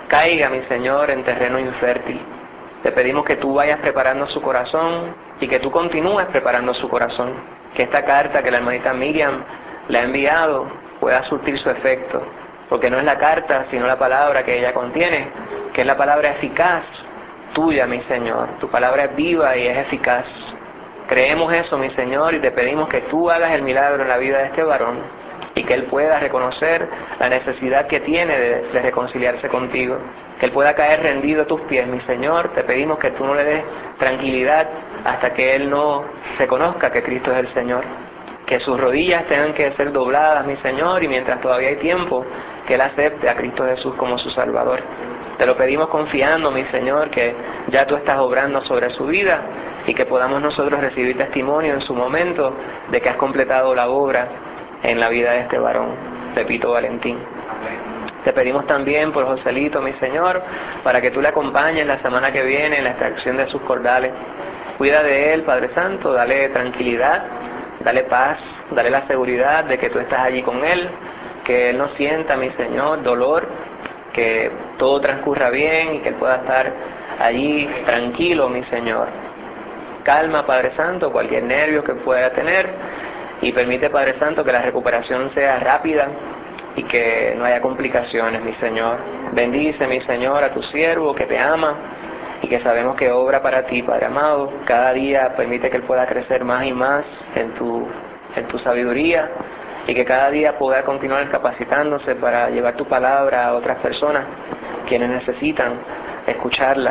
caiga, mi Señor, en terreno infértil. Te pedimos que tú vayas preparando su corazón y que tú continúes preparando su corazón. Que esta carta que la hermanita Miriam le ha enviado pueda surtir su efecto. Porque no es la carta, sino la palabra que ella contiene, que es la palabra eficaz tuya, mi Señor. Tu palabra es viva y es eficaz. Creemos eso, mi Señor, y te pedimos que tú hagas el milagro en la vida de este varón y que él pueda reconocer la necesidad que tiene de reconciliarse contigo. Que él pueda caer rendido a tus pies, mi Señor. Te pedimos que tú no le des tranquilidad hasta que él no reconozca que Cristo es el Señor. Que sus rodillas tengan que ser dobladas, mi Señor, y mientras todavía hay tiempo, que él acepte a Cristo Jesús como su Salvador. Te lo pedimos confiando, mi Señor, que ya tú estás obrando sobre su vida y que podamos nosotros recibir testimonio en su momento de que has completado la obra en la vida de este varón, Pepito Valentín. Te pedimos también por Joselito, mi Señor, para que tú le acompañes la semana que viene en la extracción de sus cordales. Cuida de él, Padre Santo, dale tranquilidad, dale paz, dale la seguridad de que tú estás allí con él, que él no sienta, mi Señor, dolor, que todo transcurra bien y que él pueda estar allí tranquilo, mi Señor. Calma, Padre Santo, cualquier nervio que pueda tener y permite, Padre Santo, que la recuperación sea rápida y que no haya complicaciones, mi Señor. Bendice, mi Señor, a tu siervo que te ama y que sabemos que obra para ti, Padre amado. Cada día permite que él pueda crecer más y más en tu sabiduría y que cada día pueda continuar capacitándose para llevar tu palabra a otras personas quienes necesitan escucharla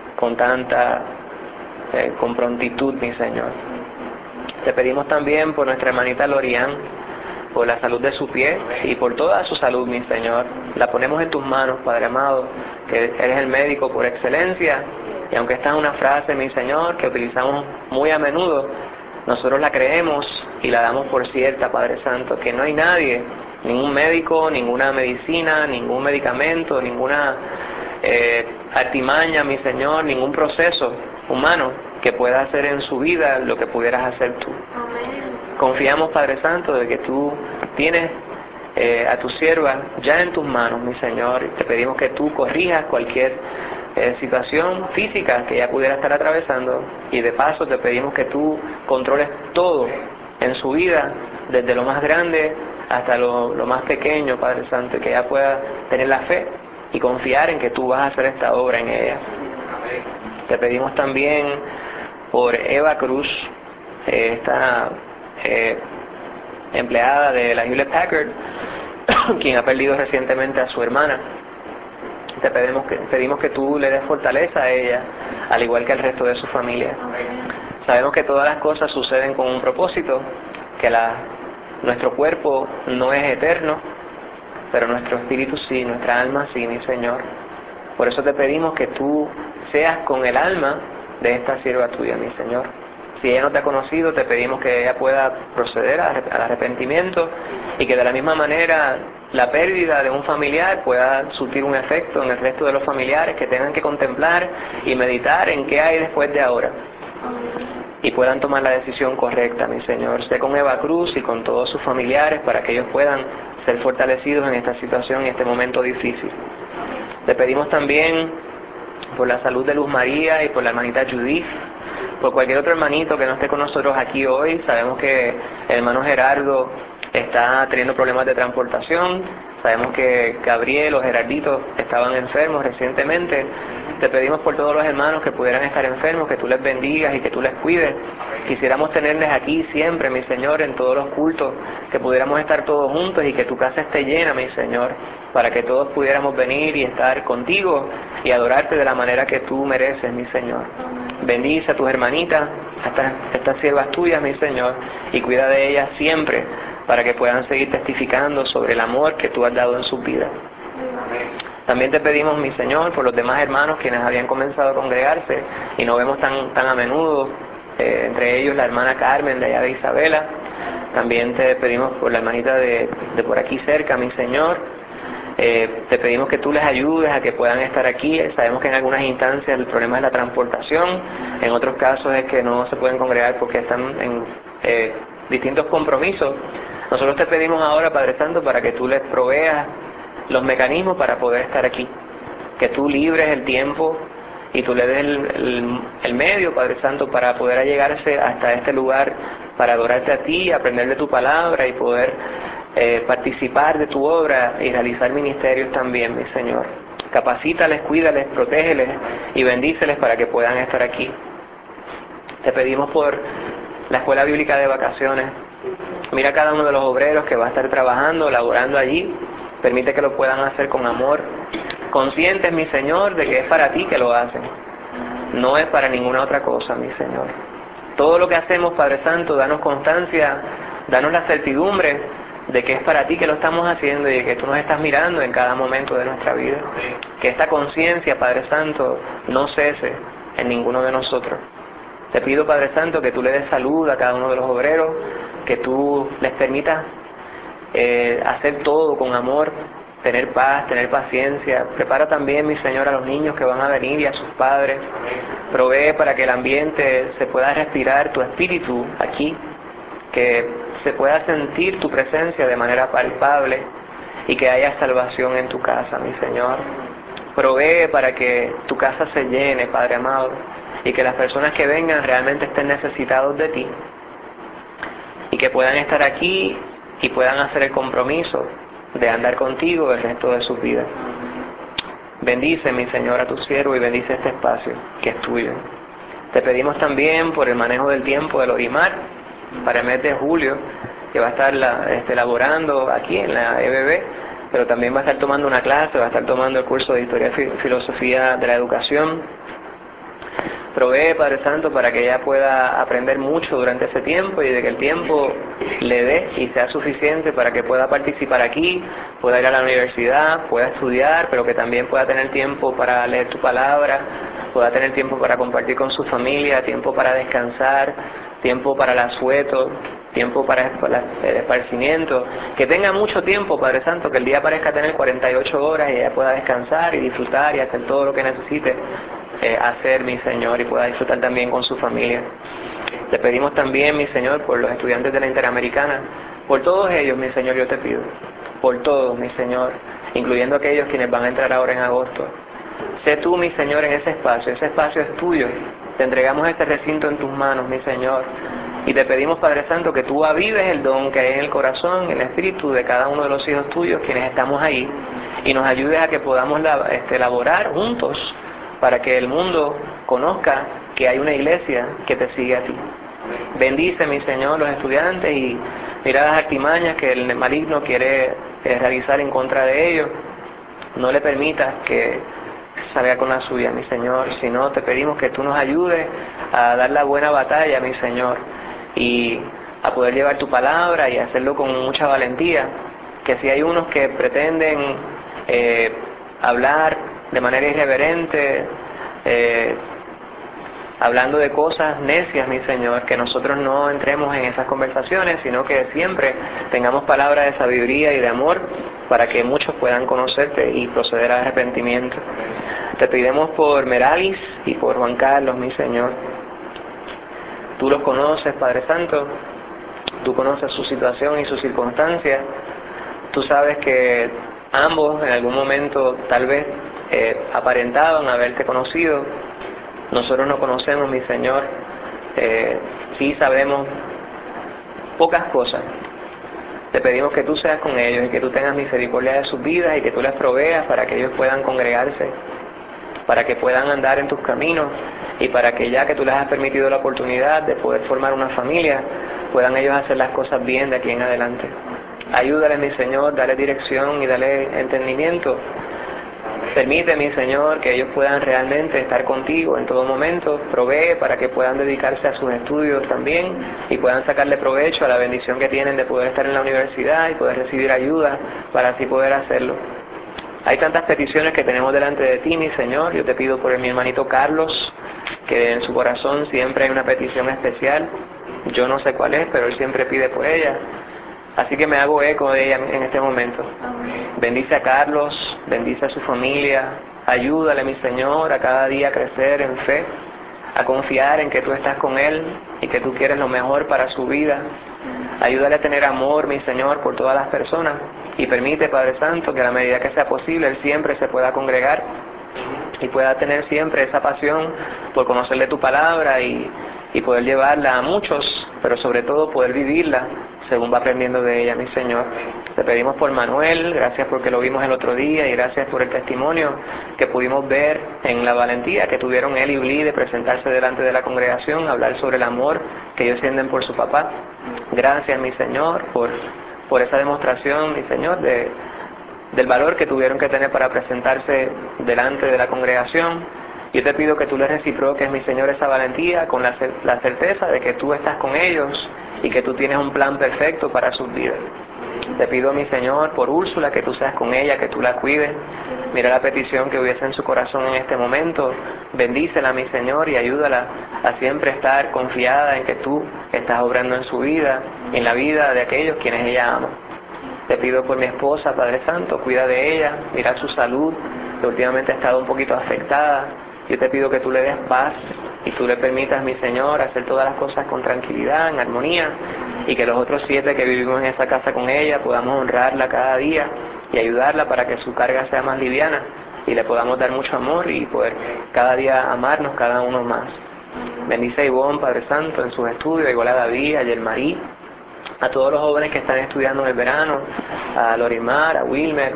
con prontitud, mi Señor. Te pedimos también por nuestra hermanita Lorian, por la salud de su pie y por toda su salud, mi Señor. La ponemos en tus manos, Padre amado, que eres el médico por excelencia, y aunque esta es una frase, mi Señor, que utilizamos muy a menudo, nosotros la creemos y la damos por cierta, Padre Santo, que no hay nadie, ningún médico, ninguna medicina, ningún medicamento, ninguna artimaña, mi Señor, ningún proceso humano que pueda hacer en su vida lo que pudieras hacer tú. Confiamos, Padre Santo, de que tú tienes a tu sierva ya en tus manos, mi Señor, y te pedimos que tú corrijas cualquier situación física que ella pudiera estar atravesando, y de paso te pedimos que tú controles todo en su vida, desde lo más grande hasta lo más pequeño, Padre Santo, y que ella pueda tener la fe y confiar en que tú vas a hacer esta obra en ella. Te pedimos también por Eva Cruz, esta empleada de la Hewlett Packard, quien ha perdido recientemente a su hermana. Te pedimos que tú le des fortaleza a ella, al igual que al resto de su familia. Sabemos que todas las cosas suceden con un propósito, que nuestro cuerpo no es eterno, pero nuestro espíritu sí, nuestra alma sí, mi Señor. Por eso te pedimos que tú seas con el alma de esta sierva tuya, mi Señor. Si ella no te ha conocido, te pedimos que ella pueda proceder al arrepentimiento y que de la misma manera la pérdida de un familiar pueda surtir un efecto en el resto de los familiares que tengan que contemplar y meditar en qué hay después de ahora y puedan tomar la decisión correcta, mi Señor. Sé con Eva Cruz y con todos sus familiares para que ellos puedan ser fortalecidos en esta situación y este momento difícil. Te pedimos también por la salud de Luz María y por la hermanita Judith, por cualquier otro hermanito que no esté con nosotros aquí hoy. Sabemos que el hermano Gerardo está teniendo problemas de transportación, sabemos que Gabriel o Gerardito estaban enfermos recientemente. Te pedimos por todos los hermanos que pudieran estar enfermos, que tú les bendigas y que tú les cuides. Quisiéramos tenerles aquí siempre, mi Señor, en todos los cultos, que pudiéramos estar todos juntos y que tu casa esté llena, mi Señor, para que todos pudiéramos venir y estar contigo y adorarte de la manera que tú mereces, mi Señor. Bendice a tus hermanitas, a estas siervas tuyas, mi Señor, y cuida de ellas siempre, para que puedan seguir testificando sobre el amor que tú has dado en sus vidas. También te pedimos, mi Señor, por los demás hermanos quienes habían comenzado a congregarse y no vemos tan a menudo, entre ellos la hermana Carmen de allá de Isabela. También te pedimos por la hermanita de por aquí cerca, mi Señor. Te pedimos que tú les ayudes a que puedan estar aquí. Sabemos que en algunas instancias el problema es la transportación, en otros casos es que no se pueden congregar porque están en distintos compromisos. Nosotros te pedimos ahora, Padre Santo, para que tú les proveas los mecanismos para poder estar aquí. que tú libres el tiempo y tú le des el medio, Padre Santo, para poder llegarse hasta este lugar, para adorarte a ti, aprender de tu palabra y poder participar de tu obra y realizar ministerios también, mi Señor. Capacítales, cuídales, protégeles y bendíceles para que puedan estar aquí. Te pedimos por la Escuela Bíblica de Vacaciones. Mira a cada uno de los obreros que va a estar trabajando, laborando allí. Permite que lo puedan hacer con amor. Conscientes, mi Señor, de que es para ti que lo hacen. No es para ninguna otra cosa, mi Señor. Todo lo que hacemos, Padre Santo, danos constancia, danos la certidumbre de que es para ti que lo estamos haciendo y de que tú nos estás mirando en cada momento de nuestra vida. Que esta conciencia, Padre Santo, no cese en ninguno de nosotros. Te pido, Padre Santo, que tú le des salud a cada uno de los obreros, que tú les permitas hacer todo con amor, tener paz, tener paciencia. Prepara también, mi Señor, a los niños que van a venir y a sus padres. Provee para que el ambiente se pueda respirar tu espíritu aquí, que se pueda sentir tu presencia de manera palpable y que haya salvación en tu casa, mi Señor. Provee para que tu casa se llene, Padre amado, y que las personas que vengan realmente estén necesitados de ti y que puedan estar aquí y puedan hacer el compromiso de andar contigo el resto de sus vidas. Bendice, mi Señor, a tu siervo y bendice este espacio que es tuyo. Te pedimos también por el manejo del tiempo del Orimar para el mes de julio, que va a estar laborando aquí en la EBB, pero también va a estar tomando una clase, va a estar tomando el curso de Historia y Filosofía de la Educación. Provee, Padre Santo, para que ella pueda aprender mucho durante ese tiempo y de que el tiempo le dé y sea suficiente para que pueda participar aquí, pueda ir a la universidad, pueda estudiar, pero que también pueda tener tiempo para leer tu palabra, pueda tener tiempo para compartir con su familia, tiempo para descansar, tiempo para el asueto, tiempo para el esparcimiento, que tenga mucho tiempo, Padre Santo, que el día parezca tener 48 horas y ella pueda descansar y disfrutar y hacer todo lo que necesite hacer, mi Señor, y pueda disfrutar también con su familia. Te pedimos también, mi Señor, por los estudiantes de la Interamericana, por todos ellos, mi Señor, yo te pido, por todos, mi Señor, incluyendo aquellos quienes van a entrar ahora en agosto. Sé tú, mi Señor, en ese espacio es tuyo. Te entregamos este recinto en tus manos, mi Señor, y te pedimos, Padre Santo, que tú avives el don que hay en el corazón, en el espíritu de cada uno de los hijos tuyos, quienes estamos ahí, y nos ayudes a que podamos laborar juntos para que el mundo conozca que hay una iglesia que te sigue a ti. Bendice, mi Señor, los estudiantes y mira las artimañas que el maligno quiere realizar en contra de ellos. No le permitas que salga con la suya, mi Señor, sino te pedimos que tú nos ayudes a dar la buena batalla, mi Señor, y a poder llevar tu palabra y hacerlo con mucha valentía. Que si hay unos que pretenden hablar de manera irreverente, hablando de cosas necias, mi Señor, que nosotros no entremos en esas conversaciones, sino que siempre tengamos palabras de sabiduría y de amor para que muchos puedan conocerte y proceder al arrepentimiento. Te pedimos por Meralis y por Juan Carlos, mi Señor. Tú los conoces, Padre Santo, tú conoces su situación y sus circunstancias. Tú sabes que ambos en algún momento tal vez aparentaban haberte conocido. Nosotros no conocemos, mi Señor, sí sabemos pocas cosas. Te pedimos que tú seas con ellos y que tú tengas misericordia de sus vidas y que tú les proveas para que ellos puedan congregarse, para que puedan andar en tus caminos y para que ya que tú les has permitido la oportunidad de poder formar una familia, puedan ellos hacer las cosas bien de aquí en adelante. Ayúdale, mi Señor, dale dirección y dale entendimiento. Permite, mi Señor, que ellos puedan realmente estar contigo en todo momento. Provee para que puedan dedicarse a sus estudios también y puedan sacarle provecho a la bendición que tienen de poder estar en la universidad y poder recibir ayuda para así poder hacerlo. Hay tantas peticiones que tenemos delante de ti, mi Señor. Yo te pido por mi hermanito Carlos, que en su corazón siempre hay una petición especial. Yo no sé cuál es, pero él siempre pide por ella. Así que me hago eco de ella en este momento. Bendice a Carlos, bendice a su familia, ayúdale, mi Señor, a cada día a crecer en fe, a confiar en que tú estás con él y que tú quieres lo mejor para su vida. Ayúdale a tener amor, mi Señor, por todas las personas y permite, Padre Santo, que a la medida que sea posible él siempre se pueda congregar y pueda tener siempre esa pasión por conocerle tu palabra y poder llevarla a muchos, pero sobre todo poder vivirla según va aprendiendo de ella, mi Señor. Te pedimos por Manuel, gracias porque lo vimos el otro día y gracias por el testimonio que pudimos ver en la valentía que tuvieron él y Bli de presentarse delante de la congregación, hablar sobre el amor que ellos sienten por su papá. Gracias, mi Señor, por esa demostración, mi Señor, del valor que tuvieron que tener para presentarse delante de la congregación. Yo te pido que tú les reciproques, mi Señor, esa valentía con la certeza de que tú estás con ellos y que tú tienes un plan perfecto para sus vidas. Te pido, mi Señor, por Úrsula, que tú seas con ella, que tú la cuides. Mira la petición que hubiese en su corazón en este momento. Bendícela, mi Señor, y ayúdala a siempre estar confiada en que tú estás obrando en su vida, en la vida de aquellos quienes ella ama. Te pido por mi esposa, Padre Santo, cuida de ella, mira su salud, que últimamente ha estado un poquito afectada. Yo te pido que tú le des paz y tú le permitas, mi Señor, hacer todas las cosas con tranquilidad, en armonía, y que los otros 7 que vivimos en esa casa con ella podamos honrarla cada día y ayudarla para que su carga sea más liviana y le podamos dar mucho amor y poder cada día amarnos cada uno más. Bendice a Ivonne, Padre Santo, en sus estudios, igual a David, a Yelmarí, a todos los jóvenes que están estudiando en el verano, a Lorimar, a Wilmer.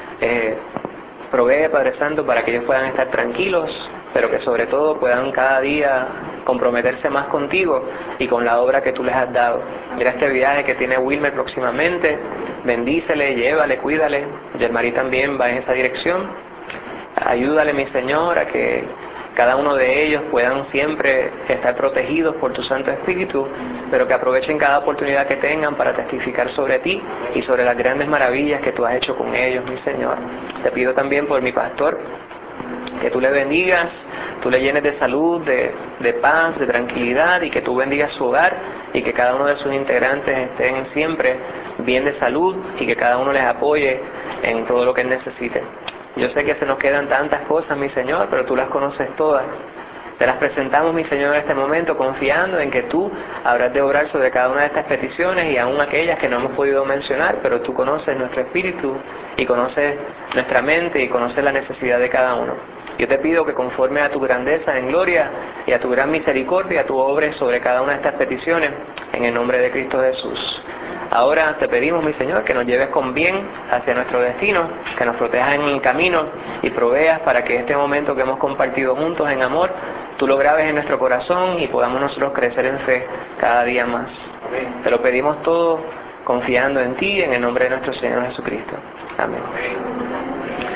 Provee, Padre Santo, para que ellos puedan estar tranquilos, pero que sobre todo puedan cada día comprometerse más contigo y con la obra que tú les has dado. Mira este viaje que tiene Wilmer próximamente, bendícele, llévale, cuídale. Yelmarí también va en esa dirección. Ayúdale, mi Señor, a que cada uno de ellos puedan siempre estar protegidos por tu Santo Espíritu, pero que aprovechen cada oportunidad que tengan para testificar sobre ti y sobre las grandes maravillas que tú has hecho con ellos, mi Señor. Te pido también por mi pastor, que tú le bendigas, tú le llenes de salud, de paz, de tranquilidad, y que tú bendigas su hogar y que cada uno de sus integrantes estén siempre bien de salud y que cada uno les apoye en todo lo que él necesite. Yo sé que se nos quedan tantas cosas, mi Señor, pero tú las conoces todas. Te las presentamos, mi Señor, en este momento, confiando en que tú habrás de obrar sobre cada una de estas peticiones y aún aquellas que no hemos podido mencionar, pero tú conoces nuestro espíritu y conoces nuestra mente y conoces la necesidad de cada uno. Yo te pido que conforme a tu grandeza en gloria y a tu gran misericordia, tú obres sobre cada una de estas peticiones en el nombre de Cristo Jesús. Ahora te pedimos, mi Señor, que nos lleves con bien hacia nuestro destino, que nos protejas en el camino y proveas para que este momento que hemos compartido juntos en amor, tú lo grabes en nuestro corazón y podamos nosotros crecer en fe cada día más. Te lo pedimos todo confiando en ti, en el nombre de nuestro Señor Jesucristo. Amén.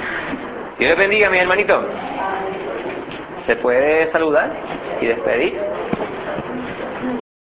Dios les bendiga, mi hermanito. ¿Se puede saludar y despedir?